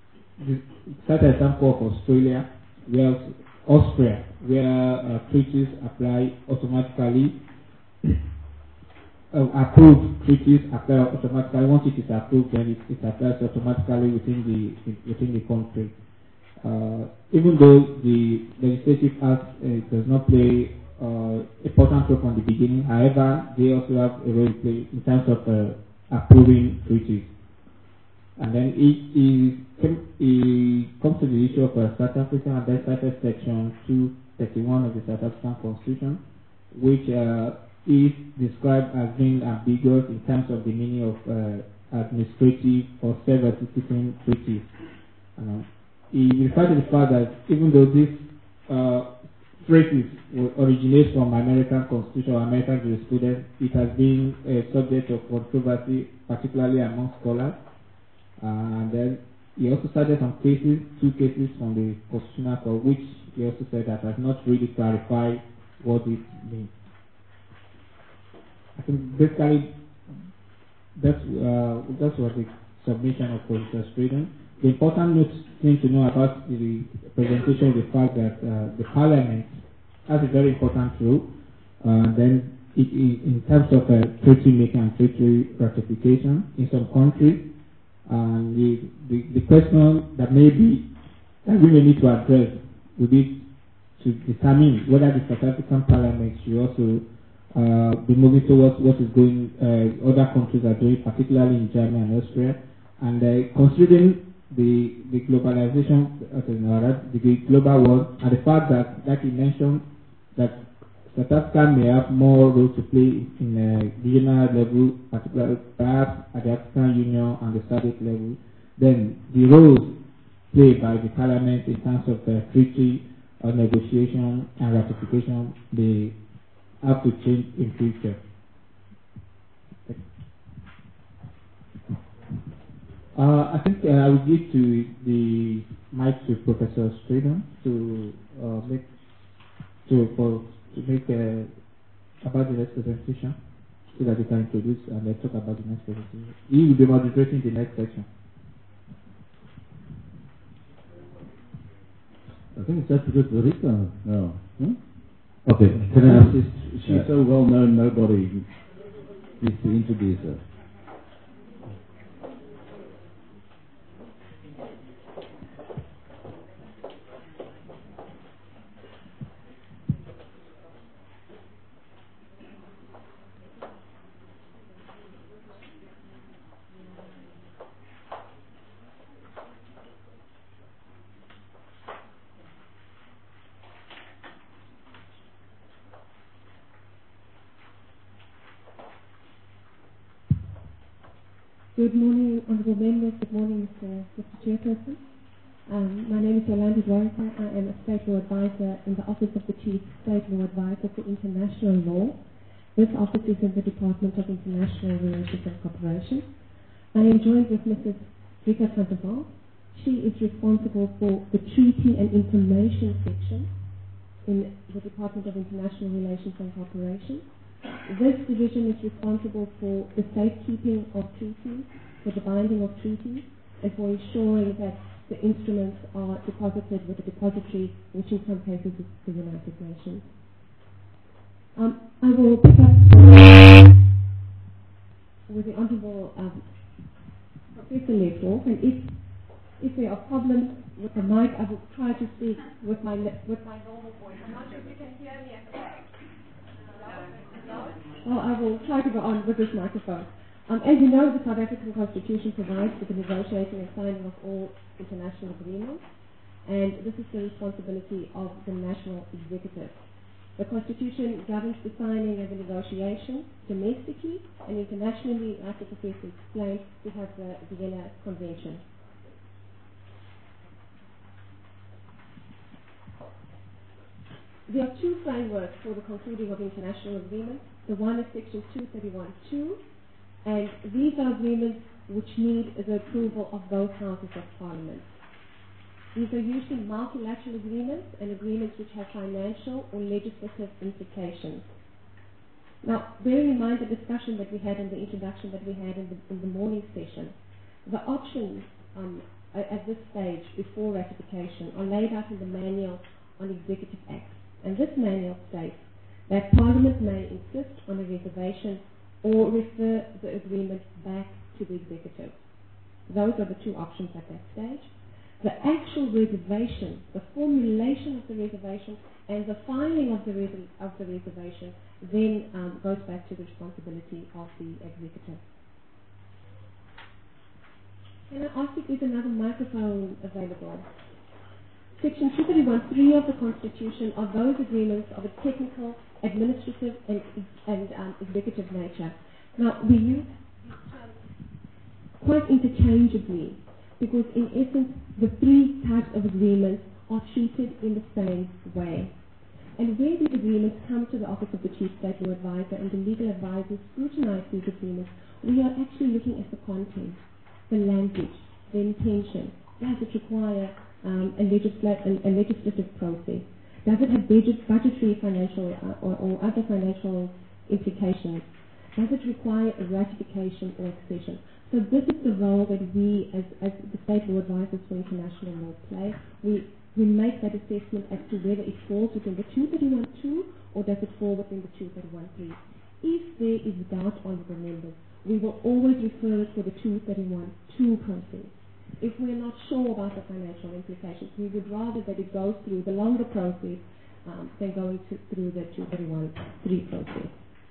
[SPEAKER 14] cited an example of Australia, where Austria, where uh, treaties apply automatically. Uh, approved treaties apply automatically. Once it is approved, then it, it applies automatically within the within the country. Uh, even though the legislative act uh, does not play uh, important role from the beginning, however, they also have a role to play in terms of uh, approving treaties. And then he, he, he comes to the issue of uh, South Africa, and then cited Section two thirty-one of the South African Constitution, which uh, is described as being ambiguous in terms of the meaning of uh, administrative or self-executing treaties. Uh, he referred to the fact that even though this uh, treaties originate from American Constitution or American jurisprudence, it has been a subject of controversy, particularly among scholars. Uh, and then he also cited some cases, two cases from the Constitutional Court, which he also said that has not really clarified what it means. I think basically that's uh, that was the submission of Professor Stredon. The important thing to know about the presentation is the fact that uh, the Parliament has a very important role. Uh, then, it, it, in terms of uh, treaty making and treaty ratification in some countries, and the, the the question that may be that we may need to address would be to determine whether the South African Parliament should also Uh, be moving towards what is going, uh, other countries are doing, particularly in Germany and Austria, and uh, considering the the globalization, okay, no, the, the global world, and the fact that, like you mentioned, that South Africa may have more role to play in a regional level, particularly perhaps at the African Union and the SADC level, then the roles played by the Parliament in terms of uh, treaty uh, negotiation and ratification, they have to change in future. Uh, I think uh, I will give to the mic to Professor Stredon to uh, make to for to make uh, about the next presentation. so that he can introduce and then talk about the next presentation. He will be moderating the next section.
[SPEAKER 6] I think it's just because Rita now. Hmm?
[SPEAKER 1] Okay,
[SPEAKER 6] Can I assist?
[SPEAKER 1] She's yeah. so well known, nobody needs to introduce her.
[SPEAKER 15] Good morning, honourable members. Good morning, Mister Mister Chairperson. Um, my name is Yolanda Dwarika. I am a State Law Advisor in the Office of the Chief State Law Advisor for International Law. This office is in the Department of International Relations and Cooperation. I am joined with Missus Rika Sandoval. She is responsible for the Treaty and Information section in the Department of International Relations and Cooperation. This division is responsible for the safekeeping of treaties, for the binding of treaties, and for ensuring that the instruments are deposited with a depository, which in some cases is the United Nations. Um, I will pick up with the Honourable um, Professor left off, and if if there are problems with the mic, I will try to speak with my with my normal voice. I'm not sure if you can hear me at the back. Well, I will try to go on with this microphone. Um, as you know, the South African Constitution provides for the negotiating and signing of all international agreements, and this is the responsibility of the national executive. The Constitution governs the signing and the negotiation domestically and internationally, as the Professor explained, we have the Vienna Convention. There are two frameworks for the concluding of international agreements. The one is Section two thirty-one two, and these are agreements which need the approval of both houses of Parliament. These are usually multilateral agreements and agreements which have financial or legislative implications. Now, bearing in mind the discussion that we had in the introduction that we had in the, in the morning session, the options um, at this stage before ratification are laid out in the Manual on Executive Acts. And this manual states that Parliament may insist on a reservation or refer the agreement back to the executive. Those are the two options at that stage. The actual reservation, the formulation of the reservation, and the filing of the, res- of the reservation then um, goes back to the responsibility of the executive. Can I ask if there's another microphone available? Section two thirty-one three of the Constitution are those agreements of a technical, administrative, and, and um, executive nature. Now, we use these terms quite interchangeably because, in essence, the three types of agreements are treated in the same way. And where these agreements come to the Office of the Chief State Law Advisor and the legal advisors scrutinize these agreements, we are actually looking at the content, the language, the intention. Does it require Um, a, legisla- a, a legislative process? Does it have budget, budgetary, financial, uh, or, or other financial implications? Does it require a ratification or accession? So this is the role that we, as, as the State Law Advisors for International Law, play. We, we make that assessment as to whether it falls within the two thirty-one two or does it fall within the two thirty-one three. If there is doubt, honourable members, we will always refer it to the two thirty-one two process. If we're not sure about the financial implications, we would rather that it goes through the longer process um, than going to, through the two thirty-one three process.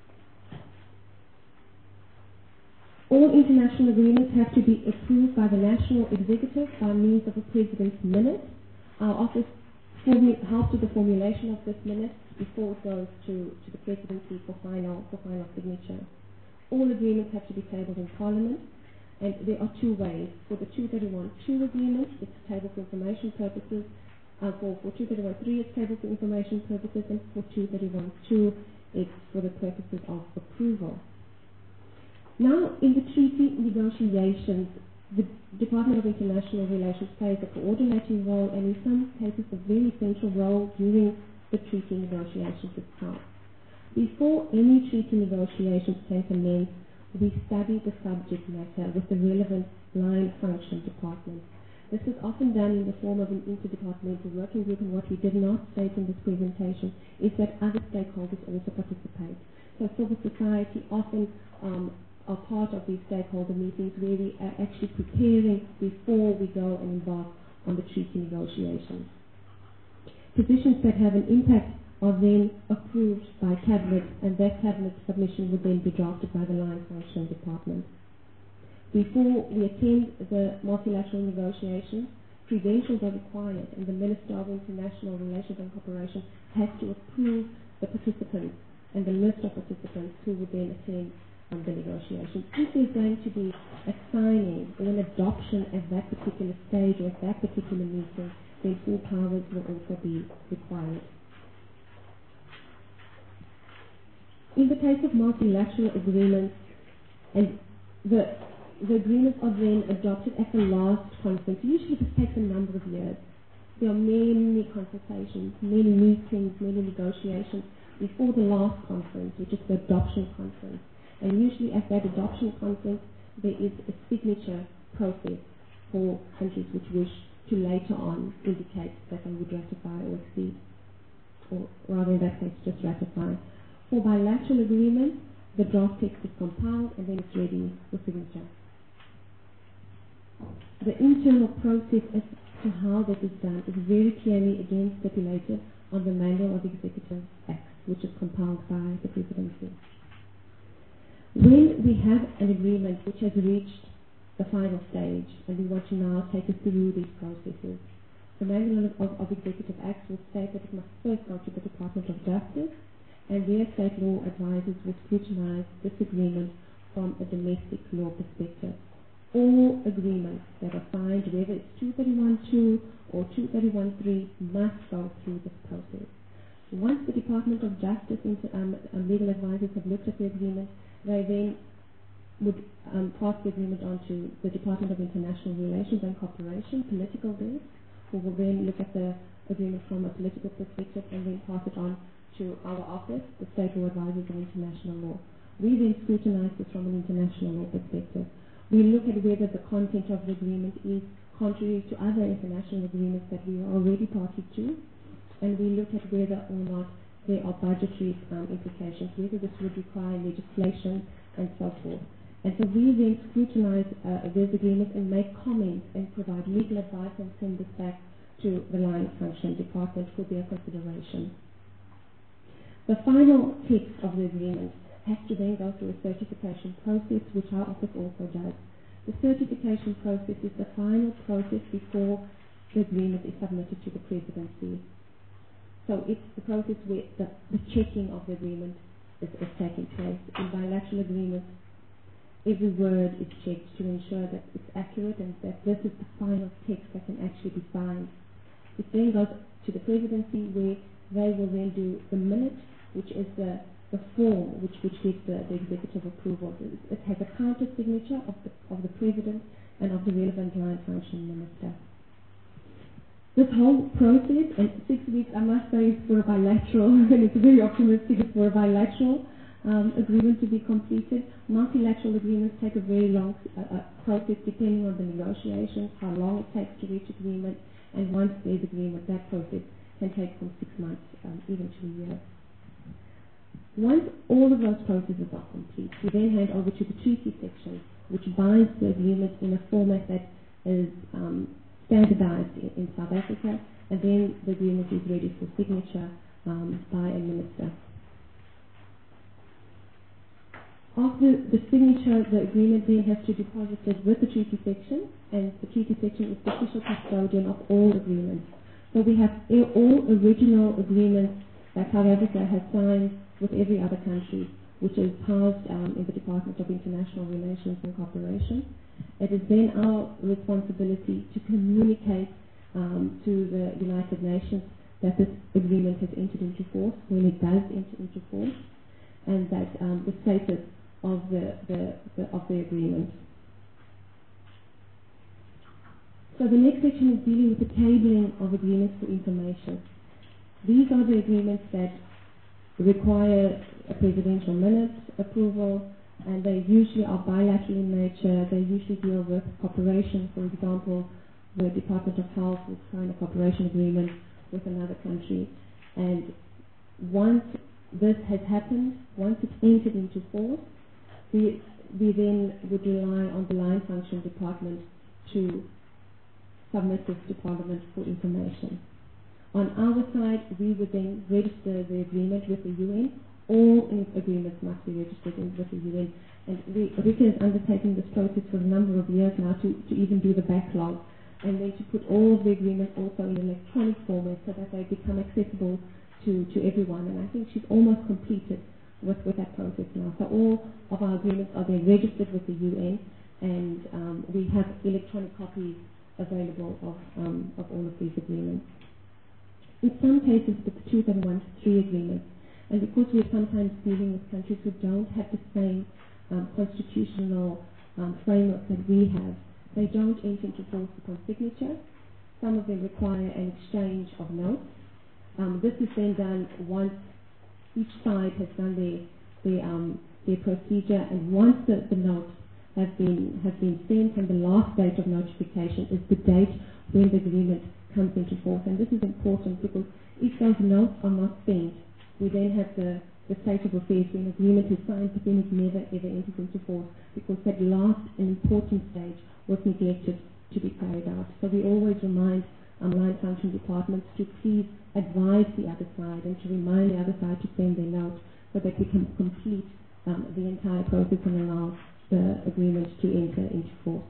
[SPEAKER 15] All international agreements have to be approved by the national executive by means of a president's minute. Our office formu- helps with the formulation of this minute before it goes to, to the presidency for final, for final signature. All agreements have to be tabled in Parliament. And there are two ways. For the two thirty-one two agreement, it's tabled for information purposes. Uh, for, for two thirty-one three, it's tabled for information purposes. And for two thirty-one two, it's for the purposes of approval. Now, in the treaty negotiations, the Department of International Relations plays a coordinating role and in some cases a very central role during the treaty negotiations itself. Before any treaty negotiations can commence, we study the subject matter with the relevant line function department. This is often done in the form of an interdepartmental working group, and what we did not state in this presentation is that other stakeholders also participate. So civil society often um, are part of these stakeholder meetings where we are actually preparing before we go and embark on the treaty negotiations. Positions that have an impact are then approved by Cabinet, and that Cabinet submission would then be drafted by the line function department. Before we attend the multilateral negotiations, credentials are required, and the Minister of International Relations and Cooperation has to approve the participants and the list of participants who would then attend um, the negotiations. If there's going to be a signing or an adoption at that particular stage or at that particular meeting, then full powers will also be required. In the case of multilateral agreements, and the The agreements are then adopted at the last conference. Usually this takes a number of years. There are many consultations, many meetings, many negotiations before the last conference, which is the adoption conference. And usually at that adoption conference, there is a signature process for countries which wish to later on indicate that they would ratify or accede, or rather in that case, just ratify. For bilateral agreements, the draft text is compiled and then it's ready for signature. The internal process as to how that is done is very clearly again stipulated on the Manual of Executive Acts, which is compiled by the Presidency. When we have an agreement which has reached the final stage, and we want to now take us through these processes, the Manual of, of Executive Acts will state that it must first go to the Department of Justice, and their state law advisors will scrutinize this agreement from a domestic law perspective. All agreements that are signed, whether it's two thirty-one two or two thirty-one three, must go through this process. Once the Department of Justice and um, um, legal advisors have looked at the agreement, they then would um, pass the agreement on to the Department of International Relations and Cooperation, political desk, who will then look at the agreement from a political perspective and then pass it on to our office, the State Law Advisors of International Law. We then scrutinize this from an international law perspective. We look at whether the content of the agreement is contrary to other international agreements that we are already party to, and we look at whether or not there are budgetary um, implications, whether this would require legislation and so forth. And so we then scrutinize uh, those agreements and make comments and provide legal advice and send this back to the line function department for their consideration. The final text of the agreement has to then go through a certification process, which our office also does. The certification process is the final process before the agreement is submitted to the Presidency. So it's the process where the, the checking of the agreement is, is taking place. In bilateral agreements, every word is checked to ensure that it's accurate and that this is the final text that can actually be signed. It then goes to the Presidency, where they will then do the minute, which is the the form which, which gives the, the executive approval. It, it has a counter signature of the, of the President and of the relevant line function minister. This whole process, and six weeks, I must say, is for a bilateral, and it's very optimistic, it's for a bilateral um, agreement to be completed. Multilateral agreements take a very long uh, uh, process depending on the negotiations, how long it takes to reach agreement, and once there's agreement, that process can take from six months, um, even to a year. Once all of those processes are complete, we then hand over to the treaty section, which binds the agreement in a format that is um, standardized in, in South Africa, and then the agreement is ready for signature um, by a minister. After the signature, the agreement then has to be deposited with the treaty section, and the treaty section is the official custodian of all agreements. So we have all original agreements that South Africa has signed with every other country, which is housed um, in the Department of International Relations and Cooperation. It is then our responsibility to communicate um, to the United Nations that this agreement has entered into force, when it does enter into force, and that um, the status of the, the, the, of the agreement. So the next section is dealing with the tabling of agreements for information. These are the agreements that require a presidential minute approval, and they usually are bilateral in nature. They usually deal with cooperation. For example, the Department of Health will sign a cooperation agreement with another country. And once this has happened, once it's entered into force, we, we then would rely on the line function department to submit this to Parliament for information. On our side, we would then register the agreement with the U N. All in agreements must be registered in, with the U N. And we, Rika is undertaking this process for a number of years now to, to even do the backlog, and then to put all of the agreements also in electronic format so that they become accessible to, to everyone. And I think she's almost completed with, with that process now. So all of our agreements are then registered with the U N, and um, we have electronic copies available of, um, of all of these agreements. In some cases, it's two thirty-one three agreements. And because we're sometimes dealing with countries who don't have the same um, constitutional um, framework that we have, they don't enter into force upon signature. Some of them require an exchange of notes. Um, this is then done once each side has done their their, um, their procedure, and once the, the notes have been have been sent, and the last date of notification is the date when the agreement comes into force. And this is important because if those notes are not sent, we then have the, the state of affairs when agreement is signed, but then it never ever enters into force because that last and important stage was neglected to be carried out. So we always remind um, line function departments to please advise the other side and to remind the other side to send their note so that we can complete um, the entire process and allow the agreement to enter into force.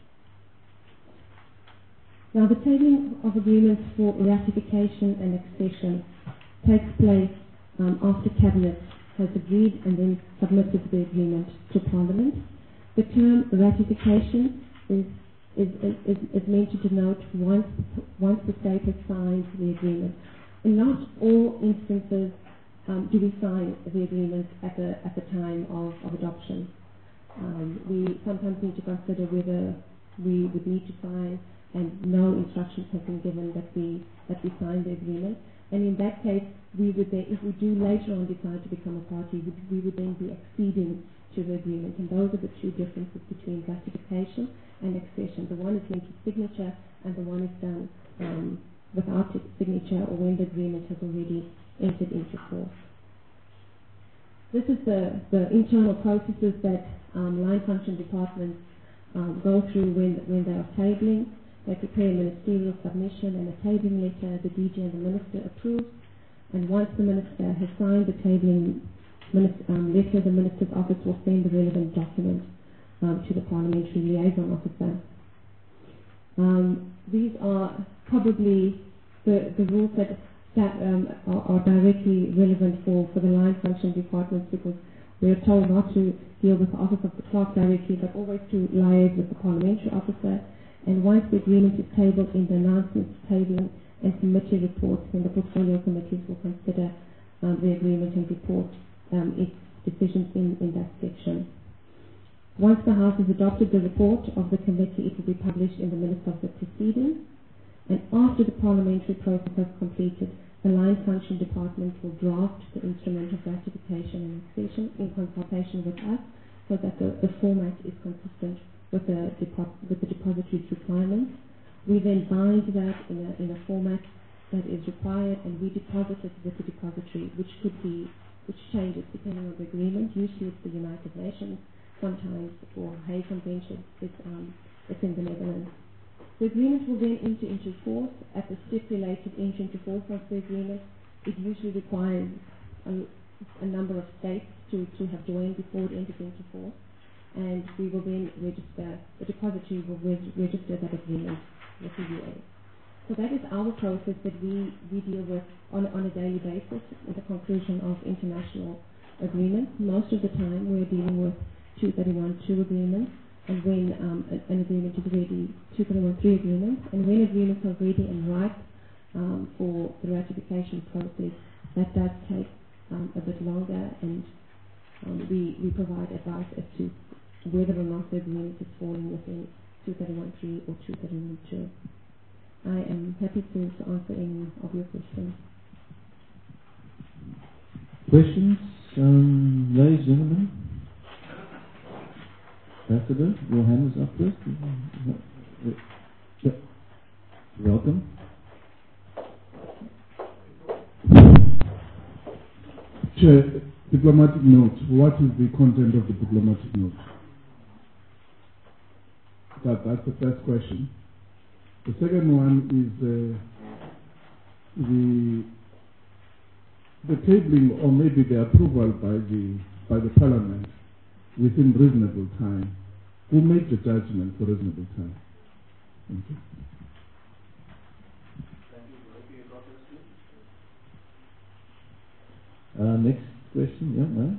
[SPEAKER 15] Now, the tabling of agreements for ratification and accession takes place Um, after Cabinet has agreed and then submitted the agreement to Parliament. The term ratification is, is, is, is meant to denote once, once the state has signed the agreement. In not all instances um, do we sign the agreement at the, at the time of, of adoption. Um, we sometimes need to consider whether we would need to sign, and no instructions have been given that we, that we sign the agreement. And in that case, we would then, if we do later on decide to become a party, we, we would then be acceding to the agreement. And those are the two differences between ratification and accession. The one is linked to signature, and the one is done um, without signature or when the agreement has already entered into force. This is the, the internal processes that um, line function departments um, go through when, when they are tabling. They prepare a ministerial submission and a tabling letter. The D G and the minister approve. And once the minister has signed the tabling minister, um, letter, the minister's office will send the relevant document um, to the parliamentary liaison officer. Um, these are probably the, the rules that, that um, are, are directly relevant for, for the line function departments, because we are told not to deal with the office of the clerk directly, but always to liaise with the parliamentary officer. And once the agreement is tabled in the announcements, tabling and committee reports, then the portfolio committees will consider um, the agreement and report um, its decisions in, in that section. Once the House has adopted the report of the committee, it will be published in the minutes of the proceedings. And after the parliamentary process has completed, the line function department will draft the instrument of ratification and accession in consultation with us, so that the, the format is consistent with the, depo- with the depository's requirements. We then bind that in a, in a format that is required, and we deposit it with the depository, which could be, which changes depending on the agreement. Usually it's the United Nations, sometimes for Hague Convention, it's, um, it's in the Netherlands. The agreement will then enter into force at the stipulated entry into force of the agreement. It usually requires a, a number of states to, to have joined before it enters into force. And we will then register, the depository will reg- register that agreement with the U A. So that is our process that we, we deal with on, on a daily basis with the conclusion of international agreements. Most of the time we're dealing with two thirty-one two agreements, and when um, an agreement is ready, two thirty-one three agreements, and when agreements are ready and ripe um, for the ratification process, that does take um, a bit longer, and um, we, we provide advice as to whether or not the agreement is falling within two thirty-one three or two thirty-one two. I am happy to, to answer any of your questions.
[SPEAKER 6] Questions? Um, ladies and gentlemen? Ambassador, your hand is up first. Yeah. Welcome.
[SPEAKER 5] Chair, diplomatic note. What is the content of the diplomatic note? That, that's the first question. The second one is uh, the the tabling or maybe the approval by the by the Parliament within reasonable time. Who made the judgment for reasonable time? Thank you.
[SPEAKER 6] Uh, next question, yeah, no?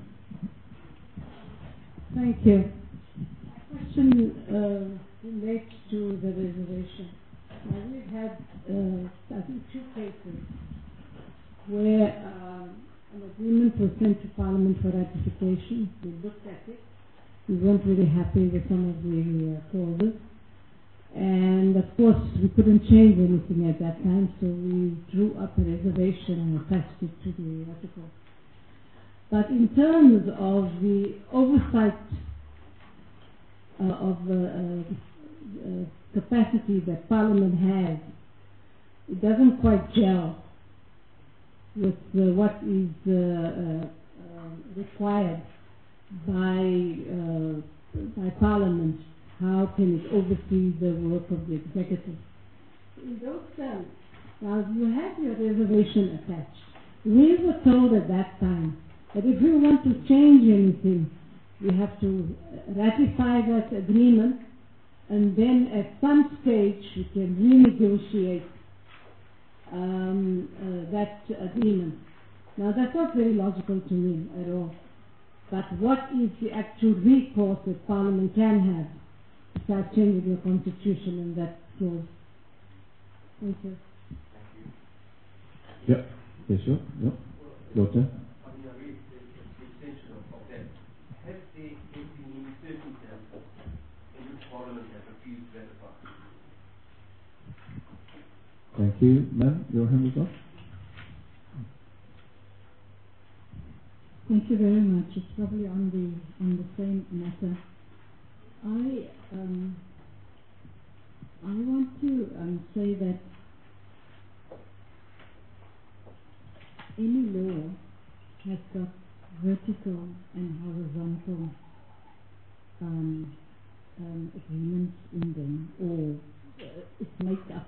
[SPEAKER 16] Thank you. My question uh, relates to the reservation. Now, we've had, uh, I think, two cases where um, an agreement was sent to Parliament for ratification. We looked at it. We weren't really happy with some of the uh, clauses. And of course, we couldn't change anything at that time, so we drew up a reservation and attached it to the article. But in terms of the oversight uh, of uh, uh, uh, capacity that Parliament has, it doesn't quite gel with uh, what is uh, uh, uh, required by uh, by Parliament. How can it oversee the work of the executive? In those terms, now you have your reservation attached. We were told at that time that if we want to change anything, we have to ratify that agreement, and then at some stage we can renegotiate um, uh, that agreement. Now that's not very logical to me at all. But what is the actual recourse that Parliament can have besides changing the constitution in that clause? Thank you.
[SPEAKER 6] Yeah, yes, sure. Yeah. Doctor? Thank you. Ma'am, your hand is up.
[SPEAKER 8] Thank you very much. It's probably on the on the same matter. I um, I want to um, say that any law has got vertical and horizontal um, um, agreements in them, or uh, its makeup.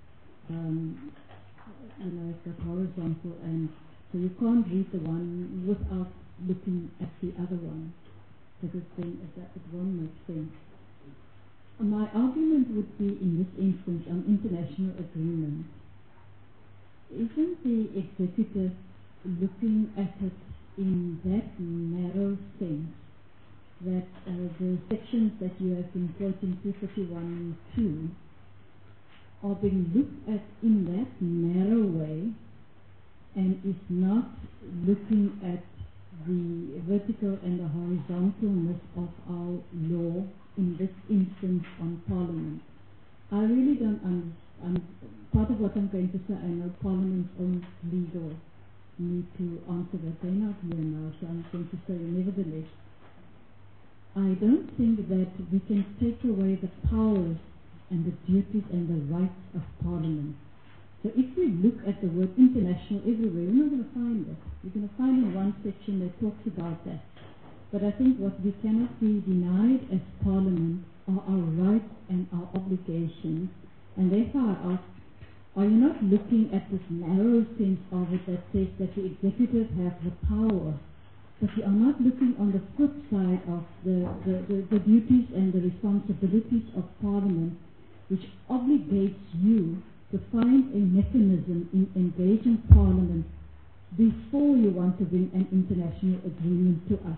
[SPEAKER 8] Um, you know, it's got horizontal, and so you can't read the one without looking at the other one, because then it, it won't make sense. My argument would be, in this instance, on international agreement, isn't the executive looking at it in that narrow sense that uh, the sections that you have been quoting, two thirty-one and two, are being looked at in that narrow way, and is not looking at the vertical and the horizontalness of our law, in this instance on Parliament. I really don't understand. Part of what I'm going to say, I know Parliament's own legal need to answer that. They're not here now, so I'm going to say nevertheless, I don't think that we can take away the powers and the duties and the rights of Parliament. So if we look at the word international everywhere, we're not going to find it. We're going to find in one section that talks about that. But I think what we cannot be denied as Parliament are our rights and our obligations. And therefore I ask, are you not looking at this narrow sense of it that says that the executive has the power, but you are not looking on the flip side of the, the, the, the duties and the responsibilities of Parliament, which obligates you to find a mechanism in engaging Parliament before you want to bring an international agreement to us,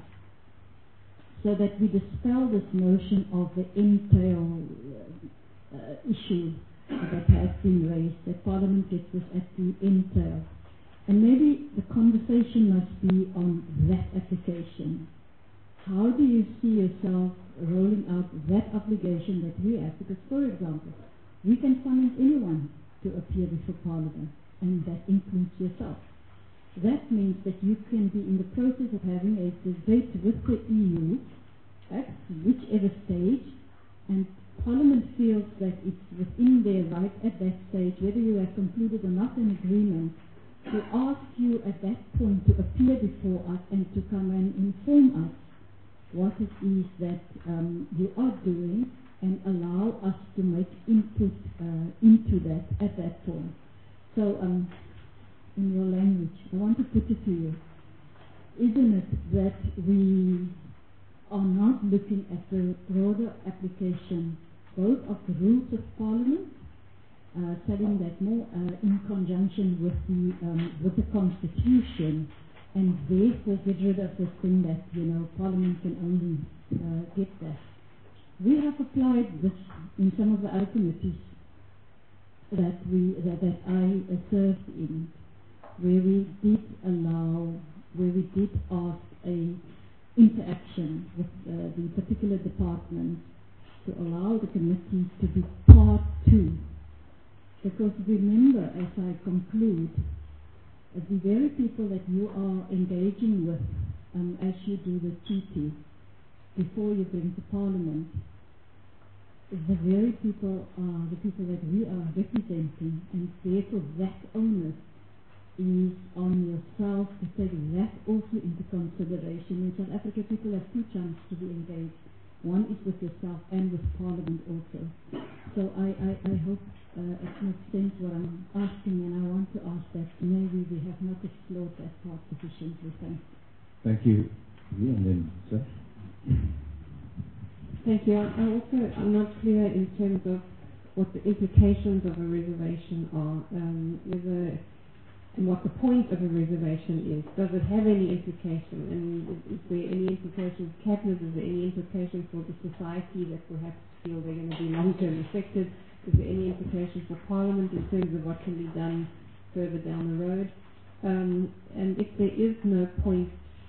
[SPEAKER 8] so that we dispel this notion of the entail uh, issue that has been raised, that Parliament gets this at the entail. And maybe the conversation must be on that application. How do you see yourself rolling out that obligation that we have? Because, for example, we can summon anyone to appear before Parliament, and that includes yourself. that means that you can be in the process of having a debate with the E U at whichever stage, and Parliament feels that it's within their right at that stage, whether you have concluded or not an agreement, to ask you at that point to appear before us and to come and inform us what it is that um, you are doing, and allow us to make input uh, into that at that point. So, um, in your language, I want to put it to you. Isn't it that we are not looking at the broader application both of the rules of Parliament, uh, studying that more uh, in conjunction with the um, with the Constitution, and therefore get rid of this thing that, you know, Parliament can only uh, get that. We have applied this in some of the other committees that we that, that I uh, served in, where we did allow, where we did ask a interaction with uh, the particular department to allow the committee to be part two. Because remember, as I conclude, uh, the very people that you are engaging with um, as you do the treaty before you bring to Parliament, the very people are the people that we are representing, and therefore that onus is on yourself to take that also into consideration. In South Africa, people have two chances to be engaged. One is with yourself and with Parliament also. So I, I, I hope uh, it makes sense what I'm asking, and I want to ask that maybe we have not explored that part sufficiently. Thanks.
[SPEAKER 6] Thank you. Yeah, and then, sir.
[SPEAKER 17] Thank you. I also am not clear in terms of what the implications of a reservation are, um, whether, and what the point of a reservation is. Does it have any implication? And is, is there any implications for cabinet? Is there any implications for the society that perhaps feel they're going to be long-term affected? Is there any implications for Parliament in terms of what can be done further down the road? Um, and if there is no point,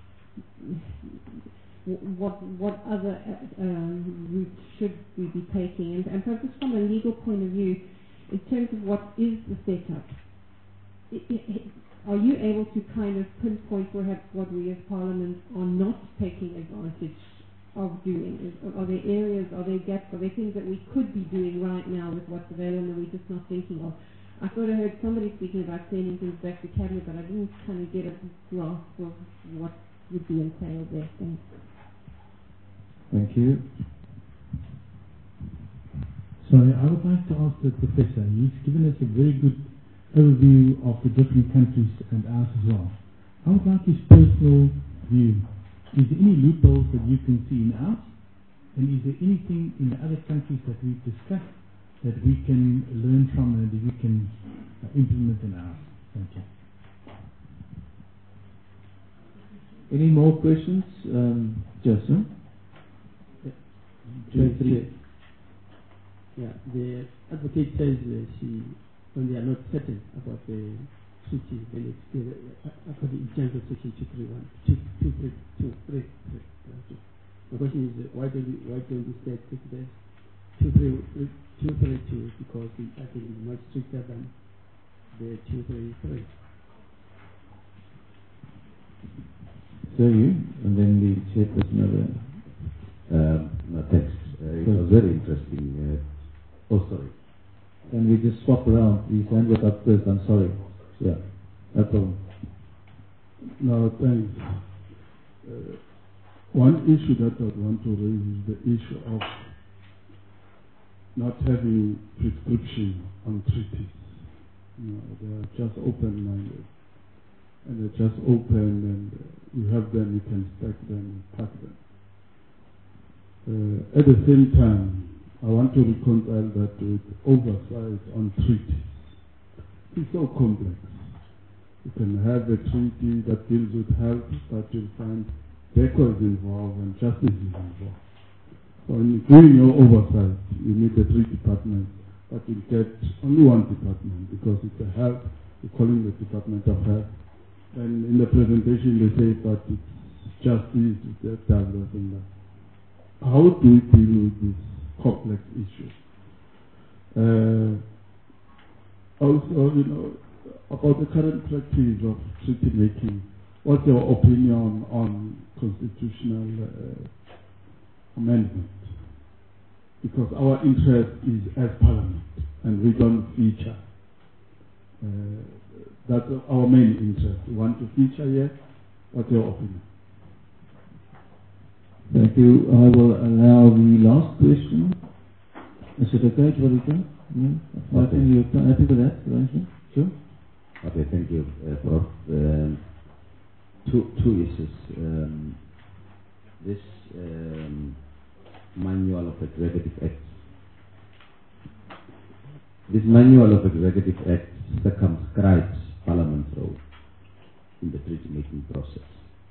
[SPEAKER 17] what what other um, route should we be taking? And, and perhaps from a legal point of view, in terms of what is the setup, it, it, are you able to kind of pinpoint perhaps what we as Parliament are not taking advantage of doing? Is, are there areas, are there gaps, are there things that we could be doing right now with what's available and we're just not thinking of? I thought I heard somebody speaking about sending things back to Cabinet, but I didn't kind of get a grasp of what would be entailed there. Thanks.
[SPEAKER 6] Thank you.
[SPEAKER 11] Sorry, I would like to ask the Professor. He's given us a very good overview of the different countries and ours as well. I would like his personal view. Is there any loopholes that you can see in ours? And is there anything in the other countries that we've discussed that we can learn from and that we can uh, implement in ours? Thank you.
[SPEAKER 6] Any more questions? Um, Joseph?
[SPEAKER 18] Yeah. yeah, the advocate says uh, she, when they are not certain about the treaty, then it's uh, according to terms of section two three one, two three two three three. The question is, uh, why don't we, why don't we say take the two three two three two, because we, I think it's much stricter than the two three three.
[SPEAKER 1] So you, and then the chairperson of the um, text. Uh, it was very interesting. Uh, oh, sorry.
[SPEAKER 6] Can we just swap around? Please, hand it up first. I'm sorry. Yeah, no problem.
[SPEAKER 5] No, thanks. Uh, one issue that I want to raise is the issue of not having prescription on treaties. You know, they are just open-minded. And they're just open, and uh, you have them, you can stack them, pack them. Uh, at the same time, I want to reconcile that with oversight on treaties. It's so complex. You can have a treaty that deals with health, but you'll find DECO is involved and justice is involved. So in doing your oversight, you need the three departments, but you get only one department because it's a health, you're calling the Department of Health. And in the presentation they say, but it's justice, it's that, that, and that. How do we deal with this complex issue? Uh, also, you know,
[SPEAKER 11] about the current practice of treaty making. What's your opinion on constitutional uh, amendment? Because our interest is as Parliament, and we don't feature. Uh, that's our main interest. We want to feature here. What's your opinion?
[SPEAKER 6] Thank you. I will allow the last question. Is it okay, Twarika? No?
[SPEAKER 1] Okay.
[SPEAKER 6] You're happy with that, right? Sure.
[SPEAKER 1] Okay, thank you, uh, Prof. Um, two, two issues. Um, this um, manual of executive acts. This manual of executive acts circumscribes Parliament's role in the treaty-making process.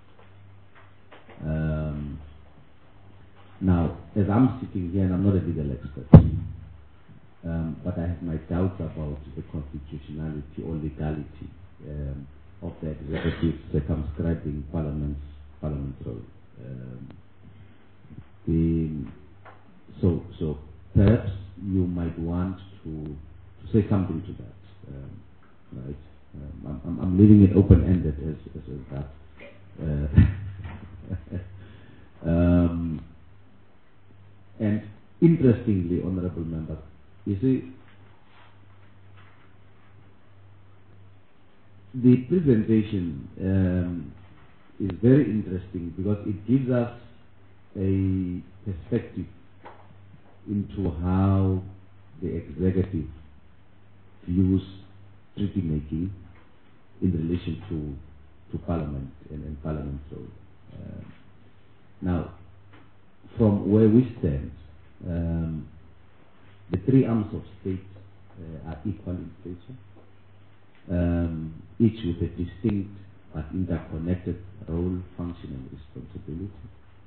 [SPEAKER 1] Um, now, as I'm sitting here, and I'm not a legal expert, um, but I have my doubts about the constitutionality or legality um, of the executive circumscribing Parliament's Parliament's role. Um, the, so, so perhaps you might want to, to say something to that, um, right? Um, I'm, I'm leaving it open-ended as, as, as that. Uh, um, and interestingly, honourable member, you see, the presentation um, is very interesting because it gives us a perspective into how the executive views treaty making in relation to, to Parliament and, and Parliament's role. Uh, now, from where we stand, um, the three arms of state uh, are equal in nature, um, each with a distinct but interconnected role, function, and responsibility.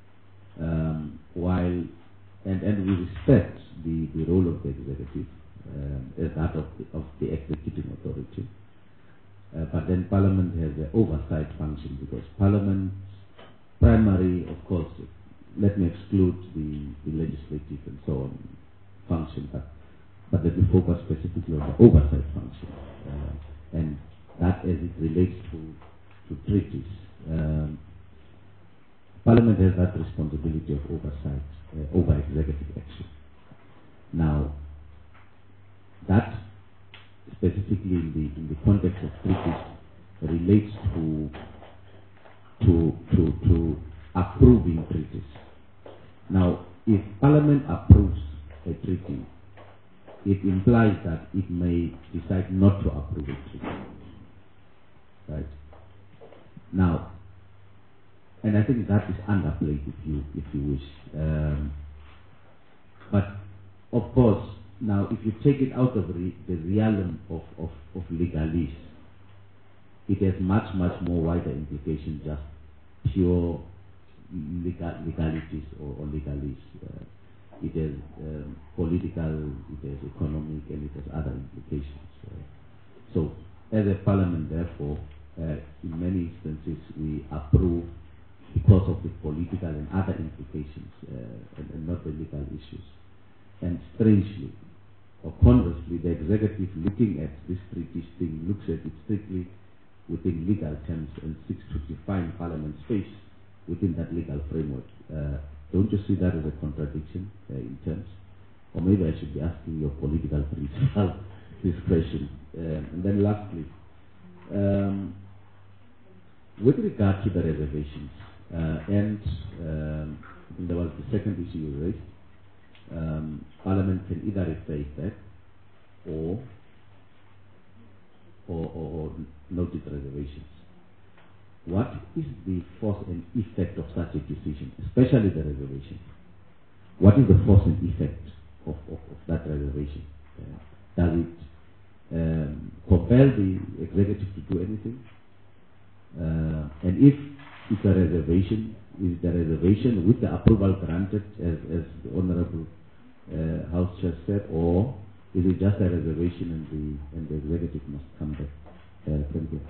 [SPEAKER 1] Um, while and and we respect the, the role of the executive um, as that of the, of the executing authority. Uh, but then Parliament has an oversight function because Parliament's primary, of course, let me exclude the, the legislative and so on function, but, but let me focus specifically on the oversight function. Uh, and that as it relates to, to treaties. Um, Parliament has that responsibility of oversight uh, over executive action. Now, that specifically in the in the context of treaties relates to to to to approving treaties. Now, if Parliament approves a treaty, it implies that it may decide not to approve a treaty. Right? Now, and I think that is underplayed, if you if you wish. Um, but of course, now if you take it out of re the realm of, of, of legalese, it has much much more wider implications, just pure legal, legalities or, or legalese. Uh, it has um, political, it has economic, and it has other implications. Uh, so, as a parliament, therefore, uh, in many instances, we approve because of the political and other implications, uh, and, and not the legal issues. And strangely, or conversely, the executive looking at this treaty thing looks at it strictly within legal terms and seeks to define Parliament's space within that legal framework. Uh, don't you see that as a contradiction uh, in terms? Or maybe I should be asking your political principle this question. Um, and then lastly, um, with regard to the reservations, uh, and um, I think there was the second issue you raised, um, Parliament can either refer it back or, or, or, or note its reservations. What is the force and effect of such a decision, especially the reservation? What is the force and effect of, of, of that reservation? Uh, does it um, compel the executive to do anything? Uh, and if it's a reservation, is the reservation with the approval granted, as, as the Honourable uh, House Chair said, or is it just a reservation and the, and the executive must come back? Uh, thank you.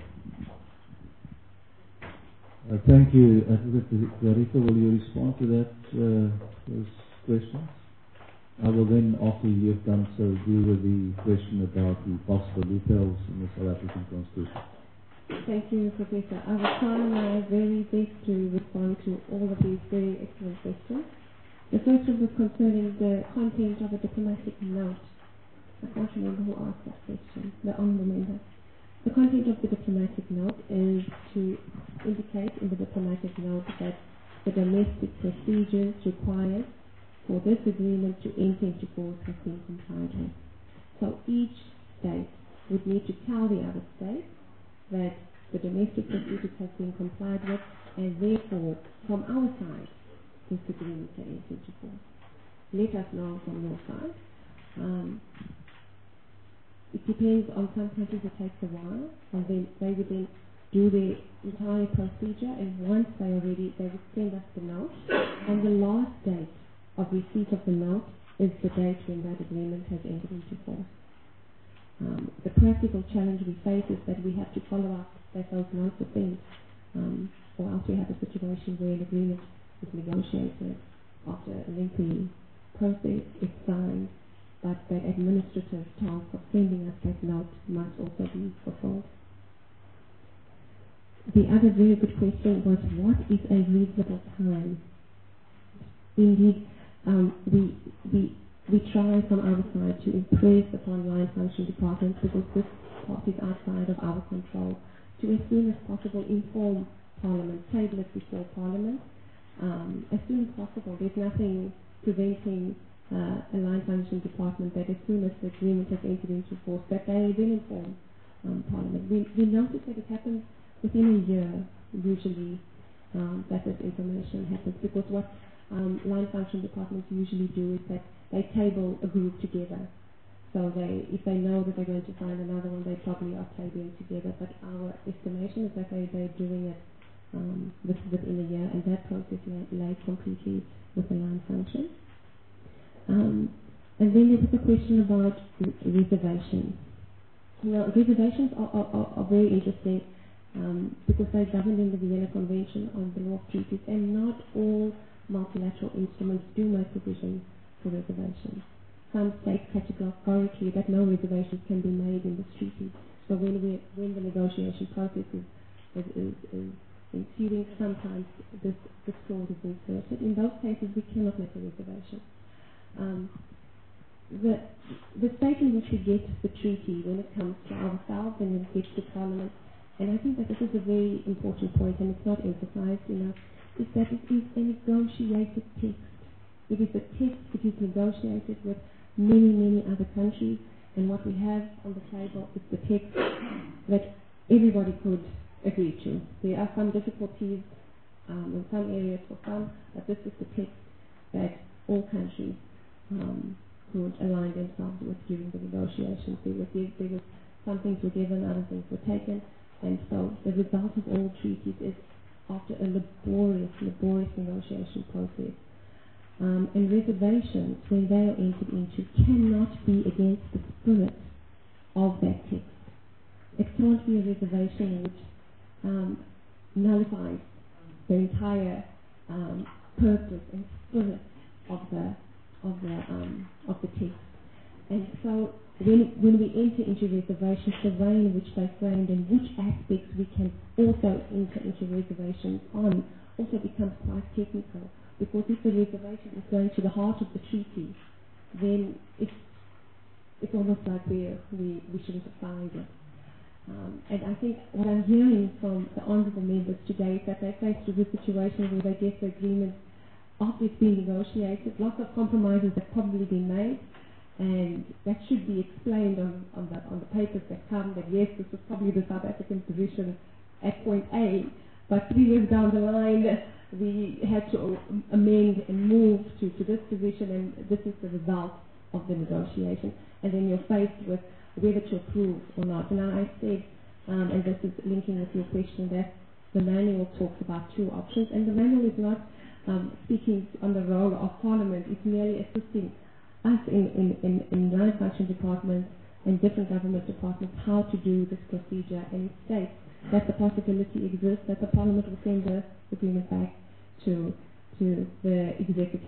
[SPEAKER 6] Uh, thank you. Advocate Twarika, will you respond to that, uh, those questions? I will then, after you have done so, deal with the question about the possible loopholes in the South African Constitution.
[SPEAKER 15] Thank you, Professor. I will try my very best to respond to all of these very excellent questions. The first one was concerning the content of a diplomatic note. I can't remember who asked that question, the honourable member. The content of the diplomatic note is to indicate in the diplomatic note that the domestic procedures required for this agreement to enter into force has been complied with. So each state would need to tell the other state that the domestic procedures have been complied with, and therefore, from our side, this agreement can enter into force. Let us know from your side. Um, it depends on some countries, it takes a while, and then they would then do the entire procedure, and once they are ready, they would send us the note, and the last date of receipt of the note is the date when that agreement has entered into force. Um, the practical challenge we face is that we have to follow up that those notes are sent, um, or else we have a situation where an agreement is negotiated after a lengthy process, it's signed, but that administrative task of sending us that note must also be fulfilled. The other very good question was, what is a reasonable time? Indeed, um, we, we, we try from our side to impress upon line function departments, because this part is outside of our control, to as soon as possible inform Parliament, table it before Parliament, um, as soon as possible. There's nothing preventing uh, a line function department that as soon as the agreement has entered into force, that they then inform um, Parliament. We, we notice that it happens within a year, usually, um, that this information happens, because what um, line function departments usually do is that they table a group together. So they, if they know that they're going to find another one, they probably are tabling together. But our estimation is that they, they're doing it um, within a year, and that process lay, lay completely with the line function. Um, and then there was a question about reservations. Now, reservations are, are, are, are very interesting um, because they're governed in the Vienna Convention on the Law of Treaties, and not all multilateral instruments do make provision for reservations. Some state categorically that no reservations can be made in this treaty. So when we when the negotiation process is, is, is, is ensuing, sometimes this, this clause is inserted. In those cases, we cannot make a reservation. Um, the the state in which we get the treaty, when it comes to ourselves and when it gets to Parliament, and I think that this is a very important point, and it's not emphasized enough, is that it is a negotiated text. It is a text that is negotiated with many, many other countries, and what we have on the table is the text that everybody could agree to. There are some difficulties um, in some areas for some, but this is the text that all countries um, could align themselves with during the negotiations. There was, there was some things were given, other things were taken, and so the result of all treaties is after a laborious, laborious negotiation process. Um, and reservations, when they are entered into, cannot be against the spirit of that text. It can't be a reservation which um, nullifies the entire um, purpose and spirit of the of the um, of the text. And so, when when we enter into reservations, the way in which they framed and which aspects we can also enter into reservations on also becomes quite technical. Because if the reservation is going to the heart of the treaty, then it's it's almost like we we we shouldn't have signed it. Um, and I think what I'm hearing from the honourable members today is that they're faced with a situation where they get the agreement after it's been negotiated. Lots of compromises have probably been made, and that should be explained on, on the on the papers that come. That yes, this was probably the South African position at point A, but three years down the line, we had to amend and move to, to this position, and this is the result of the negotiation. And then you're faced with whether to approve or not. And I said, um, and this is linking with your question, that the manual talks about two options, and the manual is not um, speaking on the role of Parliament. It's merely assisting us in, in, in, in line function departments and different government departments how to do this procedure, and it states that the possibility exists that the Parliament will send the agreement back to to the executive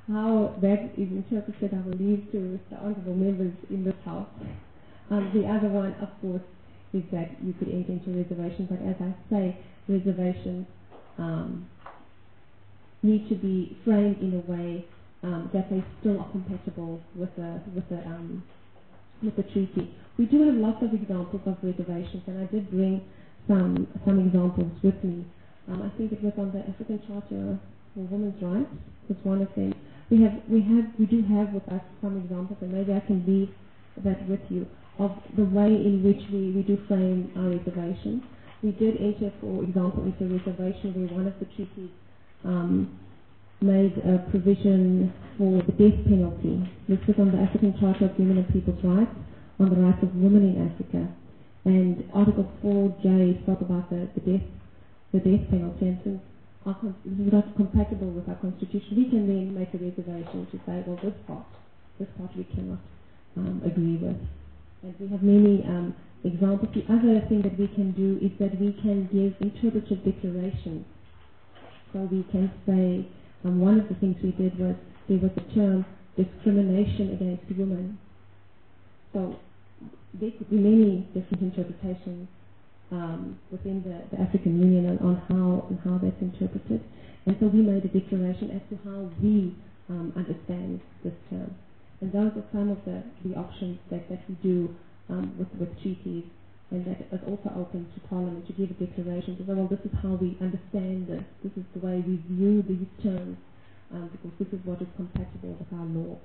[SPEAKER 15] how that is interpreted, I will leave to the honourable members in this House. Um, the other one, of course, is that you could enter into reservations, but as I say, reservations um, need to be framed in a way um, that they still are compatible with the with the um, with the treaty. We do have lots of examples of reservations, and I did bring some some examples with me. Um, I think it was on the African Charter for Women's Rights was one of them. We have we have we do have with us some examples, and maybe I can leave that with you, of the way in which we, we do frame our reservations. We did enter, for example, into a reservation where one of the treaties um, made a provision for the death penalty. This was on the African Charter of Human and People's Rights, on the rights of women in Africa. And Article four J spoke about the, the death the death penalty, and since our con- this is not compatible with our constitution, we can then make a reservation to say, well, this part, this part we cannot um, agree with. And we have many um, examples. The other thing that we can do is that we can give interpretive declarations. So we can say, um, one of the things we did was, there was a term, discrimination against women. So there could be many different interpretations um, within the, the African Union on, on how and how that's interpreted. And so we made a declaration as to how we um, understand this term. And those are some of the, the options that, that we do um, with, with treaties, and that is also open to Parliament to give a declaration to say, well, this is how we understand this, this is the way we view these terms, um, because this is what is compatible with our law.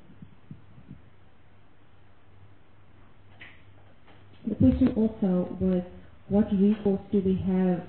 [SPEAKER 15] The question also was, what recourse do we have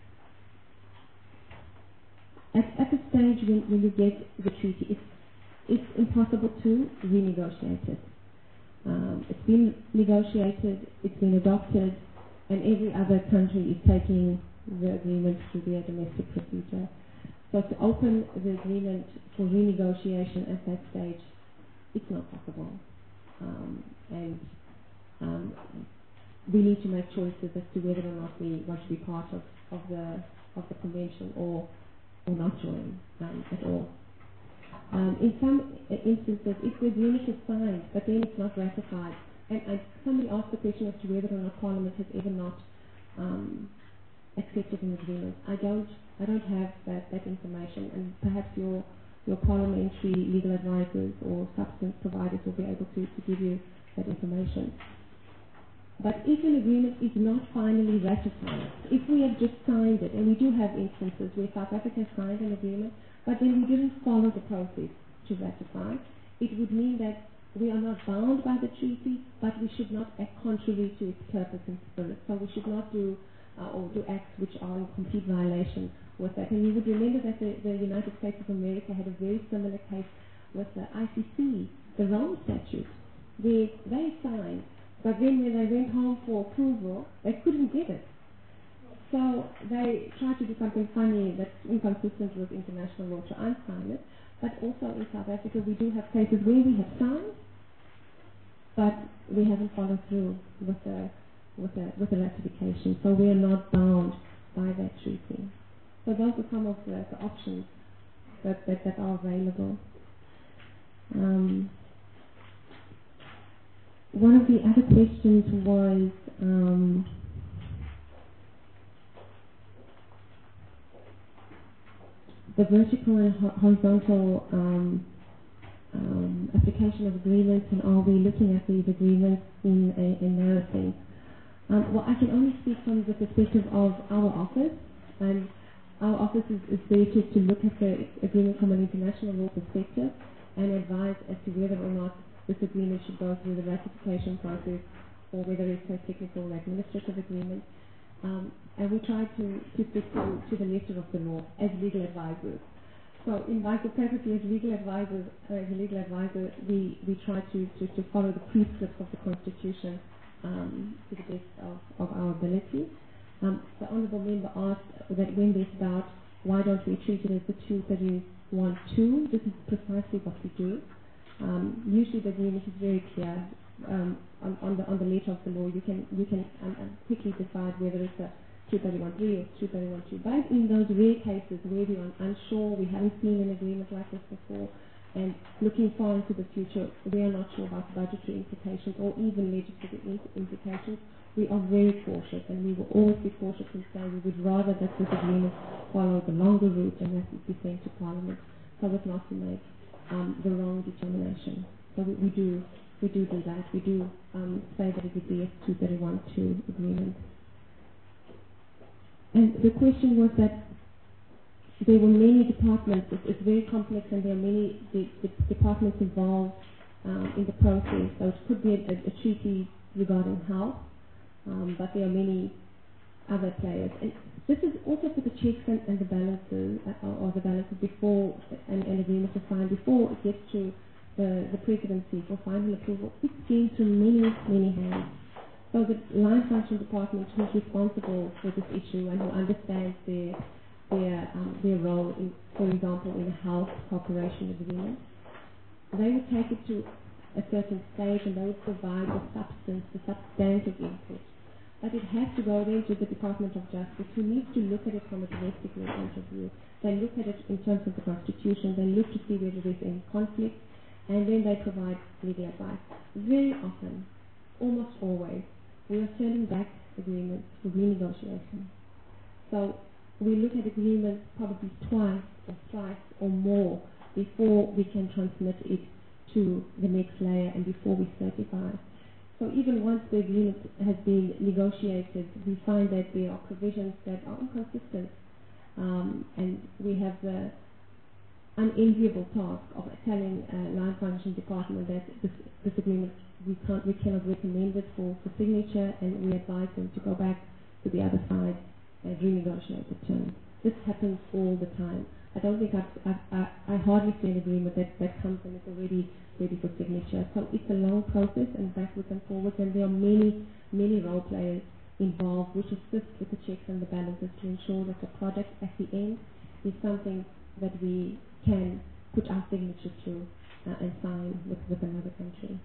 [SPEAKER 15] at, at the stage when, when you get the treaty? It's, it's impossible to renegotiate it. Um, it's been negotiated, it's been adopted, and every other country is taking the agreement through their domestic procedure. So to open the agreement for renegotiation at that stage, it's not possible. Um, and um, we need to make choices as to whether or not we want to be part of, of the of the convention or or not join um, at all. Um, in some instances, if the agreement is signed, but then it's not ratified, and, and somebody asked the question as to whether or not Parliament has ever not um, accepted an agreement. I don't, I don't have that, that information, and perhaps your your parliamentary legal advisors or substance providers will be able to, to give you that information. But if an agreement is not finally ratified, if we have just signed it, and we do have instances where South Africa signed an agreement, but then we didn't follow the process to ratify, it would mean that we are not bound by the treaty, but we should not act contrary to its purpose and spirit. So we should not do uh, or do acts which are in complete violation with that. And you would remember that the, the United States of America had a very similar case with the I C C, the Rome Statute, where they signed, but then when they went home for approval, they couldn't get it. So they tried to do something funny that's inconsistent with international law to unsign it. But also in South Africa, we do have cases where we have signed, but we haven't followed through with the with the with the ratification. So we are not bound by that treaty. So those are some of the, the options that, that that are available. Um, one of the other questions was. Um, The vertical and ho- horizontal um, um, application of agreements, and are we looking at these agreements in a, a narrow sense? Um, well, I can only speak from the perspective of our office, and our office is, is there to, to look at the agreement from an international law perspective and advise as to whether or not this agreement should go through the ratification process or whether it's a technical or administrative agreement. Um, and we try to, to stick to, to the letter of the law as legal advisors. So in my capacity as legal advisors, uh, as a legal advisor, we, we try to, to, to follow the precepts of the Constitution um, to the best of, of our ability. Um, the Honourable Member asked that when there's doubt, why don't we treat it as the two thirty-one two? This is precisely what we do. Um, usually the agreement is very clear. Um, on, on the on the letter of the law, you can you can um, um, quickly decide whether it's a two thirty-one three or two thirty-one two. But in those rare cases where we are unsure, we haven't seen an agreement like this before, And looking far into the future, we are not sure about budgetary implications or even legislative implications. We are very cautious, and we will always be cautious and say we would rather that this agreement follow the longer route and that it be sent to Parliament so as not to make um, the wrong determination. So we, we do we do do that. We do um, say that it would be a two thirty-one two agreement. And the question was that there were many departments. It's, it's very complex, and there are many de- de- departments involved um, in the process. So it could be a, a treaty regarding health, um, but there are many other players. And this is also for the checks and, and the balances, uh, or the balances before an, an agreement is signed, before it gets to the, the presidency for final approval. It's going through many, many hands. So the line function department, who's responsible for this issue and who understands their their um, their role, in, for example, in a health cooperation agreement, they would take it to a certain stage and they would provide the substance, the substantive input. But it has to go then to the Department of Justice, who needs to look at it from a domestic law point of view. They look at it in terms of the Constitution, they look to see whether there's any conflict, and then they provide legal advice. Very often, almost always, we are turning back agreements for renegotiation. So we look at agreements probably twice or thrice or more before we can transmit it to the next layer and before we certify. So even once the agreement has been negotiated, we find that there are provisions that are inconsistent, um, and we have the unenviable task of telling uh, line function department that this, this agreement we can't, we cannot recommend it for, for signature, and we advise them to go back to the other side and renegotiate the terms. This happens all the time. I don't think I've, I've, I, I hardly see an agreement that, that comes and is already ready for signature. So it's a long process, and backwards and forwards, and there are many, many role players involved which assist with the checks and the balances to ensure that the product at the end is something that we can put our signature to uh, and sign with, with another country.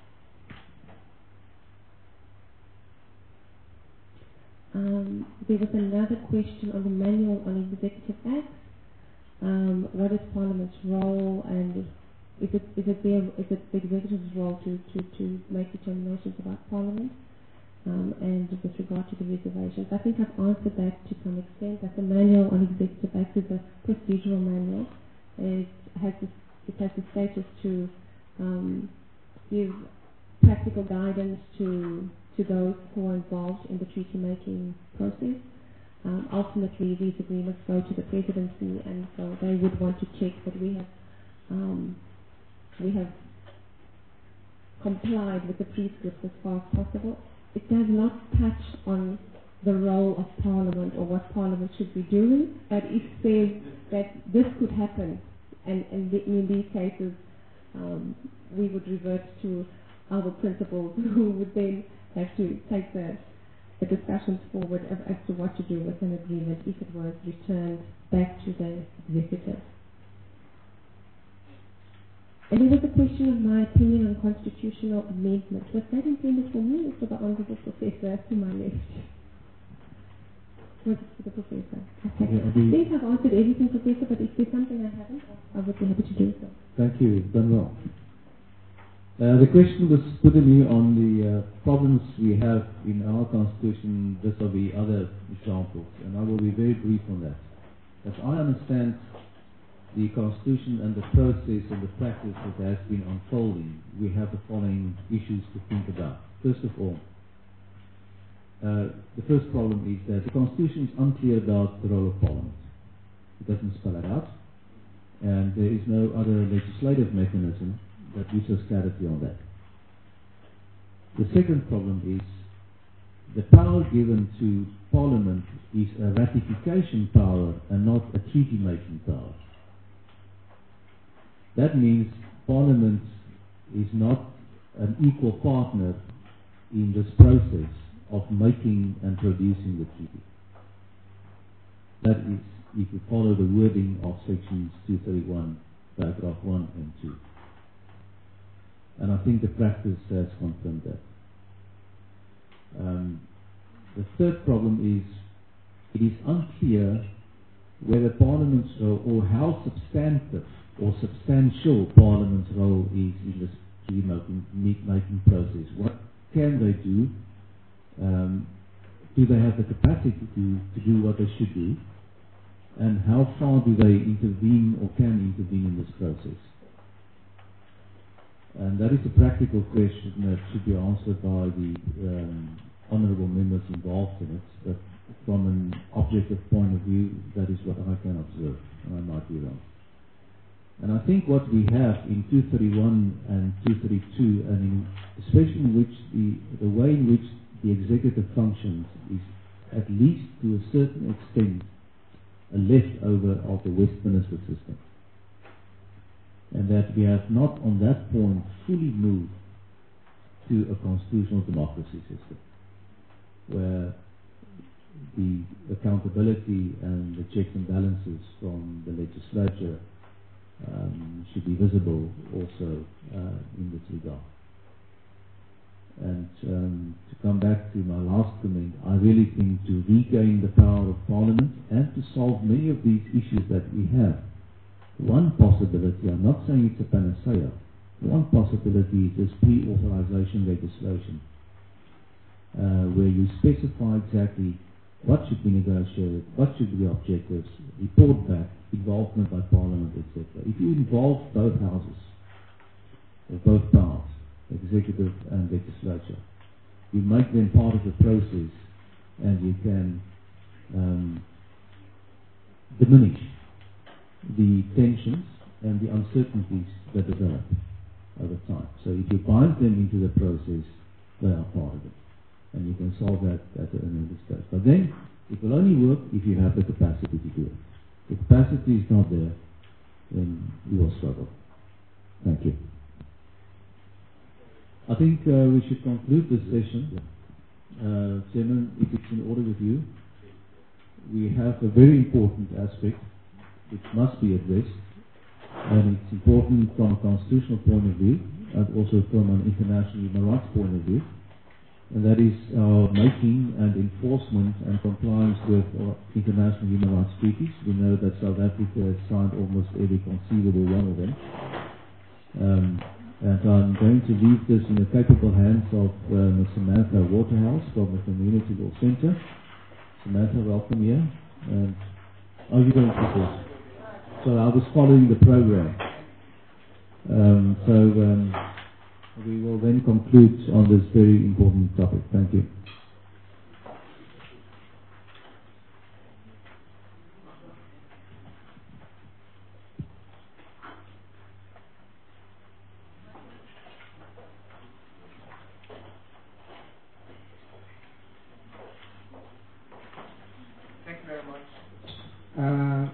[SPEAKER 15] Um, there was another question on the manual on executive acts. Um, what is Parliament's role, and is it is it their is it the executive's role to, to, to make determinations about Parliament? Um, and with regard to the reservations, I think I've answered that to some extent. That the manual on executive acts is a procedural manual. It has the, it has the status to um, give practical guidance to to those who are involved in the treaty-making process. Um, ultimately, these agreements go to the presidency, and so they would want to check that we have um, we have complied with the prescripts as far as possible. It does not touch on the role of Parliament or what Parliament should be doing, but it says that this could happen, and, and in these cases, um, we would revert to our principals, who would then have to take the, the discussions forward as, as to what to do with an agreement if it was returned back to the executive. And there was a question of my opinion on constitutional amendment. Was that intended for me or for the Honourable Professor to my left? Was it for the Professor? Okay.
[SPEAKER 1] Yeah,
[SPEAKER 15] I think I've answered everything, Professor, but if there's something I haven't, I would be happy to do so.
[SPEAKER 1] Thank you. Done well. Uh, the question was put to me on the uh, problems we have in our constitution vis-a-vis other examples, and I will be very brief on that. As I understand the constitution and the process and the practice that has been unfolding, we have the following issues to think about. First of all, uh, the first problem is that the constitution is unclear about the role of Parliament. It doesn't spell it out, and there is no other legislative mechanism that gives us clarity on that. The second problem is the power given to Parliament is a ratification power and not a treaty-making power. That means Parliament is not an equal partner in this process of making and producing the treaty. That is, if you follow the wording of sections two thirty-one, paragraph one and two. And I think the practice has confirmed that. Um, the third problem is it is unclear whether Parliament's role or how substantive
[SPEAKER 6] or substantial Parliament's role is in this treaty-making making process? What can they do? Um, do they have the capacity to, to do what they should do? And how far do they intervene or can intervene in this process? And that is a practical question that should be answered by the um, honourable members involved in it. But from an objective point of view, that is what I can observe, and I might be wrong. And I think what we have in two thirty-one and two thirty-two, and in, especially in which the, the way in which the executive functions is, at least to a certain extent, a leftover of the Westminster system. And that we have not on that point fully moved to a constitutional democracy system, where the accountability and the checks and balances from the legislature um, should be visible also uh, in this regard. And um, to come back to my last comment, I really think to regain the power of Parliament and to solve many of these issues that we have, one possibility, I'm not saying it's a panacea, one possibility is this pre-authorization legislation, uh, where you specify exactly what should be negotiated, what should be the objectives, report back, involvement by Parliament, et cetera. If you involve both houses, or both powers, executive and legislature, you make them part of the process, and you can um, diminish the tensions and the uncertainties that develop over time. So if you bind them into the process, they are part of it. And you can solve that at an early stage. But then, it will only work if you have the capacity to do it. If capacity is not there, then you will struggle. Thank you. I think uh, we should conclude this session. Uh, Chairman, if it's in order with you, we have a very important aspect which must be addressed, and it's important from a constitutional point of view and also from an international human rights point of view, and that is our making and enforcement and compliance with our international human rights treaties. We know that South Africa has signed almost every conceivable one of them. Um, and I'm going to leave this in the capable hands of uh, Miz Samantha Waterhouse from the Community Law Centre. Samantha, welcome here. And are you going to do this? So I was following the program. Um, so um, we will then conclude on this very important topic. Thank you.
[SPEAKER 14] Thank you very much. Uh,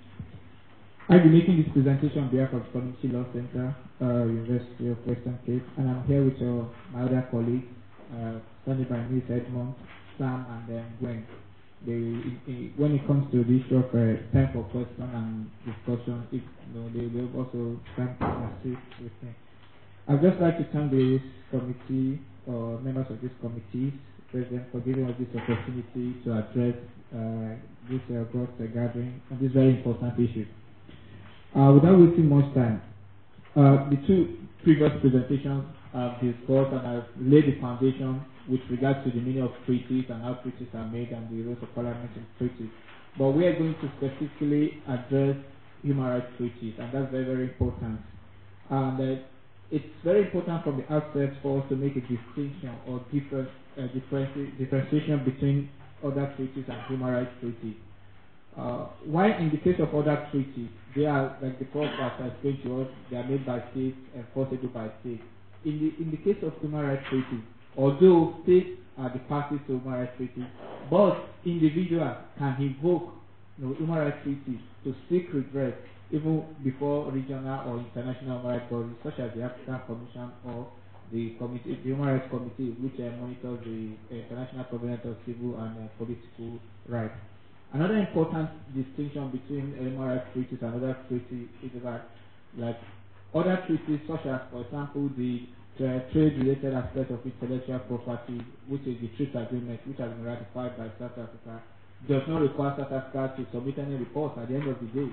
[SPEAKER 14] I'll be making this presentation on behalf of the Community Law Centre, uh, University of Western Cape, and I'm here with your, my other colleagues, uh, standing by me, Edmond, Sam, and then Gwen. They, it, it, when it comes to the issue of uh, time for question and discussion, it, you know, they will also time to assist with me. I'd just like to thank this committee, or members of this committee, President, for giving us this opportunity to address uh, this uh, broad uh, gathering on this very important issue. Uh, without wasting much time, uh, the two previous presentations have discussed and have laid the foundation with regards to the meaning of treaties and how treaties are made and the roles of Parliament in treaties. But we are going to specifically address human rights treaties, and that's very, very important. And uh, it's very important from the outset for us to make a distinction or different, uh, differenti differentiation between other treaties and human rights treaties. Uh, while in the case of other treaties, they are, like the first part I explained to us, they are made by states, enforceable by states. In the, in the case of human rights treaties, although states are the parties to human rights treaties, but individuals can invoke you know, human rights treaties to seek redress even before regional or international human rights bodies such as the African Commission or the committee, the Human Rights Committee, which uh, monitors the uh, International Covenant of Civil and uh, Political Rights. Another important distinction between uh, human rights treaties and other treaties is that, like other treaties, such as, for example, the uh, trade-related aspect of intellectual property, which is the TRIPS agreement, which has been ratified by South Africa, does not require South Africa to submit any reports at the end of the day.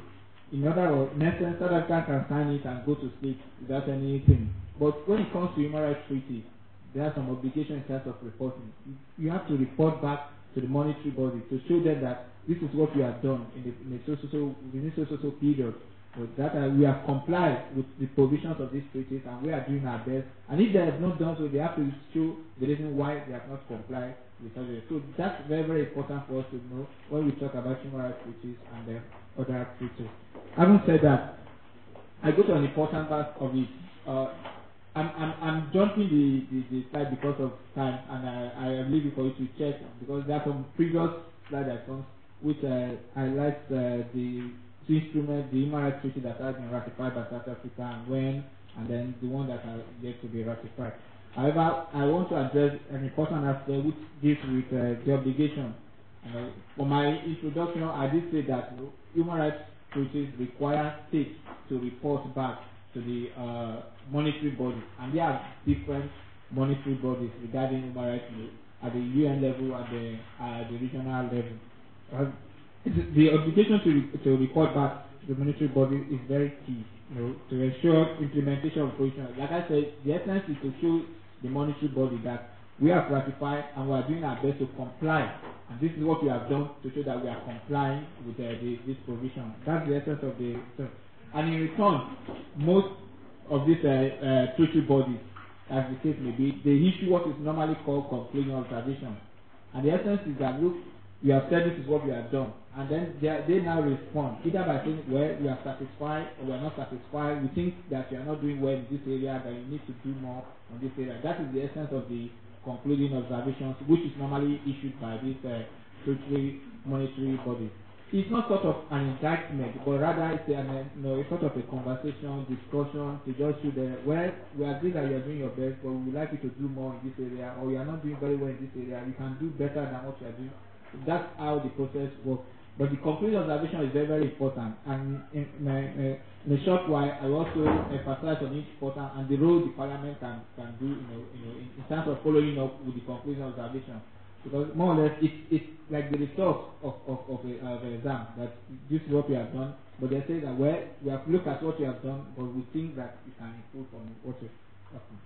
[SPEAKER 14] In other words, in essence, South Africa can sign it and go to sleep without anything. But when it comes to human rights treaties, there are some obligations in terms of reporting. You have to report back to the monetary body to show them that this is what we have done in the, in the so so so within so so so period. So that uh, we have complied with the provisions of these treaties and we are doing our best. And if they have not done so, they have to show the reason why they have not complied with others. So that's very very important for us to know when we talk about human rights treaties and the other treaties. Having said that, I go to an important part of it. Uh, I'm, I'm, I'm jumping the, the, the slide because of time, and I, I leave it for you to check because there are some previous slides that comes which uh, highlights uh, the two instruments, the human rights treaty that has been ratified by South Africa and when, and then the one that are yet to be ratified. However, I want to address an important aspect which deals with uh, the obligation. Uh, for my introduction, I did say that you know, human rights treaties require states to report back to the uh, monetary body, and there are different monetary bodies regarding human rights at the U N level, at the uh, the regional level. Uh, the obligation to re to report back to the monetary body is very key, you know, to ensure implementation of provisions. Like I said, the essence is to show the monetary body that we have ratified and we are doing our best to comply, and this is what we have done to show that we are complying with uh, the, this provision. That's the essence of the. So, and in return, most of these uh, uh, treaty bodies, as the case may be, they issue what is normally called concluding observations. And the essence is that, look, we have said this is what we have done. And then they, they now respond, either by saying, well, we are satisfied or we are not satisfied. We think that you are not doing well in this area, that you need to do more in this area. That is the essence of the concluding observations, which is normally issued by these uh, treaty monetary bodies. It's not sort of an indictment, but rather it's a, you know, a sort of a conversation, discussion to just show that, well, we agree that you are doing your best, but we would like you to do more in this area, or you are not doing very well in this area, you can do better than what you are doing. That's how the process works. But the conclusion observation is very, very important. And in, in, a, in a short while, I will also emphasize on its importance and the role the Parliament can, can do, you know, you know, in, in terms of following up with the conclusion observation. Because more or less, it's, it's like the result of, of, of, a, of an exam, that this is what we have done, but they say that, well, we have looked at what you have done, but we think that you can improve on what you have done.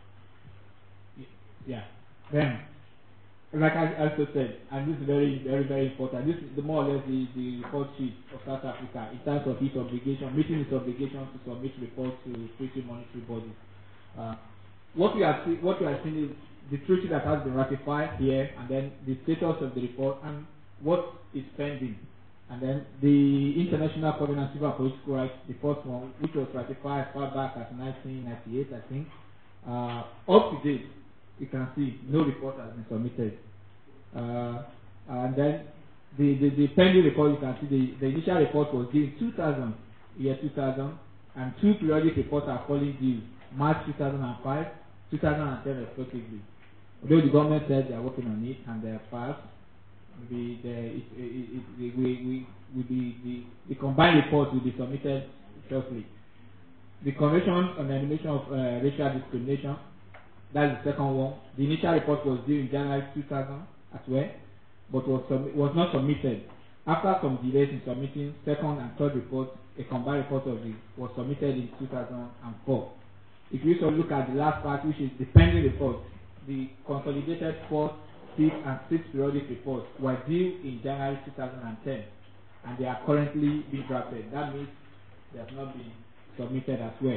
[SPEAKER 14] Yeah. Then, like I also said, and this is very, very, very important, this is the more or less the, the report sheet of South Africa in terms of its obligation, meeting its obligation to submit reports to treaty monetary bodies. Uh, what we are see, what we are seeing is the treaty that has been ratified here, and then the status of the report, and what is pending. And then the International Covenant on Civil and Political Rights, the first one, which was ratified as far back as nineteen ninety-eight, I think. Uh, up to date, you can see no report has been submitted. Uh, and then the, the, the pending report, you can see the, the initial report was due in two thousand, year two thousand, and two periodic reports are falling due, March two thousand five, two thousand ten respectively. Although the government said they are working on it and they are passed, the, the, it, it, it, it, we, we, we be, the, the combined report will be submitted shortly. The Convention on the Elimination of uh, Racial Discrimination, that's the second one. The initial report was due in January two thousand as well, but was, was not submitted. After some delays in submitting second and third reports, a combined report of it was submitted in two thousand four. If you also look at the last part, which is the pending report, the consolidated fourth, fifth, and sixth periodic reports were due in January two thousand ten, and they are currently being drafted. That means they have not been submitted as well.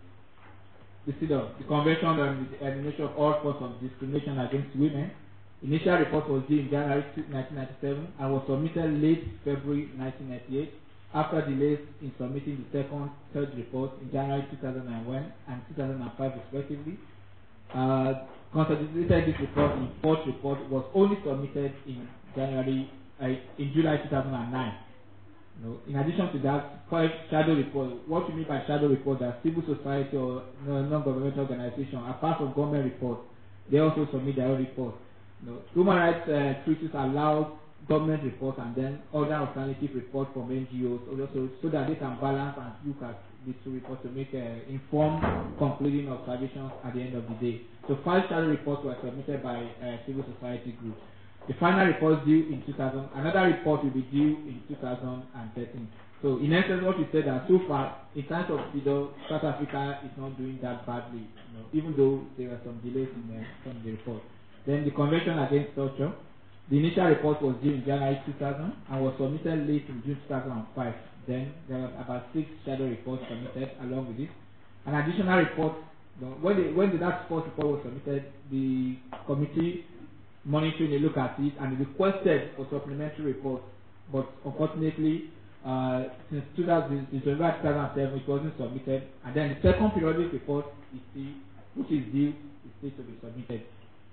[SPEAKER 14] The C I D O, the Convention on the Elimination of All Forms of Discrimination Against Women, initial report was due in January nineteen ninety-seven and was submitted late February nineteen ninety-eight, after delays in submitting the second, third report in January two thousand one and two thousand five respectively. Uh, consolidated this report in fourth report was only submitted in January, uh, in July two thousand nine. You know, in addition to that, five shadow report. What you mean by shadow report? That civil society or you know, non-governmental organization, apart from government report, they also submit their own report. You know, human rights uh, treaties allow government reports and then other alternative reports from N G Os, also so that they can balance and look at these two reports to make uh, informed concluding observations at the end of the day. So five shadow reports were submitted by uh, civil society groups. The final report due in two thousand. Another report will be due in two thousand thirteen. So in essence, what you said that so far, in terms of you know, South Africa is not doing that badly, you know, even though there were some delays in the, some of the report. Then the Convention Against Torture, the initial report was due in January two thousand and was submitted late in June two thousand five. Then there were about six shadow reports submitted along with it. An additional report, you know, when, the, when the, that first report was submitted, the committee monitoring a look at it and requested for supplementary reports, but unfortunately, uh, since two thousand, since November two thousand seven, it wasn't submitted. And then the second periodic report is still, which is due, is still to be submitted.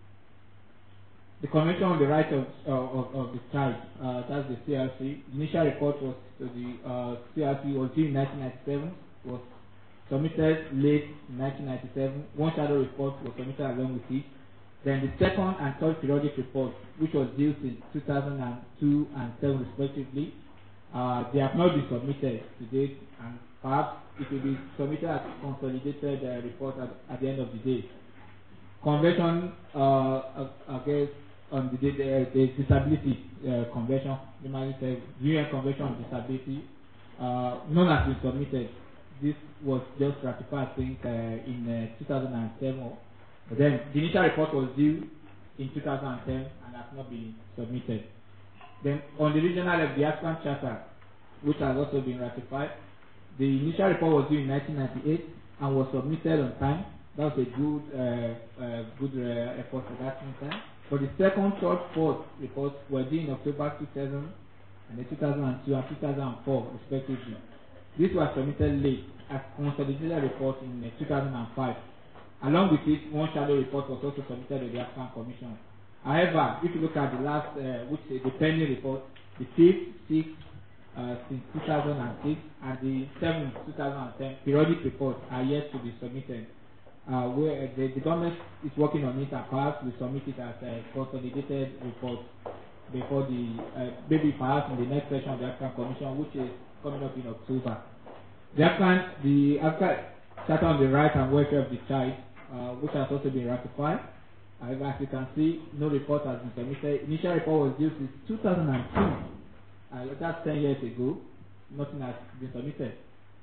[SPEAKER 14] The Convention on the Rights of, uh, of, of the Child, uh, that's the C R C. The initial report was to the uh, C R C was due in nineteen ninety-seven, was submitted late in nineteen ninety-seven. One shadow report was submitted along with it. Then the second and third periodic report, which was due in two thousand two and seven respectively, uh, they have not been submitted to date, and perhaps it will be submitted as a consolidated uh, report at, at the end of the day. Convention uh, against on the, the, the disability uh, convention, the U N Convention on Disability, uh, none has been submitted. This was just ratified, I think, uh, in uh, two thousand seven. But then the initial report was due in two thousand ten and has not been submitted. Then on the regional level, the African Charter, which has also been ratified, the initial report was due in nineteen ninety-eight and was submitted on time. That was a good, uh, uh, good uh, effort for that time. But the second, third, fourth reports were due in October two thousand and then two thousand two and two thousand four respectively. This was submitted late as consolidated report in uh, two thousand five. Along with it, one shadow report was also submitted to the African Commission. However, if you look at the last, uh, which is the pending report, the fifth, sixth, uh, since two thousand six, and the seventh, two thousand ten periodic reports are yet to be submitted. Uh, where the, the government is working on it, and perhaps we submit it as a consolidated report before the, uh, maybe perhaps in the next session of the African Commission, which is coming up in October. The African, the African Charter on the Right and Welfare of the Child, uh, which has also been ratified. However, as you can see, no report has been submitted. Initial report was due since two thousand two. Uh, that's ten years ago. Nothing has been submitted.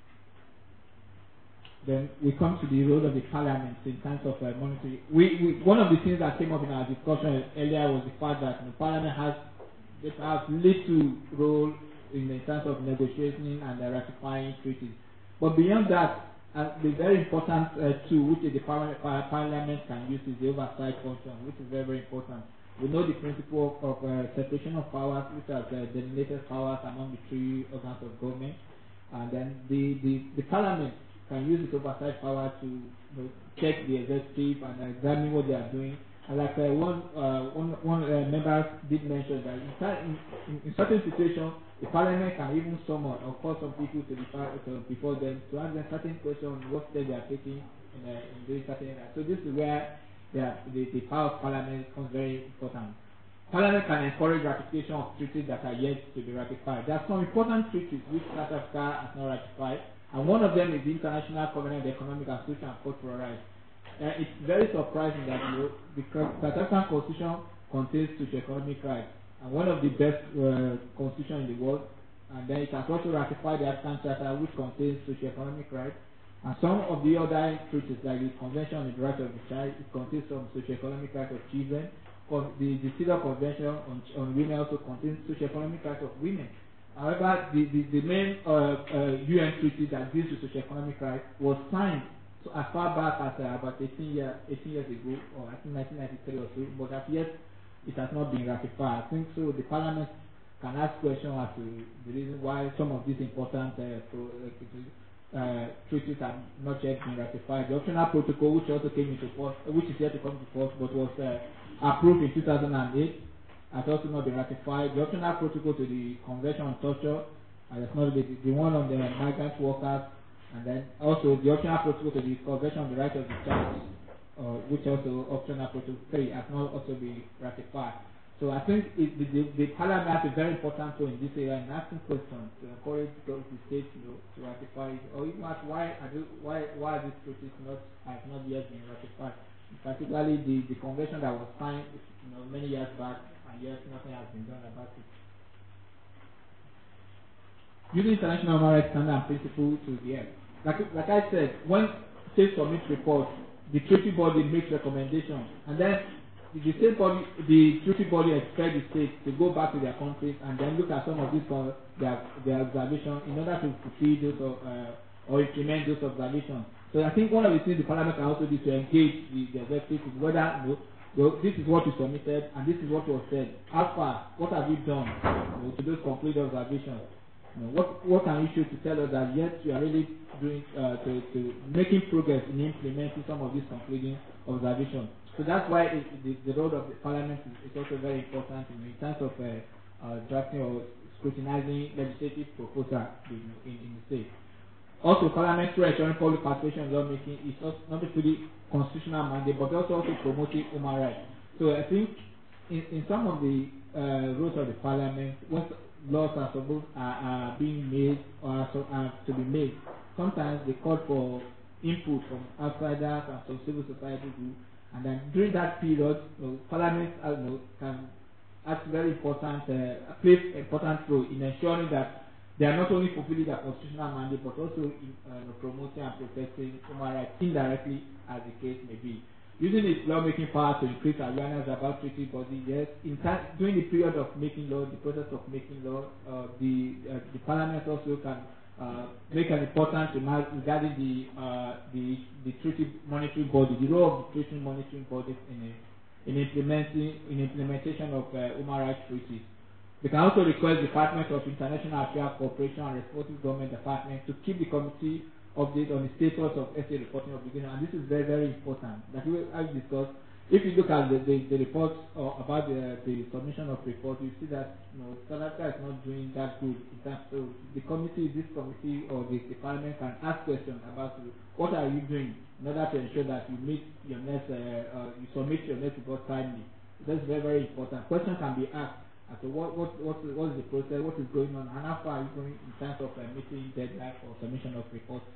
[SPEAKER 14] Then we come to the role of the Parliament in terms of uh, monitoring. We, we, one of the things that came up in our discussion earlier was the fact that the Parliament has, they have little role in, in terms of negotiating and uh, ratifying treaties. But beyond that, uh, the very important uh, tool which the Parliament, Parliament can use is the oversight function, which is very, very important. We know the principle of uh, separation of powers, which has uh, delineated powers among the three organs of government. And then the, the, the Parliament can use its oversight power to you know, check the executive and examine what they are doing. And like uh, one uh, one, one uh, member did mention that in, in, in certain situations, the Parliament can even summon or call some people to the to, before them to ask them certain questions on what steps they are taking in, uh, in doing certain areas. So this is where the, the, the power of Parliament becomes very important. Parliament can encourage ratification of treaties that are yet to be ratified. There are some important treaties which South Africa has not ratified. And one of them is the International Covenant of Economic and Social and Cultural Rights. Uh, it's very surprising that you know, because South African Constitution contains socio-economic rights, and one of the best uh, constitutions in the world. And then it has also ratified the African Charter, which contains socio-economic rights. And some of the other treaties, like the Convention on the Rights of the Child, it contains some socio-economic rights of children. The, the CEDAW Convention on, on Women also contains socio-economic rights of women. However, the, the, the main uh, uh, U N treaty that deals with socio-economic rights was signed so as far back as uh, about eighteen, year, eighteen years ago, or I think nineteen ninety-three or so, but as yet it has not been ratified. I think so the Parliament can ask questions as to the reason why some of these important uh, pro, uh, uh, treaties have not yet been ratified. The optional protocol, which also came into force, which is yet to come into force, but was uh, approved in two thousand eight, has also not been ratified. The optional protocol to the Convention on Torture, and that's not the, the one on the migrant workers, and then also the optional protocol to the Convention on the Rights of the Child, uh, which also optional protocol three has not also been ratified. So I think it, the, the, the Parliament has a very important role in this area in asking questions to encourage the states you know, to ratify it, or even ask why are they, why why this treaty not has not yet been ratified. Particularly the, the convention that was signed you know many years back, and yet nothing has been done about it. using international human rights standard and principle to the end. Like, like I said, when states submit reports, the treaty body makes recommendations, and then the, the state body, the treaty body expects the states to go back to their countries and then look at some of these uh, their, their observations in order to fulfill those uh, or implement those observations. So I think one of the things the Parliament can also do to engage the, the executive is whether you know, well, this is what you submitted and this is what was said. How far? What have you done you know, to those complete observations? You know, what what can you show to tell us that yes, you are really doing uh, to, to making progress in implementing some of these concluding observations. So that's why it, the, the role of the Parliament is, is also very important in, in terms of uh, uh, drafting or scrutinizing legislative proposals in, in, in the state. Also, Parliament through ensuring public participation in lawmaking is not only the constitutional mandate, but also, also promoting human rights. So I think in, in some of the uh, roles of the Parliament, once laws are supposed are, are being made or are, so, are to be made, sometimes they call for input from outsiders and some civil society groups, and then during that period, you know, Parliament uh, you know, can act very important, uh, play an important role in ensuring that they are not only fulfilling their constitutional mandate, but also in, uh, promoting and protecting human rights indirectly, as the case may be. Using its lawmaking power to increase awareness about treaty bodies, yes. In time, during the period of making law, the process of making law, uh, the uh, the Parliament also can uh, make an important remark regarding the uh, the the treaty monitoring body, the role of the treaty monitoring body in a, in implementing in implementation of uh, human rights treaties. They can also request the Department of International Affairs Cooperation and Responsible Government Department to keep the committee update on the status of S A reporting obligation, and this is very, very important. Like we have discussed, if you look at the, the, the reports uh, about the, the submission of reports, you see that you know, South Africa is not doing that good in terms. So the committee, this committee or the department can ask questions about you, what are you doing in order to ensure that you meet your next, uh, uh, you submit your next report timely. That's very, very important. Questions can be asked. So what what what what is the process? What is going on? And how far are you going in terms of uh, meeting deadline for submission of reports?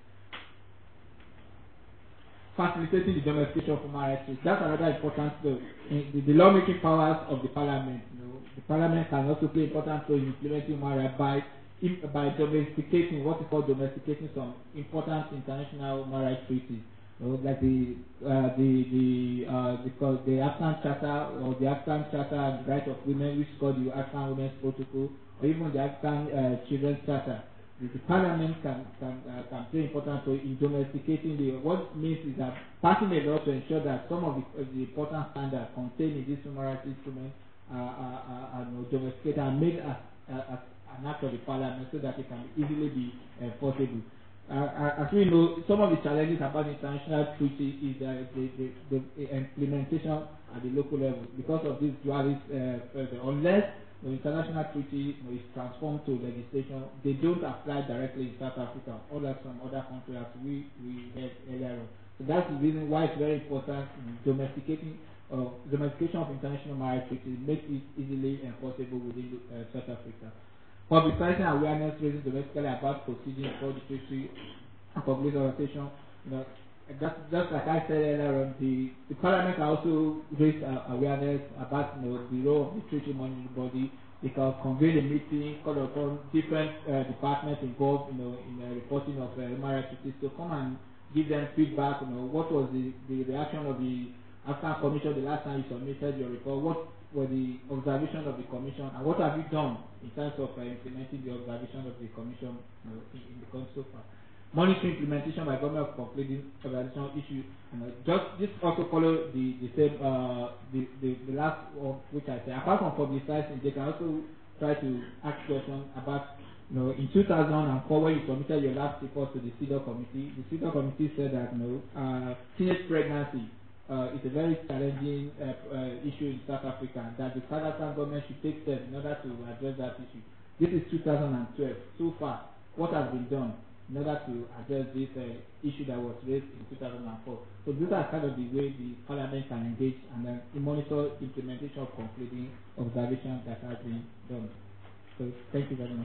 [SPEAKER 14] Facilitating the domestication of human rights. That's another important thing. The, the lawmaking powers of the Parliament. You know, the Parliament can also play important role in implementing human rights by by domesticating what is called domesticating some important international human rights treaties. So like the uh, the the uh, because the Afghan Charter or the Afghan Charter and the Right of Women, which is called the Afghan Women's Protocol, or even the Afghan uh, Children's Charter. The, the Parliament can can uh, can play important role in domesticating the. What it means is that passing a law to ensure that some of the, uh, the important standards contained in this human rights instrument are, are, are, are you know, domesticated and made as, uh, as an act of the Parliament so that it can easily be enforceable. Uh, as we know, some of the challenges about the international treaty is uh, the, the, the, the implementation at the local level. Because of this dualist, uh, uh, unless the international treaty you know, is transformed to legislation, they don't apply directly in South Africa, unlike some other countries as we, we had earlier on. So that's the reason why it's very important in domesticating uh, domestication of international marriage treaties makes it easily enforceable within uh, South Africa. Publicizing awareness raising domestically about proceedings for the treaty and public organization. You know, just, just like I said earlier on, the, the Parliament can also raise uh, awareness about you know, the role of the treaty monitoring body. They can convene a meeting, call upon different uh, departments involved you know, in the reporting of uh, human rights treaties to come and give them feedback. You know, what was the, the reaction of the Afghan Commission the last time you submitted your report? What were the observations of the Commission, and what have you done in terms of uh, implementing the observation of the Commission you know, in, in the country so far? Monitoring implementation by government of concluding observation issue. You know, just this also follow the the same uh, the, the the last one which I said. Apart from publicizing, they can also try to ask questions about. You know, in two thousand four, when you submitted your last report to the C E D O committee, the C E D O committee said that you know, uh, teenage pregnancy uh, is a very challenging uh, uh, issue in South Africa, and that the South African government should take steps in order to address that issue. This is two thousand twelve. So far, what has been done in order to address this uh, issue that was raised in two thousand four? So these are kind of the way the Parliament can engage and then monitor implementation of concluding observations that have been done. So thank you very much.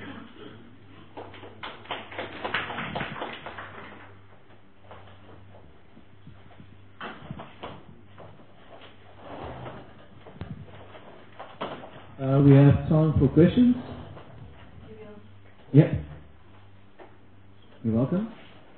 [SPEAKER 19] Uh, we have time for questions. Yeah. You're welcome.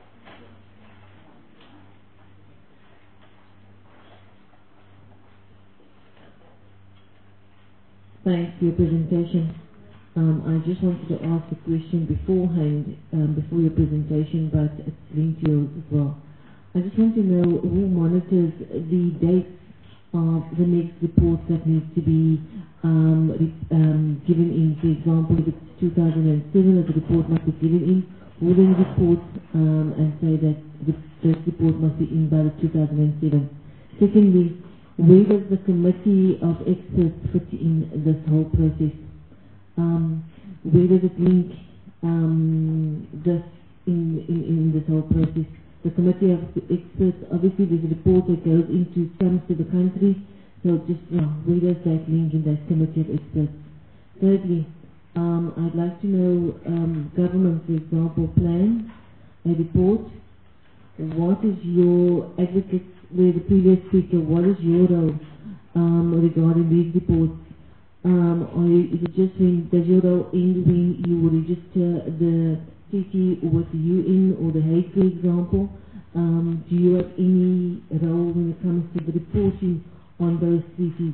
[SPEAKER 20] Thanks for your presentation. Um, I just wanted to ask a question beforehand, um, before your presentation, but it's linked to yours as well. I just want to know who monitors the dates of the next report that needs to be um, re- um, given in. For example, if it's two thousand seven that the report must be given in, who then report um, and say that the first report must be in by the two thousand seven. Secondly, where does the committee of experts fit in this whole process? Um, where does it link um, this in, in, in this whole process? The committee of experts, obviously there's a report that goes into, comes to the country, so just, yeah, where does that link in that committee of experts? Thirdly, um, I'd like to know, um, government, for example, plans a report. What is your advocate, where the previous speaker, what is your role um, regarding these reports? Um, or is it just when, does your role end when you register the treaty with the U N or the Hague, for example? Um, do you have any role when it comes to the reporting on those treaties?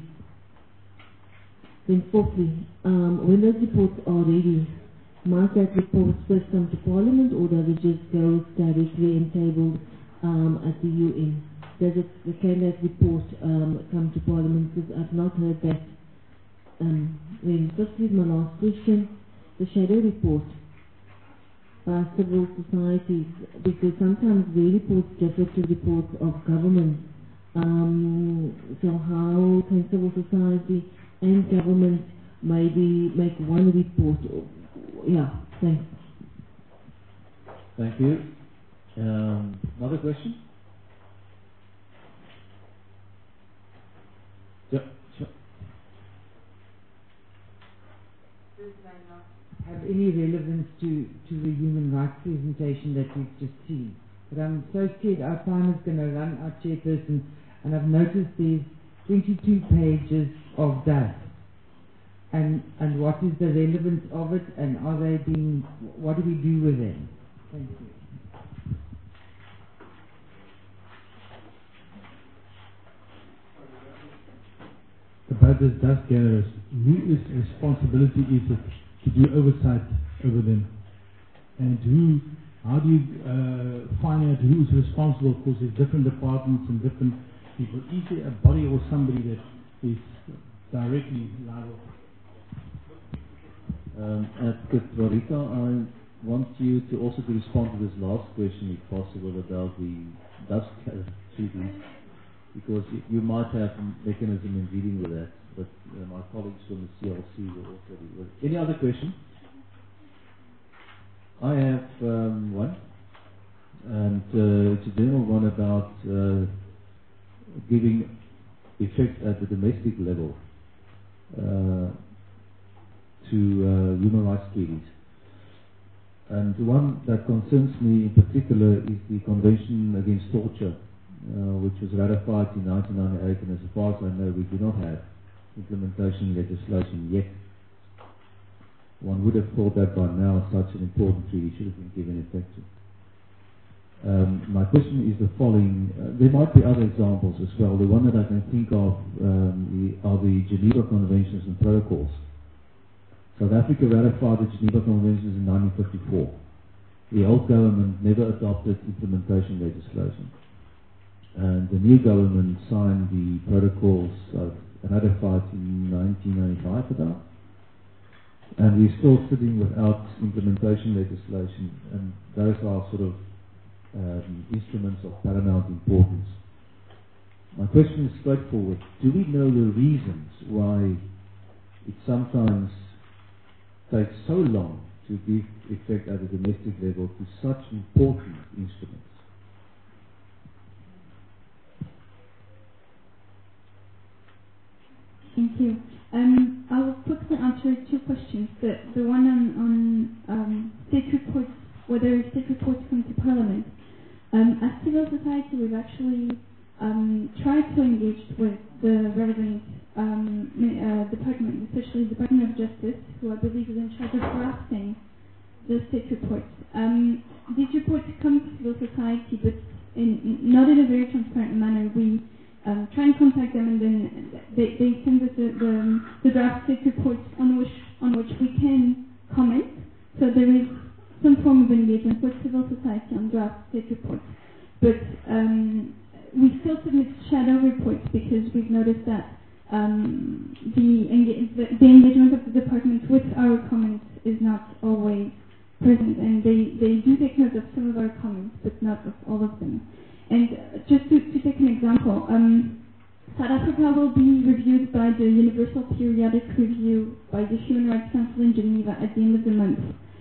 [SPEAKER 20] Then fourthly, um, when those reports are ready, must that report first come to Parliament, or does it just go directly and tabled um, at the U N? Does it, can that report um, come to Parliament? Because I've not heard that. Um, then firstly, my last question, the shadow report by civil societies, because sometimes the reports differ to reports of government. Um, so how can civil society and government maybe make one report? Yeah, thanks.
[SPEAKER 19] Thank you. Um, another question? Yep, sure.
[SPEAKER 7] This may not have any relevance to, to the human rights presentation that we've just seen. But I'm so scared our time is going to run, our chairperson, and I've noticed there's twenty-two pages of dust. And, and what is the relevance of it, and are they being, what do we do with them? Thank you.
[SPEAKER 11] About this dust gatherers, whose responsibility is it to do oversight over them? And who, how do you uh, find out who is responsible? Of course, there's different departments and different people. Is there a body or somebody that is directly liable?
[SPEAKER 19] Um, Advocate Rorita, I want you to also to respond to this last question, if possible, about the dust treaties, because you, you might have a mechanism in dealing with that, but uh, my colleagues from the C L C will also deal with it. Any other question? I have um, one, and uh, it's a general one about uh, giving effect at the domestic level uh, to uh, human rights treaties. And the one that concerns me in particular is the Convention Against Torture, uh, which was ratified in nineteen ninety-eight, and as far as I know, we do not have implementation legislation yet. One would have thought that by now such an important treaty should have been given effect to. Um, my question is the following. Uh, there might be other examples as well. The one that I can think of um, the, are the Geneva Conventions and Protocols. South Africa ratified the Geneva Conventions in nineteen fifty-four. The old government never adopted implementation legislation. And the new government signed the protocols uh, ratified in nineteen ninety-five about. And we're still sitting without implementation legislation, and those are sort of um, instruments of paramount importance. My question is straightforward. Do we know the reasons why it sometimes takes so long to give effect at a domestic level to such important instruments?
[SPEAKER 17] Thank you. Um, I will quickly answer two questions. The, the one on, on um, state reports, whether state reports come to Parliament. Um, as civil society, we've actually um, tried to engage with the relevant um, uh, department, especially the Department of Justice, who I believe is in charge of drafting the state report. Um, these reports come to civil society, but in, not in a very transparent manner. We um, try and contact them, and then they, they send us the, the, the draft state reports on which on which we can comment. So there is some form of engagement with civil society on draft state reports, but um, we still submit shadow reports because we've noticed that um, the, enga- the, the engagement of the department with our comments is not always present, and they, they do take note of some of our comments, but not of all of them. And uh, just to, to take an example, um, South Africa will be reviewed by the Universal Periodic Review by the Human Rights Council in Geneva at the end of the month.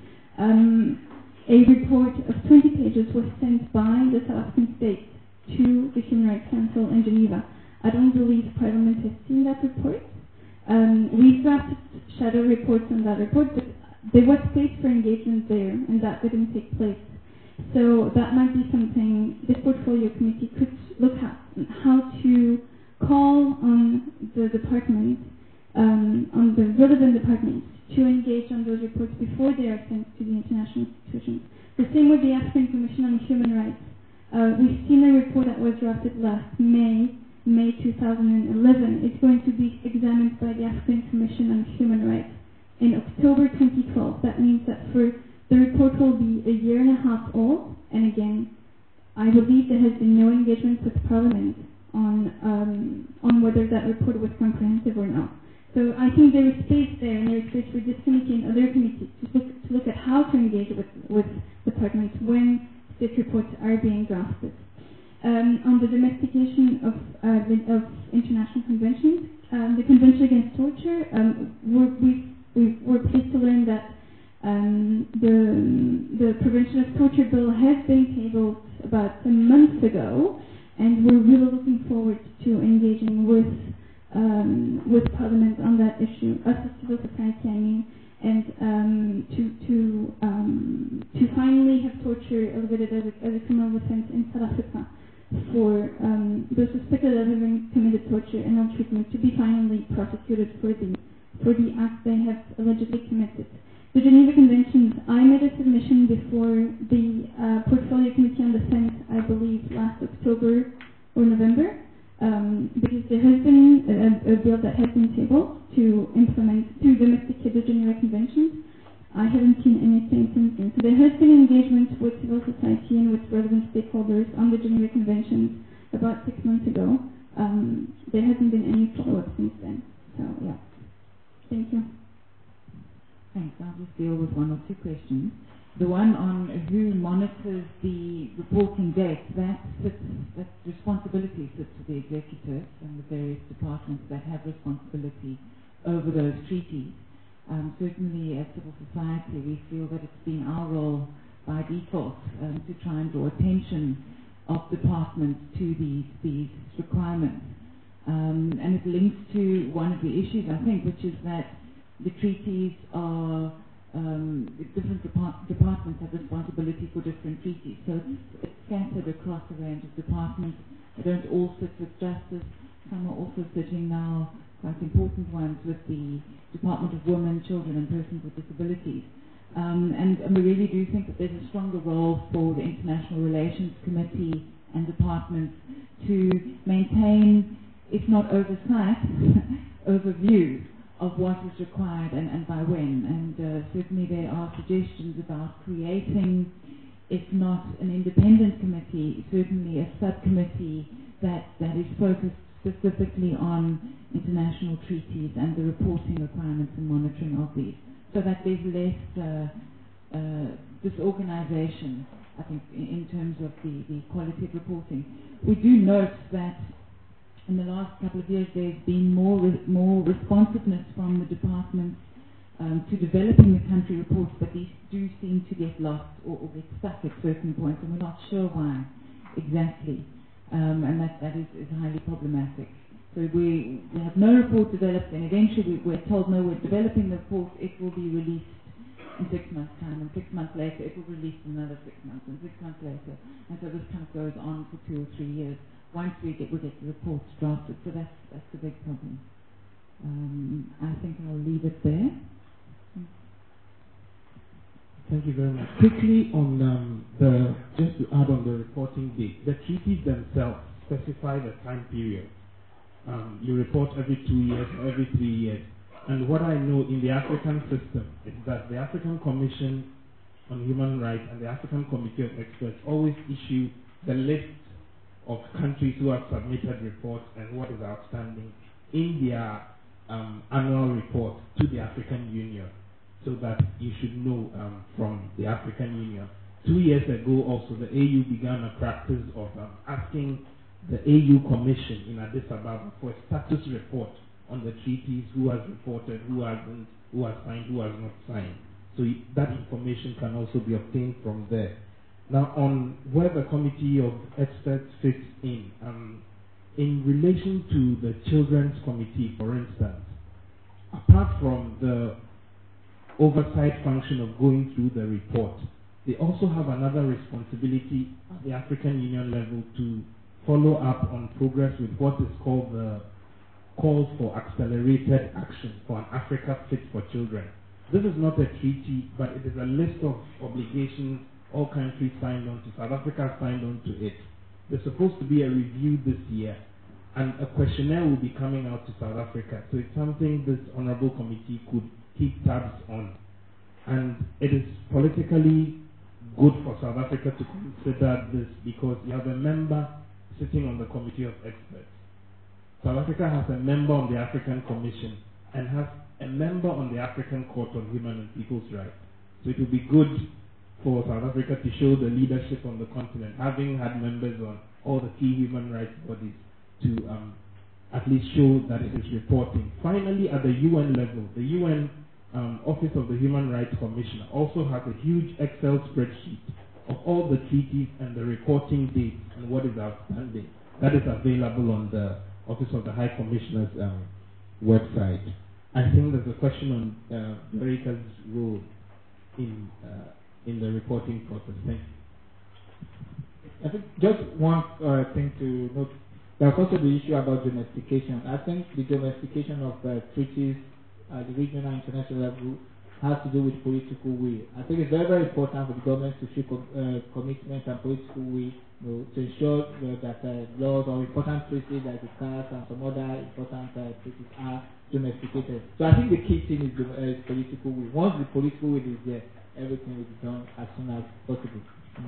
[SPEAKER 17] Um, a report of twenty pages was sent by the South African state to the Human Rights Council in Geneva. I don't believe Parliament has seen that report. Um, we drafted shadow reports on that report, but there was space for engagement there, and that didn't take place. So that might be something this portfolio committee could look at, how to call on the department, um, on the relevant departments, to engage on those reports before they are sent to the international institutions. The same with the African Commission on Human Rights. Uh, we've seen a report that was drafted last May, May two thousand eleven. It's going to be examined by the African Commission on Human Rights in October twenty twelve. That means that for the report will be a year and a half old, and again, I believe there has been no engagement with Parliament on um, on whether that report was comprehensive or not. So I think there is space there, and there is space for this committee and other committees to look, to look at how to engage with, with departments when state reports are being drafted. Um, on the domestication of, uh, the, of international conventions, um, the Convention Against Torture, um, we're, we, we, we're pleased to learn that um, the, the Prevention of Torture Bill has been tabled about a month ago, and we're really looking forward to engaging with Um, with Parliament on that issue, us as civil society, I mean, and um, to to um, to finally have torture elevated as a, as a criminal offence in South Africa for um, those suspected of having committed torture and maltreatment to be finally prosecuted for the for the act they have allegedly committed. The Geneva Conventions, I made a submission before the uh, Portfolio Committee on Defense, I believe, last October or November. Um, because there has been a, a bill that has been tabled to implement, to domesticate the Geneva Conventions. I haven't seen anything since then. So there has been engagement with civil society and with relevant stakeholders on the Geneva Conventions about six months ago. Um, there hasn't been any follow-up since then. So, yeah. Thank you.
[SPEAKER 13] Thanks. I'll just deal with one or two questions. The one on who monitors the reporting dates, that sits, that responsibility sits with the executive and the various departments that have responsibility over those treaties. Um, certainly as civil society, we feel that it's been our role by default um, to try and draw attention of departments to these, these requirements. Um, and it links to one of the issues, I think, which is that the treaties are Um, different depart departments have responsibility for different treaties, so it's, it's scattered across a range of departments. They don't all sit with justice. Some are also sitting now, quite important ones, with the Department of Women, Children and Persons with Disabilities. Um, and, and we really do think that there's a stronger role for the International Relations Committee and departments to maintain, if not oversight, overview of what is required and, and by when. And uh, certainly there are suggestions about creating, if not an independent committee, certainly a subcommittee that, that is focused specifically on international treaties and the reporting requirements and monitoring of these, so that there's less uh, uh, disorganization, I think, in, in terms of the, the quality of reporting. We do note that in the last couple of years, there's been more re more responsiveness from the departments um, to developing the country reports, but these do seem to get lost or, or get stuck at certain points, and we're not sure why exactly, um, and that, that is, is highly problematic. So we, we have no report developed, and eventually we, we're told, no, we're developing the report, it will be released in six months' time, and six months later it will be released in another six months, and six months later, and so this kind of goes on for two or three years. Once we get, we get the reports drafted, so that's, that's a big problem. Um, I think I'll leave it there.
[SPEAKER 14] Thank you very much. Quickly on um, the, just to add on the reporting date, the treaties themselves specify the time period. Um, you report every two years or every three years. And what I know in the African system is that the African Commission on Human Rights and the African Committee of Experts always issue the list of countries who have submitted reports and what is outstanding in their um, annual report to the African Union, so that you should know um, from the African Union. Two years ago also, the A U began a practice of um, asking the A U Commission in Addis Ababa for a status report on the treaties, who has reported, who hasn't, who has signed, who has not signed. So that information can also be obtained from there. Now, on where the Committee of Experts fits in, um, in relation to the Children's Committee, for instance, apart from the oversight function of going through the report, they also have another responsibility at the African Union level to follow up on progress with what is called the Call for Accelerated Action for an Africa Fit for Children. This is not a treaty, but it is a list of obligations all countries signed on to. South Africa signed on to it. There's supposed to be a review this year, and a questionnaire will be coming out to South Africa. So it's something this honorable committee could keep tabs on. And it is politically good for South Africa to consider this, because you have a member sitting on the Committee of Experts. South Africa has a member on the African Commission and has a member on the African Court on Human and People's Rights. So it would be good for South Africa to show the leadership on the continent, having had members on all the key human rights bodies, to um, at least show that it is reporting. Finally, at the U N level, the U N um, Office of the Human Rights Commissioner also has a huge Excel spreadsheet of all the treaties and the reporting dates and what is outstanding. That is available on the Office of the High Commissioner's um, website. I think there's a question on uh, America's role in uh, in the reporting process. Thank you.
[SPEAKER 21] I think just one uh, thing to note. There's also the issue about domestication. I think the domestication of uh, treaties at the regional and international level has to do with political will. I think it's very, very important for the government to show com uh, commitment and political will, you know, to ensure uh, that uh, laws or important treaties like the C A S and some other important uh, treaties are domesticated. So I think the key thing is, the, uh, is political will. Once the political will is there, everything will be done as soon as possible. Mm-hmm.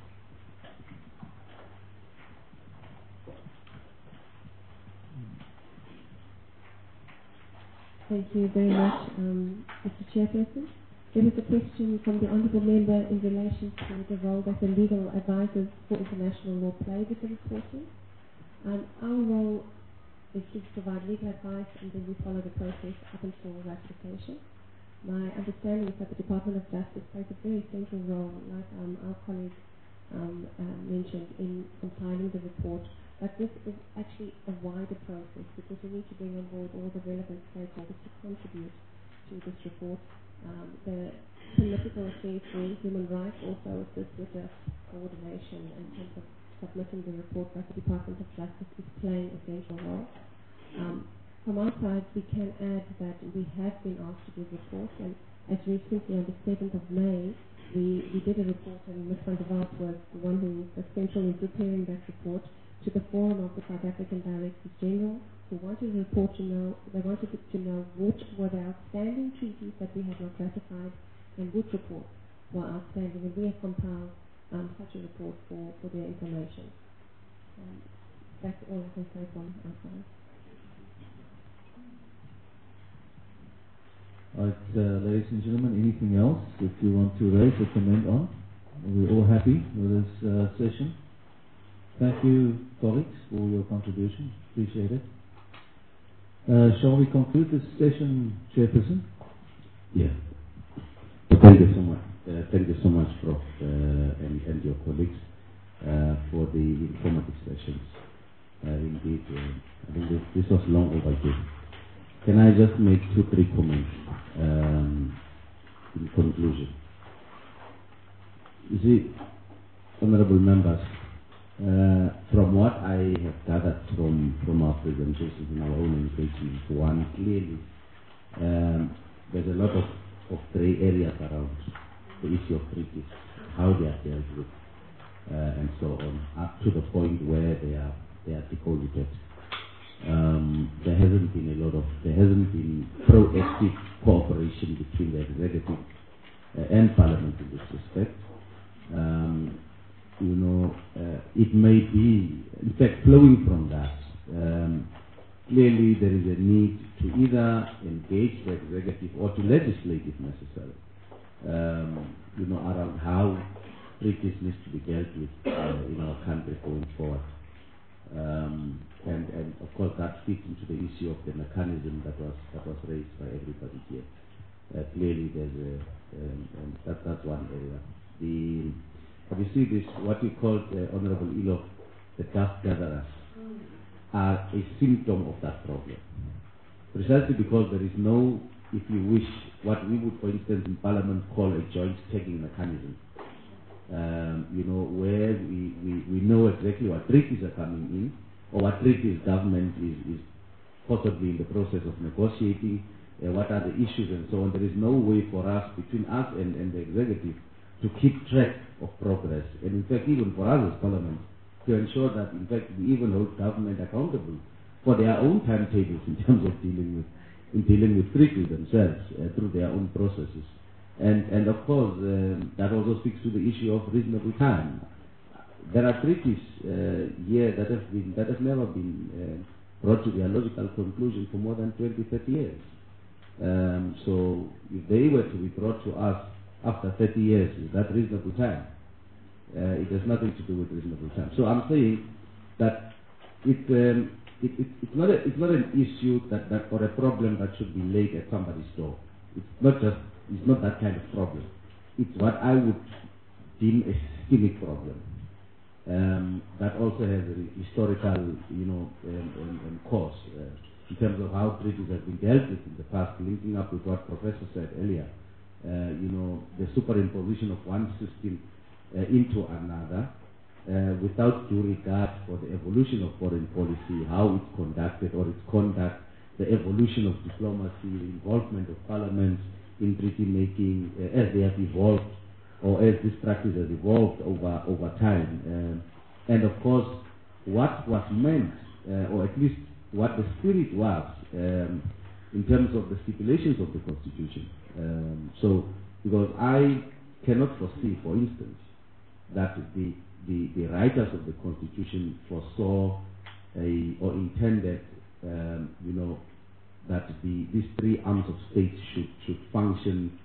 [SPEAKER 15] Thank you very much, um, Mister Chairperson. There was a question from the Honourable Member in relation to the role that the legal advisors for international law play with the reporting. Um, our role is to provide legal advice, and then we follow the process up until ratification. My understanding is that the Department of Justice plays a very central role, like um, our colleague um, uh, mentioned, in compiling the report. But this is actually a wider process, because we need to bring on board all the relevant stakeholders to contribute to this report. Um, the political affairs for human rights also assist with the coordination in terms of submitting the report, but the Department of Justice is playing a central role. Um, from our side, we can add that we have been asked to give reports, and as recently on the seventh of May, we, we did a report, and Miz Van der Waals was the one who was central in preparing that report, to the Forum of the South African Directors General, who wanted a report to know, they wanted to know which were the outstanding treaties that we had not ratified, and which reports were outstanding, and we have compiled um, such a report for, for their information. Um, that's all I can say from our side.
[SPEAKER 19] Alright, uh, ladies and gentlemen, anything else that you want to raise or comment on? Are we all happy with this uh, session? Thank you, colleagues, for your contribution. Appreciate it. Uh, shall we conclude this session, Chairperson?
[SPEAKER 1] Yeah. Thank you so much. Uh, thank you so much, Prof uh, and, and your colleagues uh, for the informative sessions. Uh, indeed, uh, I think this, this was long overdue. Can I just make two, three comments um, in conclusion? You see, honorable members, Uh, from what I have gathered from, from our presentations in our own engagements, one, clearly um, there's a lot of, of grey areas around the issue of treaties, how they are dealt with, uh, and so on, up to the point where they are they are deposited. Um, there hasn't been a lot of, there hasn't been proactive cooperation between the executive uh, and parliament in this respect. Um, you know, uh, it may be, in fact, flowing from that, um, clearly there is a need to either engage the executive or to legislate if necessary, um, you know, around how treaties need to be dealt with uh, in our country going forward. Um, and, and of course that fits into the issue of the mechanism that was that was raised by everybody here. Uh, clearly, there's a um, and that that's one area. The but you see this what we call uh, Honourable Ilo, the dust gatherers, are a symptom of that problem. Precisely because there is no, if you wish, what we would, for instance, in Parliament call a joint tagging mechanism. Um, you know, where we, we, we know exactly what treaties are coming in, or what treaties government is, is possibly in the process of negotiating, uh, what are the issues and so on. There is no way for us, between us and, and the executive, to keep track of progress. And in fact, even for us as Parliament, to ensure that, in fact, we even hold government accountable for their own timetables in terms of dealing with, in dealing with treaties themselves uh, through their own processes. And, and of course, uh, that also speaks to the issue of reasonable time. There are treaties uh, here that have been that have never been uh, brought to their logical conclusion for more than twenty, thirty years. Um, so, if they were to be brought to us after thirty years, is that reasonable time? Uh, it has nothing to do with reasonable time. So, I'm saying that it, um, it, it, it's not a, it's not an issue that, that or a problem that should be laid at somebody's door. It's not just It's not that kind of problem. It's what I would deem a systemic problem um, that also has a historical, you know, um, um, um, cause uh, in terms of how treaties have been dealt with in the past. Linking up with what Professor said earlier, uh, you know, the superimposition of one system uh, into another uh, without due regard for the evolution of foreign policy, how it's conducted or its conduct, the evolution of diplomacy, the involvement of parliaments in treaty making uh, as they have evolved, or as this practice has evolved over over time, uh, and of course, what was meant, uh, or at least what the spirit was, um, in terms of the stipulations of the Constitution. Um, so, because I cannot foresee, for instance, that the the, the writers of the Constitution foresaw a or intended, um, you know, that the these three arms of state should should function,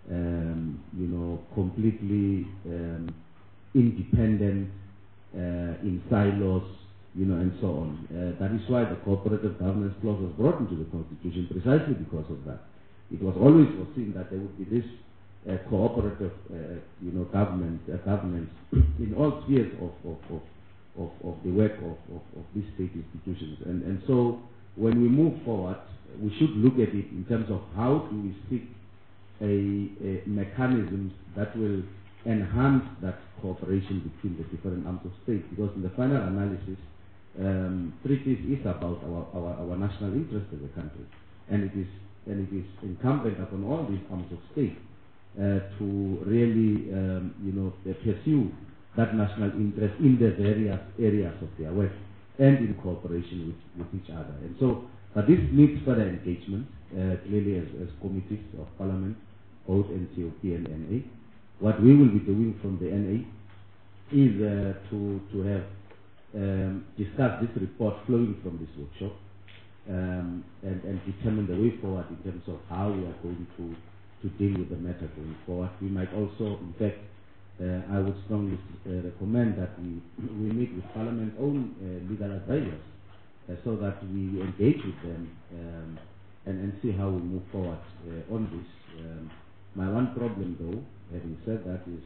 [SPEAKER 1] um, you know, completely um, independent, uh, in silos, you know, and so on. Uh, that is why the cooperative governance clause was brought into the Constitution, precisely because of that. It was always foreseen that there would be this uh, cooperative, uh, you know, government uh, governance in all spheres of of, of, of, of the work of, of, of these state institutions, and and so when we move forward, we should look at it in terms of how do we seek a, a mechanism that will enhance that cooperation between the different arms of state, because in the final analysis, um, treaties is about our, our, our national interest as a country, and it is and it is incumbent upon all these arms of state uh, to really um, you know pursue that national interest in the various areas of their work and in cooperation with, with each other. And so, but this needs further engagement, uh, clearly as, as committees of Parliament, both N C O P and N A. What we will be doing from the N A is uh, to, to have um, discussed this report flowing from this workshop um, and, and determine the way forward in terms of how we are going to, to deal with the matter going forward. We might also, in fact, Uh, I would strongly uh, recommend that we, we meet with Parliament's own uh, legal advisors uh, so that we engage with them um, and, and see how we move forward uh, on this. Um, my one problem, though, having said that, is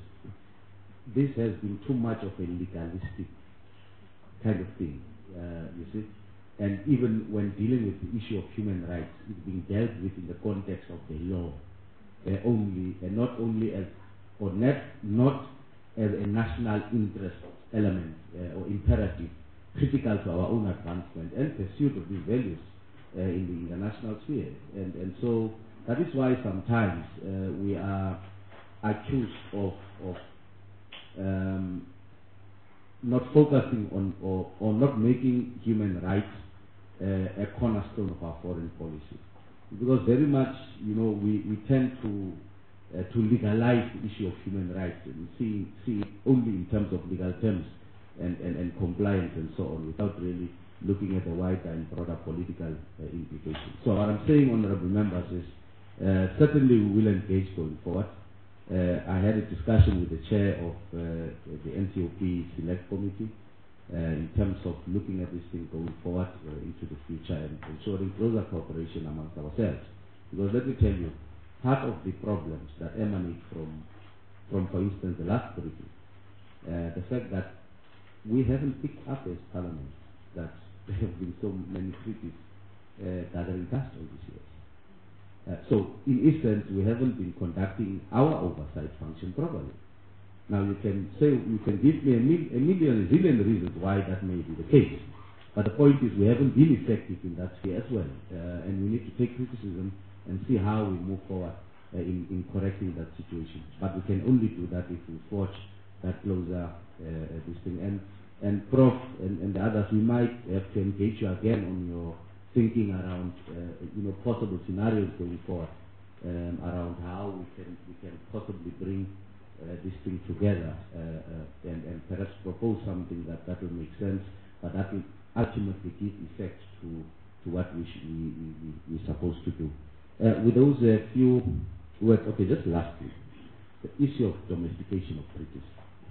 [SPEAKER 1] this has been too much of a legalistic kind of thing, uh, you see. And even when dealing with the issue of human rights, it's being dealt with in the context of the law uh, only, and not only as or not, not as a national interest element uh, or imperative critical to our own advancement and pursuit of these values uh, in the international sphere. And, and so that is why sometimes uh, we are accused of, of um, not focusing on or, or not making human rights uh, a cornerstone of our foreign policy. Because very much, you know, we, we tend to uh, to legalize the issue of human rights and see, see it only in terms of legal terms and, and, and compliance and so on, without really looking at the wider and broader political uh, implications. So what I'm saying, honorable members, is uh, certainly we will engage going forward. Uh, I had a discussion with the chair of uh, the N C O P Select Committee uh, in terms of looking at this thing going forward uh, into the future and ensuring closer cooperation amongst ourselves. Because let me tell you, part of the problems that emanate from, from for instance, the last treaty, uh, the fact that we haven't picked up as Parliament that there have been so many treaties uh, gathering dust all these years. Uh, so, in essence, we haven't been conducting our oversight function properly. Now, you can say, you can give me a, mil a million, a zillion reasons why that may be the case. But the point is, we haven't been effective in that sphere as well. Uh, and we need to take criticism and see how we move forward uh, in, in correcting that situation. But we can only do that if we forge that closer uh, this thing. And, and Prof and, and the others, we might have to engage you again on your thinking around, uh, you know, possible scenarios going forward, um, around how we can we can possibly bring uh, this thing together uh, uh, and, and perhaps propose something that, that will make sense, but that will ultimately give effect to to what we should, we, we, we're supposed to do. Uh, with those uh, few words, okay, just lastly, the issue of domestication of treaties.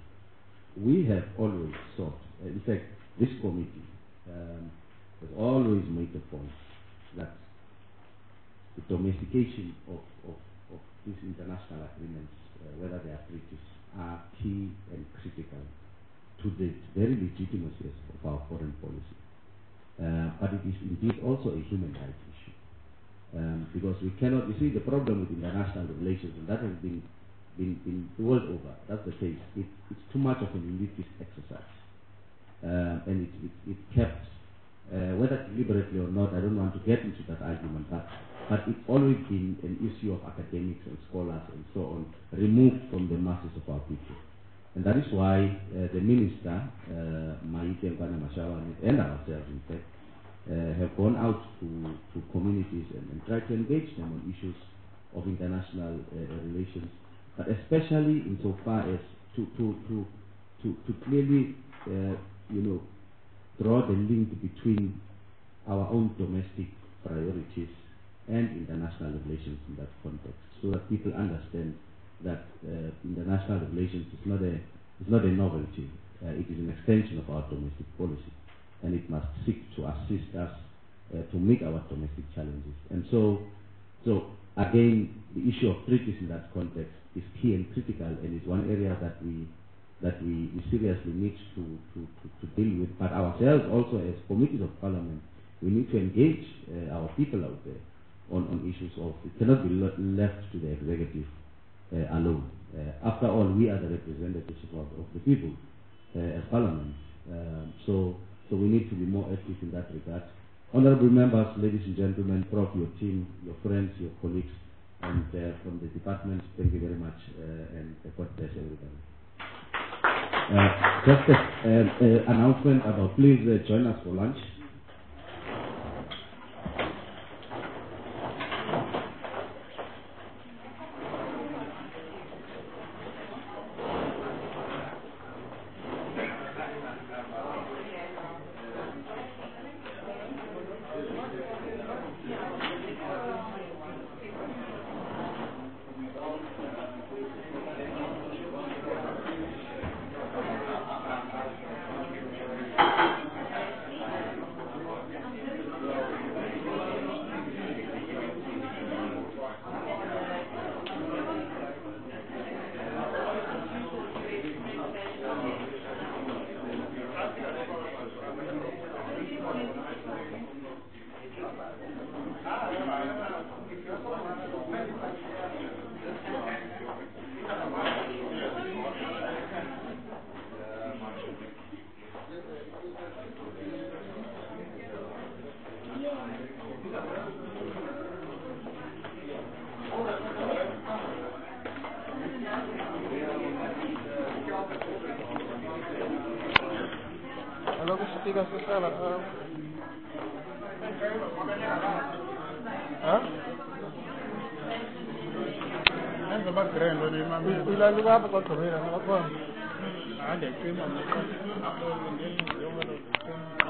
[SPEAKER 1] We have always sought, uh, in fact, this committee um, has always made the point that the domestication of, of, of these international agreements, uh, whether they are treaties, are key and critical to the very legitimacy of our foreign policy. Uh, but it is indeed also a human rights issue. Um, because we cannot, you see, the problem with international relations, and that has been, been, been the world over, that's the case, it, it's too much of an elitist exercise. Uh, and it, it, it kept, uh, whether deliberately or not, I don't want to get into that argument, but, but it's always been an issue of academics and scholars and so on, removed from the masses of our people. And that is why uh, the minister, uh, Maite Nkwana-Mashawane, and ourselves, in fact, uh, have gone out to, to communities and, and tried to engage them on issues of international uh, relations, but especially insofar as to, to, to, to, to clearly, uh, you know, draw the link between our own domestic priorities and international relations in that context, so that people understand that uh, international relations is not a is not a novelty. Uh, it is an extension of our domestic policy, and it must seek to assist us uh, to meet our domestic challenges. And so, so again, the issue of treaties in that context is key and critical, and is one area that we that we, we seriously need to, to, to, to deal with. But ourselves also, as committees of Parliament, we need to engage uh, our people out there on, on issues of, it cannot be le left to the executive Uh, alone. Uh, after all, we are the representatives of, of the people uh, as Parliament. Um, so, so we need to be more active in that regard. Honourable members, ladies and gentlemen, Prof, your team, your friends, your colleagues, and uh, from the department, thank you very much, uh, and uh, God bless everybody. Uh, just an uh, uh, announcement about, please uh, join us for lunch.
[SPEAKER 3] Hello, speaker, sister. Huh? I'm the back grand on him. We like to have a lot of it. I'm not going. I had a dream on the